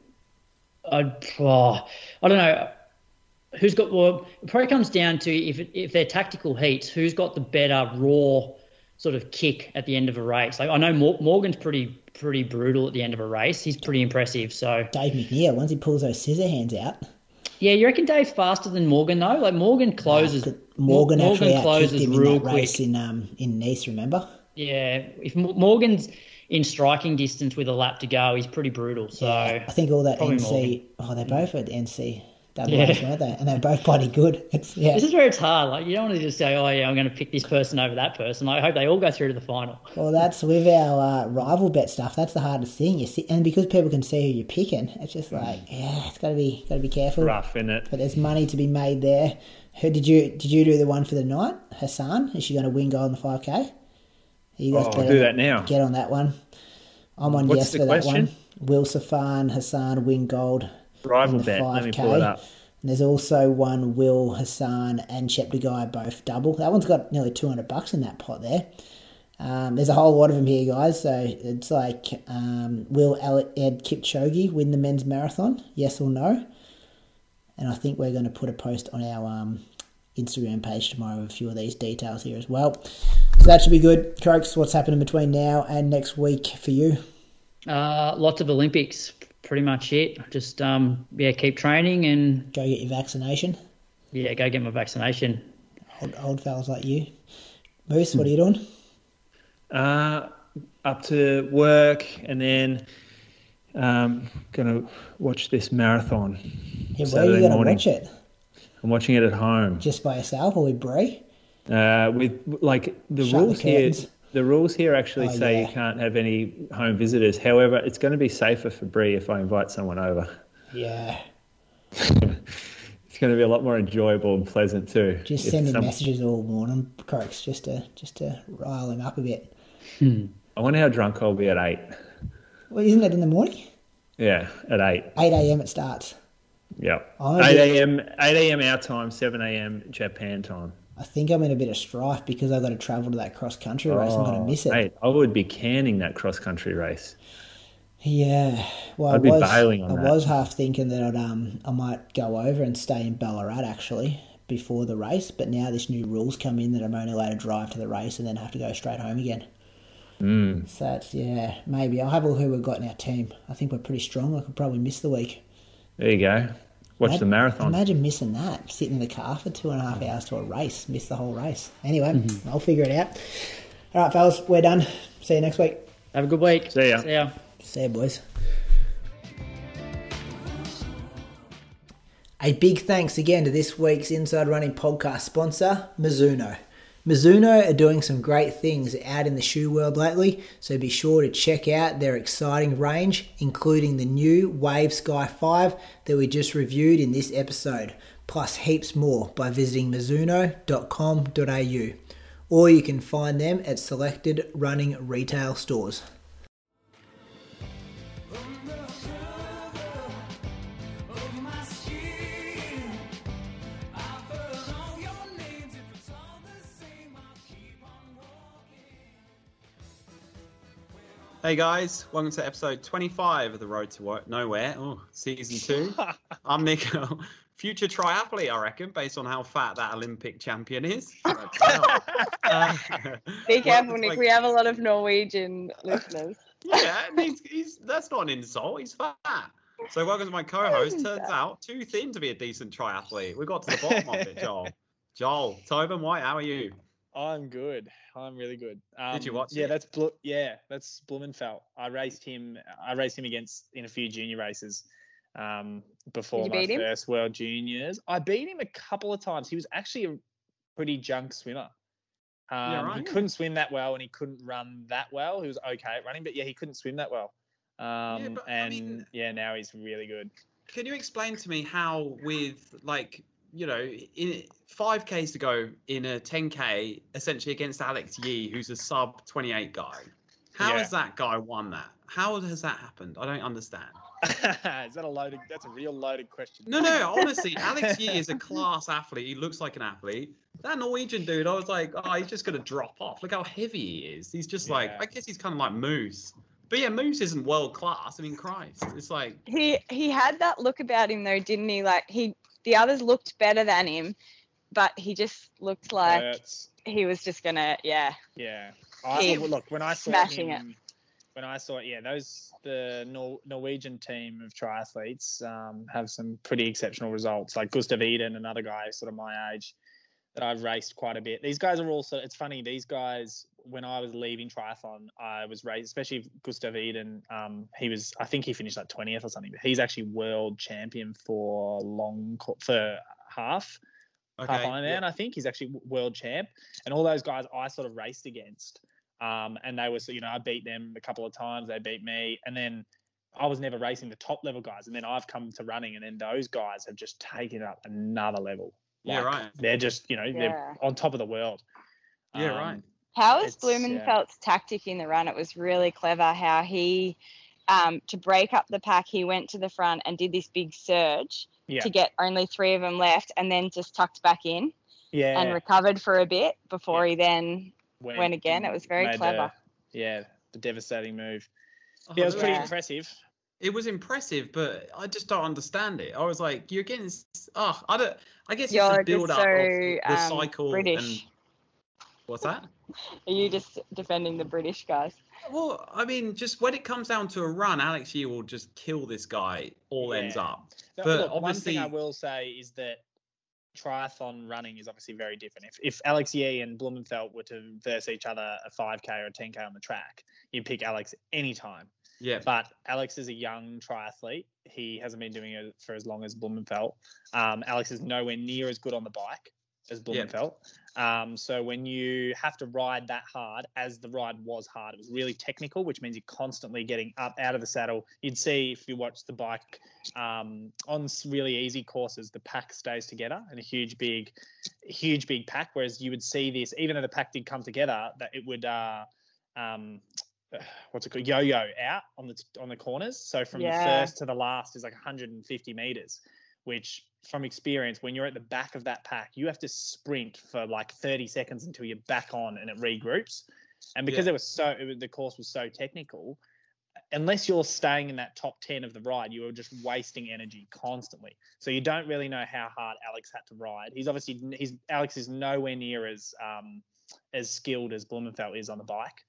Speaker 4: don't know. Who's got? Well, it probably comes down to if they're tactical heats, who's got the better raw sort of kick at the end of a race. Like, I know Morgan's pretty brutal at the end of a race. He's pretty impressive. So
Speaker 1: Dave McNeil, once he pulls those scissor hands out.
Speaker 4: Yeah, you reckon Dave's faster than Morgan though? Like, Morgan closes.
Speaker 1: Morgan actually
Speaker 4: closes
Speaker 1: him
Speaker 4: real
Speaker 1: in that race
Speaker 4: quick
Speaker 1: in Nice. Remember?
Speaker 4: Yeah, if Morgan's in striking distance with a lap to go, he's pretty brutal. So
Speaker 1: yeah, I think all that NC.
Speaker 4: Morgan.
Speaker 1: Oh, they both had NC. Weren't they? And they're both bloody good.
Speaker 4: This is where it's hard. Like, you don't want to just say, "Oh yeah, I'm going to pick this person over that person." Like, I hope they all go through to the final.
Speaker 1: Well, that's with our rival bet stuff. That's the hardest thing. And because people can see who you're picking, it's just like, it's got to be careful.
Speaker 3: Rough, isn't it?
Speaker 1: But there's money to be made there. Who did you do the one for the night? Hassan, is she going to win gold in the 5K? You guys
Speaker 3: I'll do that now.
Speaker 1: Get on that one. I'm on
Speaker 3: What's
Speaker 1: yes
Speaker 3: the
Speaker 1: for
Speaker 3: question?
Speaker 1: that one. Will Safan, Hassan win gold.
Speaker 3: Rival bet.
Speaker 1: 5K.
Speaker 3: Let me pull it up.
Speaker 1: And there's also one Will, Hassan and Cheptegei both double. That one's got nearly $200 in that pot there. There's a whole lot of them here, guys. So it's like, will Ed Kipchoge win the men's marathon? Yes or no? And I think we're going to put a post on our Instagram page tomorrow with a few of these details here as well. So that should be good. Croaks, what's happening between now and next week for you?
Speaker 4: Lots of Olympics. Pretty much it. Just keep training and
Speaker 1: go get your vaccination.
Speaker 4: Yeah, go get my vaccination.
Speaker 1: Old fellas like you. Moose, what are you doing?
Speaker 3: Up to work and then gonna watch this marathon.
Speaker 1: Yeah, where are you going to watch it?
Speaker 3: I'm watching it at home.
Speaker 1: Just by yourself or with Brie?
Speaker 3: With like the
Speaker 1: Shut
Speaker 3: rules
Speaker 1: the
Speaker 3: here.
Speaker 1: curtains.
Speaker 3: The rules here actually say
Speaker 1: yeah.
Speaker 3: you can't have any home visitors. However, it's going to be safer for Brie if I invite someone over.
Speaker 1: Yeah.
Speaker 3: It's going to be a lot more enjoyable and pleasant too.
Speaker 1: Just sending messages all morning, Croaks, just to rile him up a bit.
Speaker 3: I wonder how drunk I'll be at 8.
Speaker 1: Well, isn't it in the morning?
Speaker 3: Yeah, at 8.
Speaker 1: 8 a.m. it starts.
Speaker 3: Yep.
Speaker 1: I'm
Speaker 3: 8 a.m. our time, 7 a.m. Japan time.
Speaker 1: I think I'm in a bit of strife because I've got to travel to that cross-country race. I'm going to miss it.
Speaker 3: Mate, I would be canning that cross-country race.
Speaker 1: Yeah. Well,
Speaker 3: I'd be bailing on that.
Speaker 1: I was half thinking that I might go over and stay in Ballarat, actually, before the race. But now this new rules come in that I'm only allowed to drive to the race and then have to go straight home again. So that's, maybe. I'll have a look who we've got in our team. I think we're pretty strong. I could probably miss the week.
Speaker 3: There you go. Watch the marathon.
Speaker 1: Imagine missing that, sitting in the car for 2.5 hours to a race, miss the whole race. Anyway, I'll figure it out. All right, fellas, we're done. See you next week.
Speaker 4: Have a good week.
Speaker 3: See ya.
Speaker 4: See ya.
Speaker 1: See you, boys. A big thanks again to this week's Inside Running podcast sponsor, Mizuno. Mizuno are doing some great things out in the shoe world lately, so be sure to check out their exciting range, including the new Wave Sky 5 that we just reviewed in this episode, plus heaps more by visiting mizuno.com.au, or you can find them at selected running retail stores.
Speaker 6: Hey guys, welcome to episode 25 of The Road to Nowhere, season 2. I'm Nick, future triathlete, I reckon, based on how fat that Olympic champion is.
Speaker 7: Be careful, Nick. We have a lot of Norwegian listeners.
Speaker 6: Yeah, that's not an insult. He's fat. So welcome to my co-host. Turns out too thin to be a decent triathlete. We got to the bottom of it, Joel. Tobin White, how are you?
Speaker 5: I'm good. I'm really good.
Speaker 6: Did you watch
Speaker 5: it?
Speaker 6: That's
Speaker 5: Blumenfeld. I raced him against in a few junior races before my first World Juniors. I beat him a couple of times. He was actually a pretty junk swimmer. He couldn't swim that well and he couldn't run that well. He was okay at running, but he couldn't swim that well. Now he's really good.
Speaker 6: Can you explain to me how with in 5Ks to go in a 10K, essentially against Alex Yee, who's a sub 28 guy. How has that guy won that? How has that happened? I don't understand.
Speaker 5: That's a real loaded question.
Speaker 6: No, honestly, Alex Yee is a class athlete. He looks like an athlete. That Norwegian dude, I was like, he's just going to drop off. Look how heavy he is. He's just I guess he's kind of like Moose. But yeah, Moose isn't world class. I mean, Christ. It's like...
Speaker 7: He had that look about him though, didn't he? The others looked better than him, but he just looked like he was just gonna,
Speaker 5: Yeah. When I saw him, the Norwegian team of triathletes have some pretty exceptional results. Like Gustav Iden, another guy sort of my age that I've raced quite a bit. These guys are also. It's funny. These guys, when I was leaving triathlon, I was raced, especially Gustav Iden. I think he finished like 20th or something, but he's actually world champion for half Ironman. I think he's actually world champ, and all those guys I sort of raced against, and they were, I beat them a couple of times. They beat me, and then I was never racing the top level guys, and then I've come to running, and then those guys have just taken it up another level. They're just, they're on top of the world.
Speaker 6: Yeah, right.
Speaker 7: How was Blumenfeld's tactic in the run? It was really clever how he, to break up the pack, he went to the front and did this big surge to get only 3 of them left and then just tucked back in and recovered for a bit before he then went again. It was very clever.
Speaker 5: The devastating move. It was pretty impressive.
Speaker 6: It was impressive, but I just don't understand it. I was like, you're getting... I guess it's the build-up of the cycle.
Speaker 7: British.
Speaker 6: And... What's that?
Speaker 7: Are you just defending the British guys?
Speaker 6: Well, I mean, just when it comes down to a run, Alex Yee will just kill this guy, ends up.
Speaker 5: But look, obviously... One thing I will say is that
Speaker 8: triathlon running is obviously very different. If Alex Yee and Blumenfeld were to verse each other a 5K or a 10K on the track, you'd pick Alex any time.
Speaker 6: Yeah.
Speaker 8: But Alex is a young triathlete. He hasn't been doing it for as long as Blumenfeld. Alex is nowhere near as good on the bike as Blumenfeld. So when you have to ride that hard, as the ride was hard, it was really technical, which means you're constantly getting up out of the saddle. You'd see if you watch the bike on really easy courses, the pack stays together in a huge big pack. Whereas you would see this, even though the pack did come together, that it would yo-yo out on the corners. So from the first to the last is like 150 meters, which from experience, when you're at the back of that pack, you have to sprint for like 30 seconds until you're back on and it regroups. And because the course was so technical, unless you're staying in that top 10 of the ride, you were just wasting energy constantly. So you don't really know how hard Alex had to ride. Alex is nowhere near as skilled as Blumenfeld is on the bike.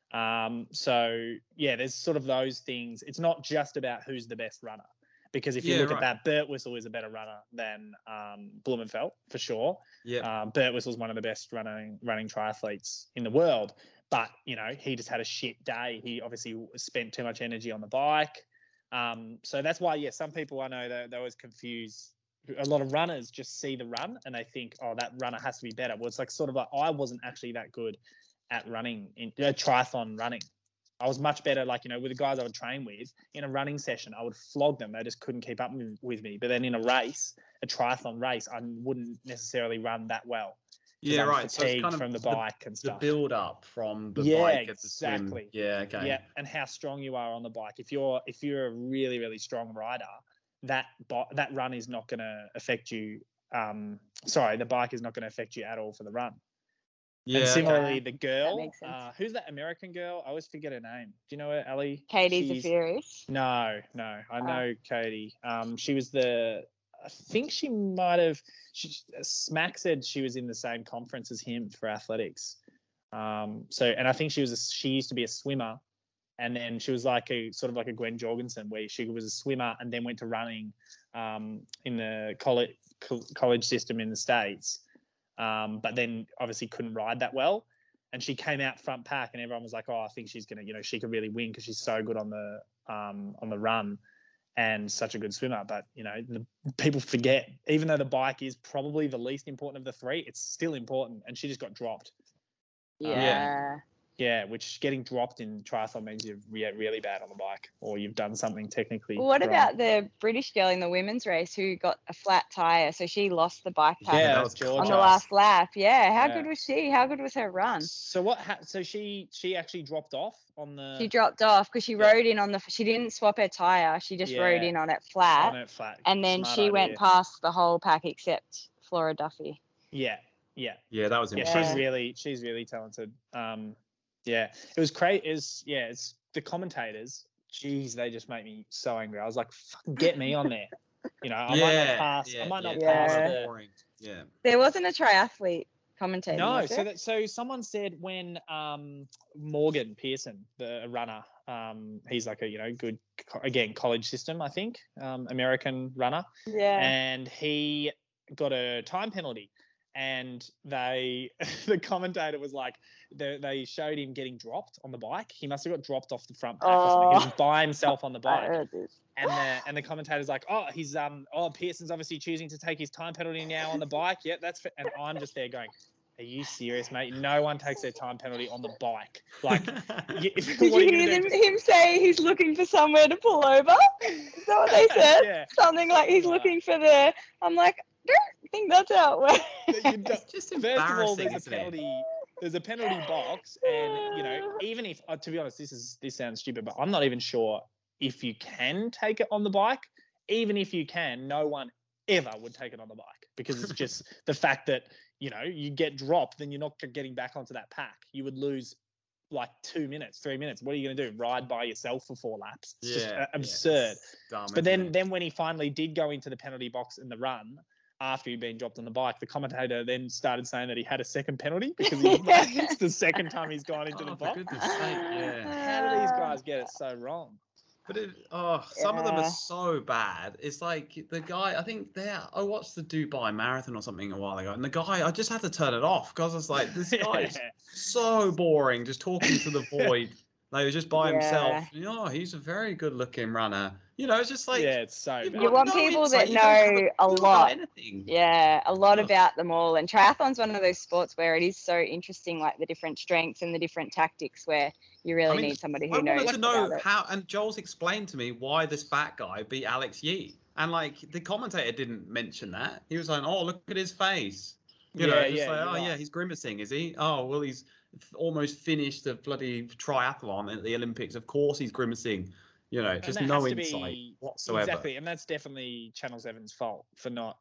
Speaker 8: So there's sort of those things. It's not just about who's the best runner. Because if you look at that, Bert Whistle is a better runner than Blumenfeld, for sure.
Speaker 6: Yeah.
Speaker 8: Bert Whistle's one of the best running triathletes in the world. But, he just had a shit day. He obviously spent too much energy on the bike. So that's why, some people I know, they always confuse. A lot of runners just see the run and they think, oh, that runner has to be better. Well, it's like sort of like I wasn't actually that good at running, triathlon running. I was much better, with the guys I would train with. In a running session, I would flog them. They just couldn't keep up with me. But then in a triathlon race, I wouldn't necessarily run that well.
Speaker 6: Yeah, right.
Speaker 8: So it's kind of from the bike and stuff.
Speaker 6: The build up from the bike at the
Speaker 8: exactly.
Speaker 6: swim. Yeah, okay.
Speaker 8: Yeah, and how strong you are on the bike. If you're a really, really strong rider, that run is not going to affect you. The bike is not going to affect you at all for the run. Yeah. And similarly, the girl, who's that American girl? I always forget her name. Do you know her, Ali?
Speaker 7: Katie Zafiris.
Speaker 8: No. I know Katie. She was I think she might have. Smack said she was in the same conference as him for athletics. And I think she used to be a swimmer, and then she was like a sort of like a Gwen Jorgensen, where she was a swimmer and then went to running in the college system in the States. But then obviously couldn't ride that well, and she came out front pack, and everyone was like, "Oh, I think she's gonna, she could really win because she's so good on the run and such a good swimmer." But the people forget, even though the bike is probably the least important of the three, it's still important, and she just got dropped. Yeah, which getting dropped in triathlon means you're really bad on the bike, or you've done something technically
Speaker 7: wrong. What about the British girl in the women's race who got a flat tyre, so she lost the bike pack on the last lap? Yeah, how good was she? How good was her run?
Speaker 8: So so she actually dropped off on the...
Speaker 7: She dropped off because she rode in on she didn't swap her tyre, she just rode in on it flat. And then she went past the whole pack except Flora Duffy.
Speaker 8: Yeah,
Speaker 6: that was impressive.
Speaker 8: She's really talented. It was great. It's the commentators. Geez, they just make me so angry. I was like, "Fucking get me on there." I might not pass.
Speaker 6: Boring. Yeah.
Speaker 7: There wasn't a triathlete commentating.
Speaker 8: No. So someone said when Morgan Pearson, the runner, he's like a good college system, I think, American runner.
Speaker 7: Yeah.
Speaker 8: And he got a time penalty. And the commentator was like, they showed him getting dropped on the bike. He must have got dropped off the front pack or something. He was by himself on the bike. And the commentator's like, he's Pearson's obviously choosing to take his time penalty now on the bike. Yeah, and I'm just there going, are you serious, mate? No one takes their time penalty on the bike. Like,
Speaker 7: did you hear him say he's looking for somewhere to pull over? Is that what they said?
Speaker 8: Yeah.
Speaker 7: Something like he's looking for I'm like, don't think that's how it works.
Speaker 6: It's just embarrassing.
Speaker 8: First of all, there's a penalty box, and even if, to be honest, this sounds stupid, but I'm not even sure if you can take it on the bike. Even if you can, no one ever would take it on the bike, because it's just the fact that you get dropped, then you're not getting back onto that pack. You would lose like 2 minutes, 3 minutes. What are you going to do? Ride by yourself for 4 laps? It's just absurd.
Speaker 6: It's dumb,
Speaker 8: but then when he finally did go into the penalty box in the run, after he'd been dropped on the bike, the commentator then started saying that he had a second penalty because it's the second time he's gone into the box.
Speaker 6: For goodness sake,
Speaker 8: How do these guys get it so wrong?
Speaker 6: But some of them are so bad. It's like the guy. I think I watched the Dubai Marathon or something a while ago, and the guy, I just had to turn it off because I was like, this guy is so boring, just talking to the void. Like he was just by himself. He's a very good-looking runner. It's just like
Speaker 8: it's so bad.
Speaker 7: You want people that know a lot. Yeah, a lot about them all. And triathlon's one of those sports where it is so interesting, like the different strengths and the different tactics, where you really need somebody who knows.
Speaker 6: I wanted to know how. And Joel's explained to me why this fat guy beat Alex Yee, and like the commentator didn't mention that. He was like, "Oh, look at his face." He's grimacing, is he? Oh, well, he's almost finished the bloody triathlon at the Olympics. Of course he's grimacing. Just no insight whatsoever.
Speaker 8: Exactly, and that's definitely Channel 7's fault for not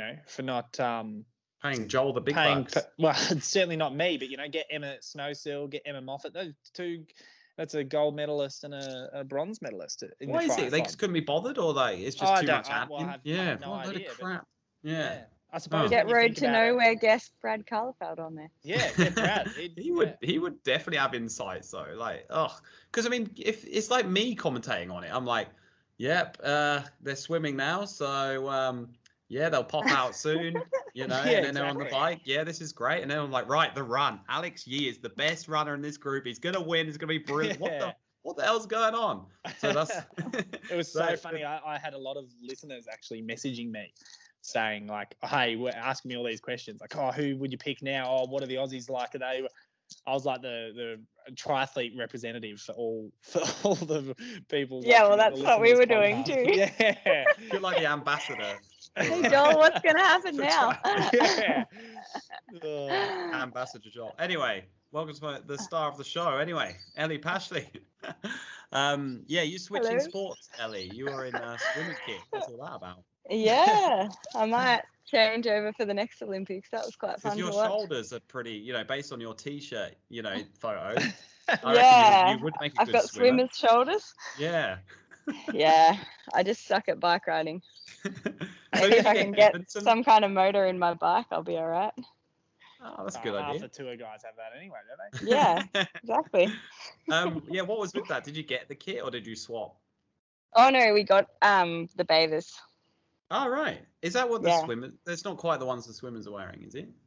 Speaker 6: paying Joel the big bucks.
Speaker 8: Well, it's certainly not me, but get Emma Snowsill, get Emma Moffat. Those two, that's a gold medalist and a bronze medalist.
Speaker 6: Why is it? They just couldn't be bothered, or it's just too much admin?
Speaker 8: I have no idea.
Speaker 6: Crap. Yeah.
Speaker 8: I suppose
Speaker 7: get Road to Nowhere guest Brad Carlefeld on there.
Speaker 8: Yeah, get Brad.
Speaker 6: He would definitely have insights though. Like, because I mean, if it's like me commentating on it, I'm like, yep, they're swimming now, so they'll pop out soon, and then they're on the bike. Yeah, this is great. And then I'm like, right, the run. Alex Yee is the best runner in this group. He's gonna win. It's gonna be brilliant. What the hell's going on? So that's.
Speaker 8: It was so funny. I had a lot of listeners actually messaging me, saying like, hey, we're asking me all these questions, like, who would you pick now? What are the Aussies like today? I was like the triathlete representative for all the people.
Speaker 7: Yeah, well, that's what we were doing too.
Speaker 6: Yeah, you're like the ambassador.
Speaker 7: Hey Joel, what's gonna happen now?
Speaker 6: Ambassador Joel. Anyway, welcome to the star of the show. Anyway, Ellie Pashley. You switching sports, Ellie. You were in swimming kit. What's all that about?
Speaker 7: Yeah, I might change over for the next Olympics. That was quite fun to watch.
Speaker 6: Your shoulders are pretty, based on your T-shirt, photo.
Speaker 7: You
Speaker 6: would make a
Speaker 7: I've
Speaker 6: good
Speaker 7: got swimmer's shoulders.
Speaker 6: Yeah.
Speaker 7: Yeah, I just suck at bike riding. Maybe if I can get some kind of motor in my bike, I'll be all right.
Speaker 6: Oh, that's a good idea.
Speaker 8: Half the tour guys have that anyway, don't
Speaker 7: they? Yeah, exactly.
Speaker 6: What was with that? Did you get the kit or did you swap?
Speaker 7: Oh no, we got the bathers.
Speaker 6: Oh, right. Is that what the swimmers... That's not quite the ones the swimmers are wearing, is it?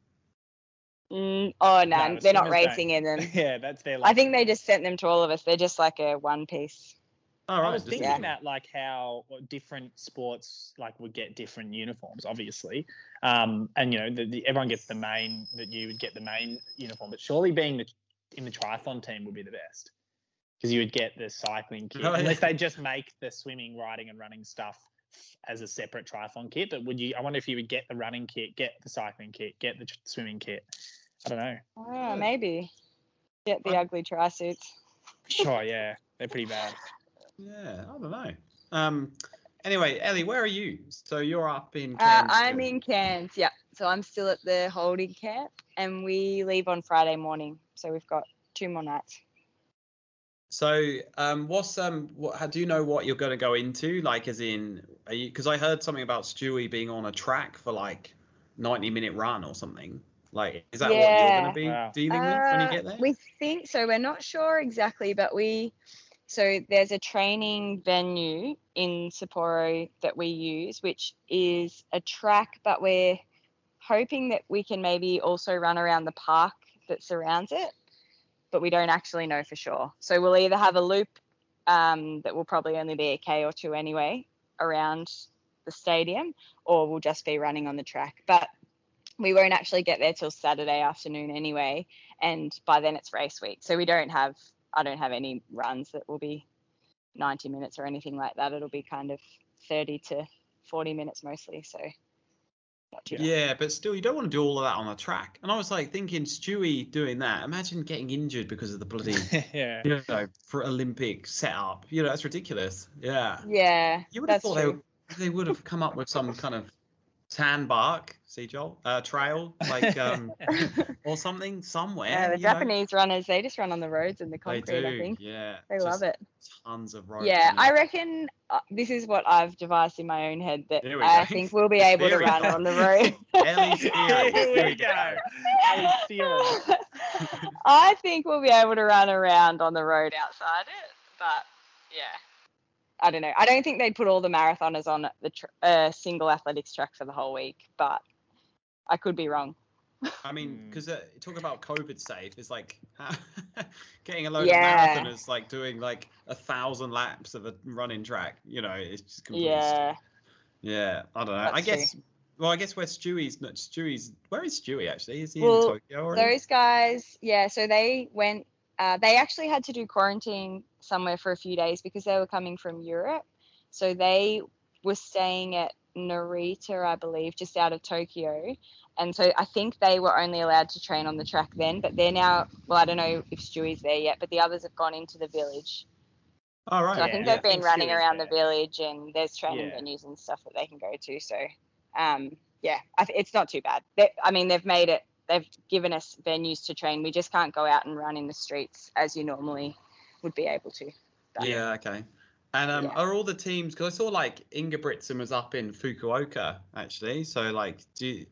Speaker 7: No, they're not racing in them.
Speaker 8: Yeah, that's their...
Speaker 7: I think they just sent them to all of us. They're just like a one-piece.
Speaker 6: Oh, right.
Speaker 8: I was thinking that, like, how different sports, like, would get different uniforms, obviously. And, everyone gets the main... That you would get the main uniform. But surely being in the triathlon team would be the best. Because you would get the cycling kit. Unless they just make the swimming, riding and running stuff as a separate triathlon kit. But I wonder if you would get the running kit, get the cycling kit, get the swimming kit. I don't know.
Speaker 7: Oh, maybe. Get the ugly tri-suits.
Speaker 8: Sure, yeah. They're pretty bad.
Speaker 6: Yeah, I don't know. Anyway, Ellie, where are you? So you're up in Cairns.
Speaker 7: I'm in Cairns, yeah. So I'm still at the holding camp and we leave on Friday morning. So we've got 2 more nights.
Speaker 6: So, do you know what you're going to go into? Like, as in, because I heard something about Stewie being on a track for like 90-minute run or something. Like, is that what you're going to be dealing with when you get there?
Speaker 7: We think so. We're not sure exactly, but so there's a training venue in Sapporo that we use, which is a track, but we're hoping that we can maybe also run around the park that surrounds it. But we don't actually know for sure. So we'll either have a loop that will probably only be a K or 2 anyway around the stadium, or we'll just be running on the track. But we won't actually get there till Saturday afternoon anyway, and by then it's race week. So I don't have any runs that will be 90 minutes or anything like that. It'll be kind of 30 to 40 minutes mostly, so not too bad.
Speaker 6: Yeah, but still, you don't want to do all of that on a track. And I was like thinking, Stewie doing that, imagine getting injured because of the bloody, for Olympic setup. That's ridiculous. Yeah.
Speaker 7: Yeah,
Speaker 6: you would have thought they would have come up with some kind of sandbark, trail, like, or something somewhere.
Speaker 7: Yeah, the Japanese runners, they just run on the roads and the concrete, I think.
Speaker 6: Yeah.
Speaker 7: They love it.
Speaker 6: Tons of roads.
Speaker 7: Yeah, I reckon this is what I've devised in my own head, that I think we'll be able to run on the road.
Speaker 6: Ellie's theory. Here we go.
Speaker 8: Ellie's theory.
Speaker 7: I think we'll be able to run around on the road outside it, but yeah. I don't know. I don't think they'd put all the marathoners on the single athletics track for the whole week, but I could be wrong.
Speaker 6: I mean, because talk about COVID safe is like getting a load of marathoners like doing like 1,000 laps of a running track. You know, it's just completely stupid. Yeah, I don't know.
Speaker 7: That's
Speaker 6: I guess.
Speaker 7: True.
Speaker 6: Well, I guess where Stewie's. Where is Stewie actually? Is he in Tokyo already?
Speaker 7: Those guys, yeah. So they went. They actually had to do quarantine somewhere for a few days because they were coming from Europe. So they were staying at Narita, I believe, just out of Tokyo. And so I think they were only allowed to train on the track then, but they're now, well, I don't know if Stewie's there yet, but the others have gone into the village.
Speaker 6: All right.
Speaker 7: So I think they've been running around the village, and there's training venues and stuff that they can go to. So, it's not too bad. They've made it, they've given us venues to train. We just can't go out and run in the streets as you normally would be able to. But,
Speaker 6: okay. And are all the teams, because I saw like Ingebrigtsen was up in Fukuoka actually. So like, do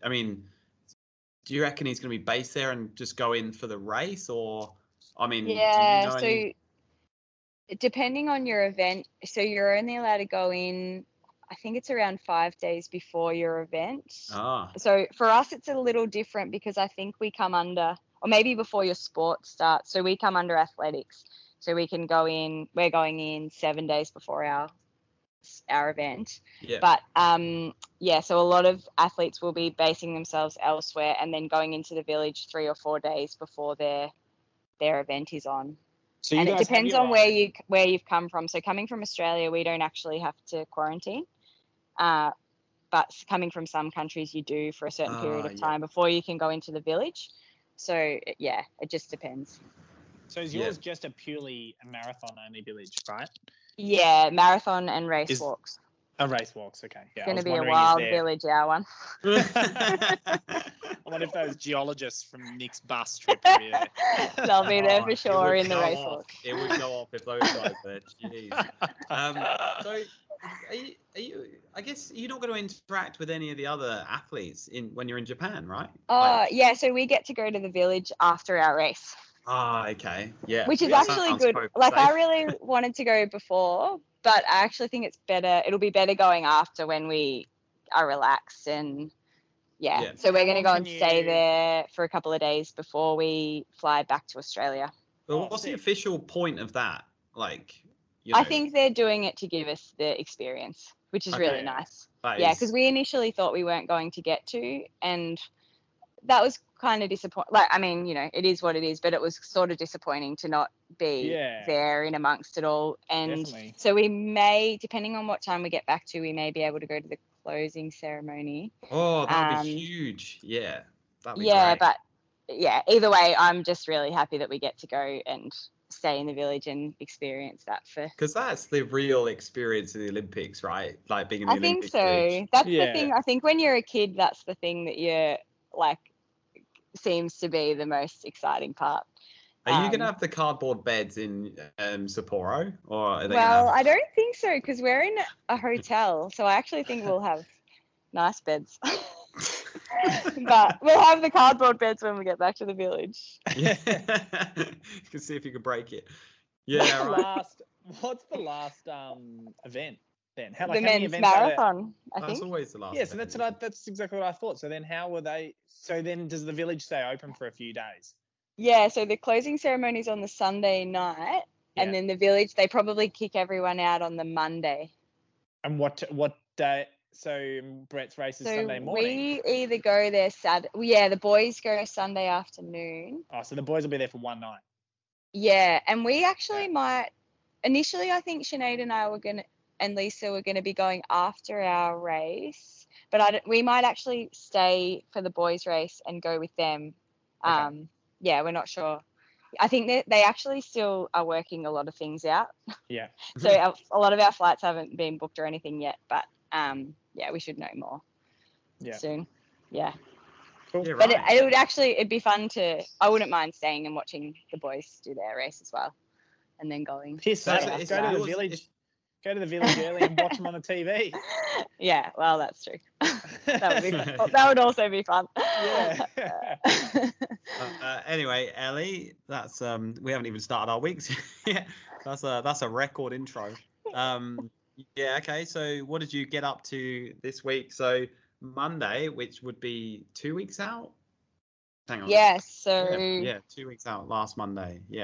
Speaker 6: you reckon he's going to be based there and just go in for the race, or do you know
Speaker 7: depending on your event, so you're only allowed to go in, I think it's around 5 days before your event. So for us, it's a little different because I think we come under, or maybe before your sport starts. So we come under athletics. So we can go in, we're going in 7 days before our event.
Speaker 6: Yeah.
Speaker 7: But, so a lot of athletes will be basing themselves elsewhere and then going into the village 3 or 4 days before their event is on. So it depends on where you've come from. So coming from Australia, we don't actually have to quarantine. But coming from some countries, you do for a certain period of time before you can go into the village. So, it just depends.
Speaker 8: So is yours just a purely marathon-only village, right?
Speaker 7: Yeah, marathon and race walks.
Speaker 8: Race walks, okay.
Speaker 7: Yeah, it's going to be a wild village, our one.
Speaker 8: I wonder if those geologists from Nick's bus trip will be there.
Speaker 7: They'll be there for sure in the race walk.
Speaker 6: It would go off if those guys were. Jeez. So, are you? I guess you're not going to interact with any of the other athletes when you're in Japan, right?
Speaker 7: So we get to go to the village after our race.
Speaker 6: Okay. Yeah.
Speaker 7: Which is actually good. Like, I really wanted to go before, but I actually think it's better. It'll be better going after when we are relaxed and So we're going to go and stay there for a couple of days before we fly back to Australia.
Speaker 6: Well, what's the official point of that? Like,
Speaker 7: I think they're doing it to give us the experience, which is really nice. Because we initially thought we weren't going to get to, and that was kind of disappointing. Like, I mean, it is what it is, but it was sort of disappointing to not be there in amongst it all. And so we may, depending on what time we get back to, we may be able to go to the closing ceremony.
Speaker 6: Oh, that'd be huge. Yeah. That'd be great.
Speaker 7: But either way, I'm just really happy that we get to go and stay in the village and experience that because
Speaker 6: that's the real experience of the Olympics, right? Like being in the Olympics.
Speaker 7: I think so. That's the thing. I think when you're a kid, that's the thing that you're like seems to be the most exciting part.
Speaker 6: Are you going to have the cardboard beds in Sapporo? Or are they
Speaker 7: I don't think so, because we're in a hotel, so I actually think we'll have nice beds. But we'll have the cardboard beds when we get back to the village.
Speaker 6: Yeah. You can see if you can break it. Yeah, right.
Speaker 8: What's the last event then?
Speaker 7: The men's marathon, I think.
Speaker 6: That's always the last.
Speaker 8: Yeah, so that's exactly what I thought. So then how were they? So then does the village stay open for a few days?
Speaker 7: Yeah, so the closing ceremony is on the Sunday night, and then the village, they probably kick everyone out on the Monday.
Speaker 8: And what day? So Brett's race is Sunday morning.
Speaker 7: We either go there Saturday. Yeah, the boys go Sunday afternoon.
Speaker 8: Oh, so the boys will be there for one night.
Speaker 7: Yeah, and we actually might. Initially, I think Sinead and I and Lisa were gonna be going after our race, but we might actually stay for the boys' race and go with them. Okay. We're not sure. I think they actually still are working a lot of things out.
Speaker 8: Yeah.
Speaker 7: So a lot of our flights haven't been booked or anything yet, but we should know more soon. Yeah.
Speaker 8: Cool. Yeah,
Speaker 7: right. But it'd be fun I wouldn't mind staying and watching the boys do their race as well, and then going.
Speaker 8: Go to the village. Go to the village early and watch them on the TV.
Speaker 7: Yeah, well, that's true. That would be fun. That would also be fun.
Speaker 8: Yeah.
Speaker 6: Anyway, Ellie, that's we haven't even started our weeks yet. That's a record intro. Yeah, okay. So what did you get up to this week? So Monday, which would be 2 weeks out? Hang on.
Speaker 7: Yes,
Speaker 6: Yeah, 2 weeks out, last Monday. Yeah.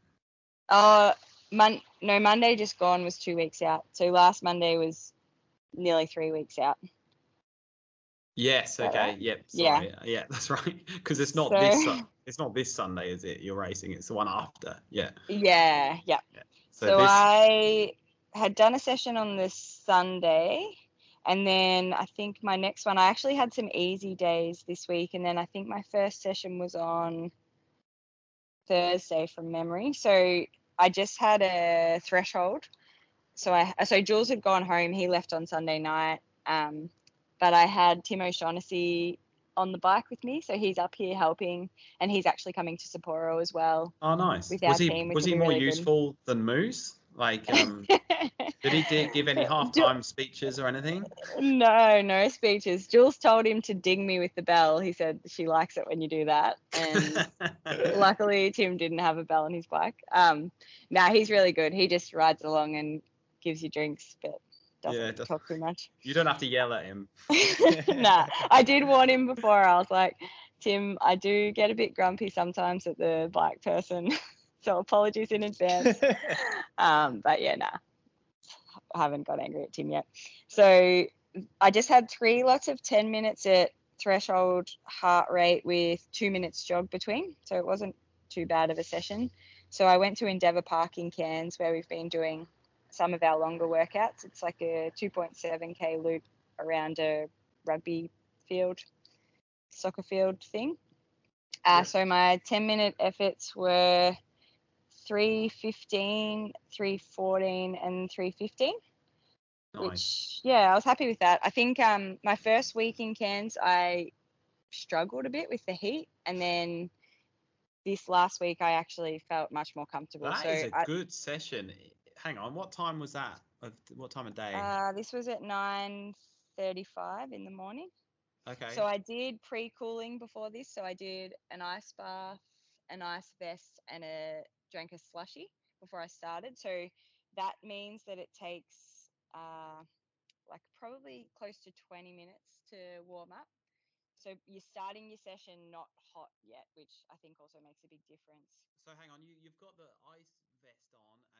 Speaker 7: Monday just gone was 2 weeks out. So last Monday was nearly 3 weeks out.
Speaker 6: Yes, okay.
Speaker 7: Right?
Speaker 6: Yep, sorry. Yeah, that's right. Because it's not this Sunday, is it? You're racing. It's the one after. Yeah.
Speaker 7: Yeah. So I had done a session on this Sunday, and then I think my next one, I actually had some easy days this week, and then I think my first session was on Thursday from memory. So I just had a threshold. So Jules had gone home. He left on Sunday night. But I had Tim O'Shaughnessy on the bike with me, so he's up here helping, and he's actually coming to Sapporo as well.
Speaker 6: Oh, nice.
Speaker 7: With our team,
Speaker 6: was he more really useful than Moose? Like, did he give any halftime speeches or anything?
Speaker 7: No speeches. Jules told him to ding me with the bell. He said she likes it when you do that, and luckily Tim didn't have a bell on his bike. He's really good. He just rides along and gives you drinks, but doesn't talk too much.
Speaker 6: You don't have to yell at him.
Speaker 7: I did warn him before. I was like, Tim, I do get a bit grumpy sometimes at the bike person, so apologies in advance. But yeah, I haven't got angry at Tim yet. So I just had 3 lots of 10 minutes at threshold heart rate with 2 minutes jog between, so it wasn't too bad of a session. So I went to Endeavour Park in Cairns, where we've been doing some of our longer workouts. It's like a 2.7k loop around a rugby field, soccer field thing. So my 10-minute efforts were 3:15, 3:14, and 3:15. Nice. Which, I was happy with that. I think my first week in Cairns, I struggled a bit with the heat, and then this last week I actually felt much more comfortable.
Speaker 6: That is a good session. Hang on, what time was that? What time of day?
Speaker 7: This was at 9:35 in the morning.
Speaker 6: Okay.
Speaker 7: So I did pre-cooling before this. So I did an ice bath, an ice vest, and drank a slushie before I started. So that means that it takes like probably close to 20 minutes to warm up. So you're starting your session not hot yet, which I think also makes a big difference.
Speaker 6: So hang on, you've got the ice vest on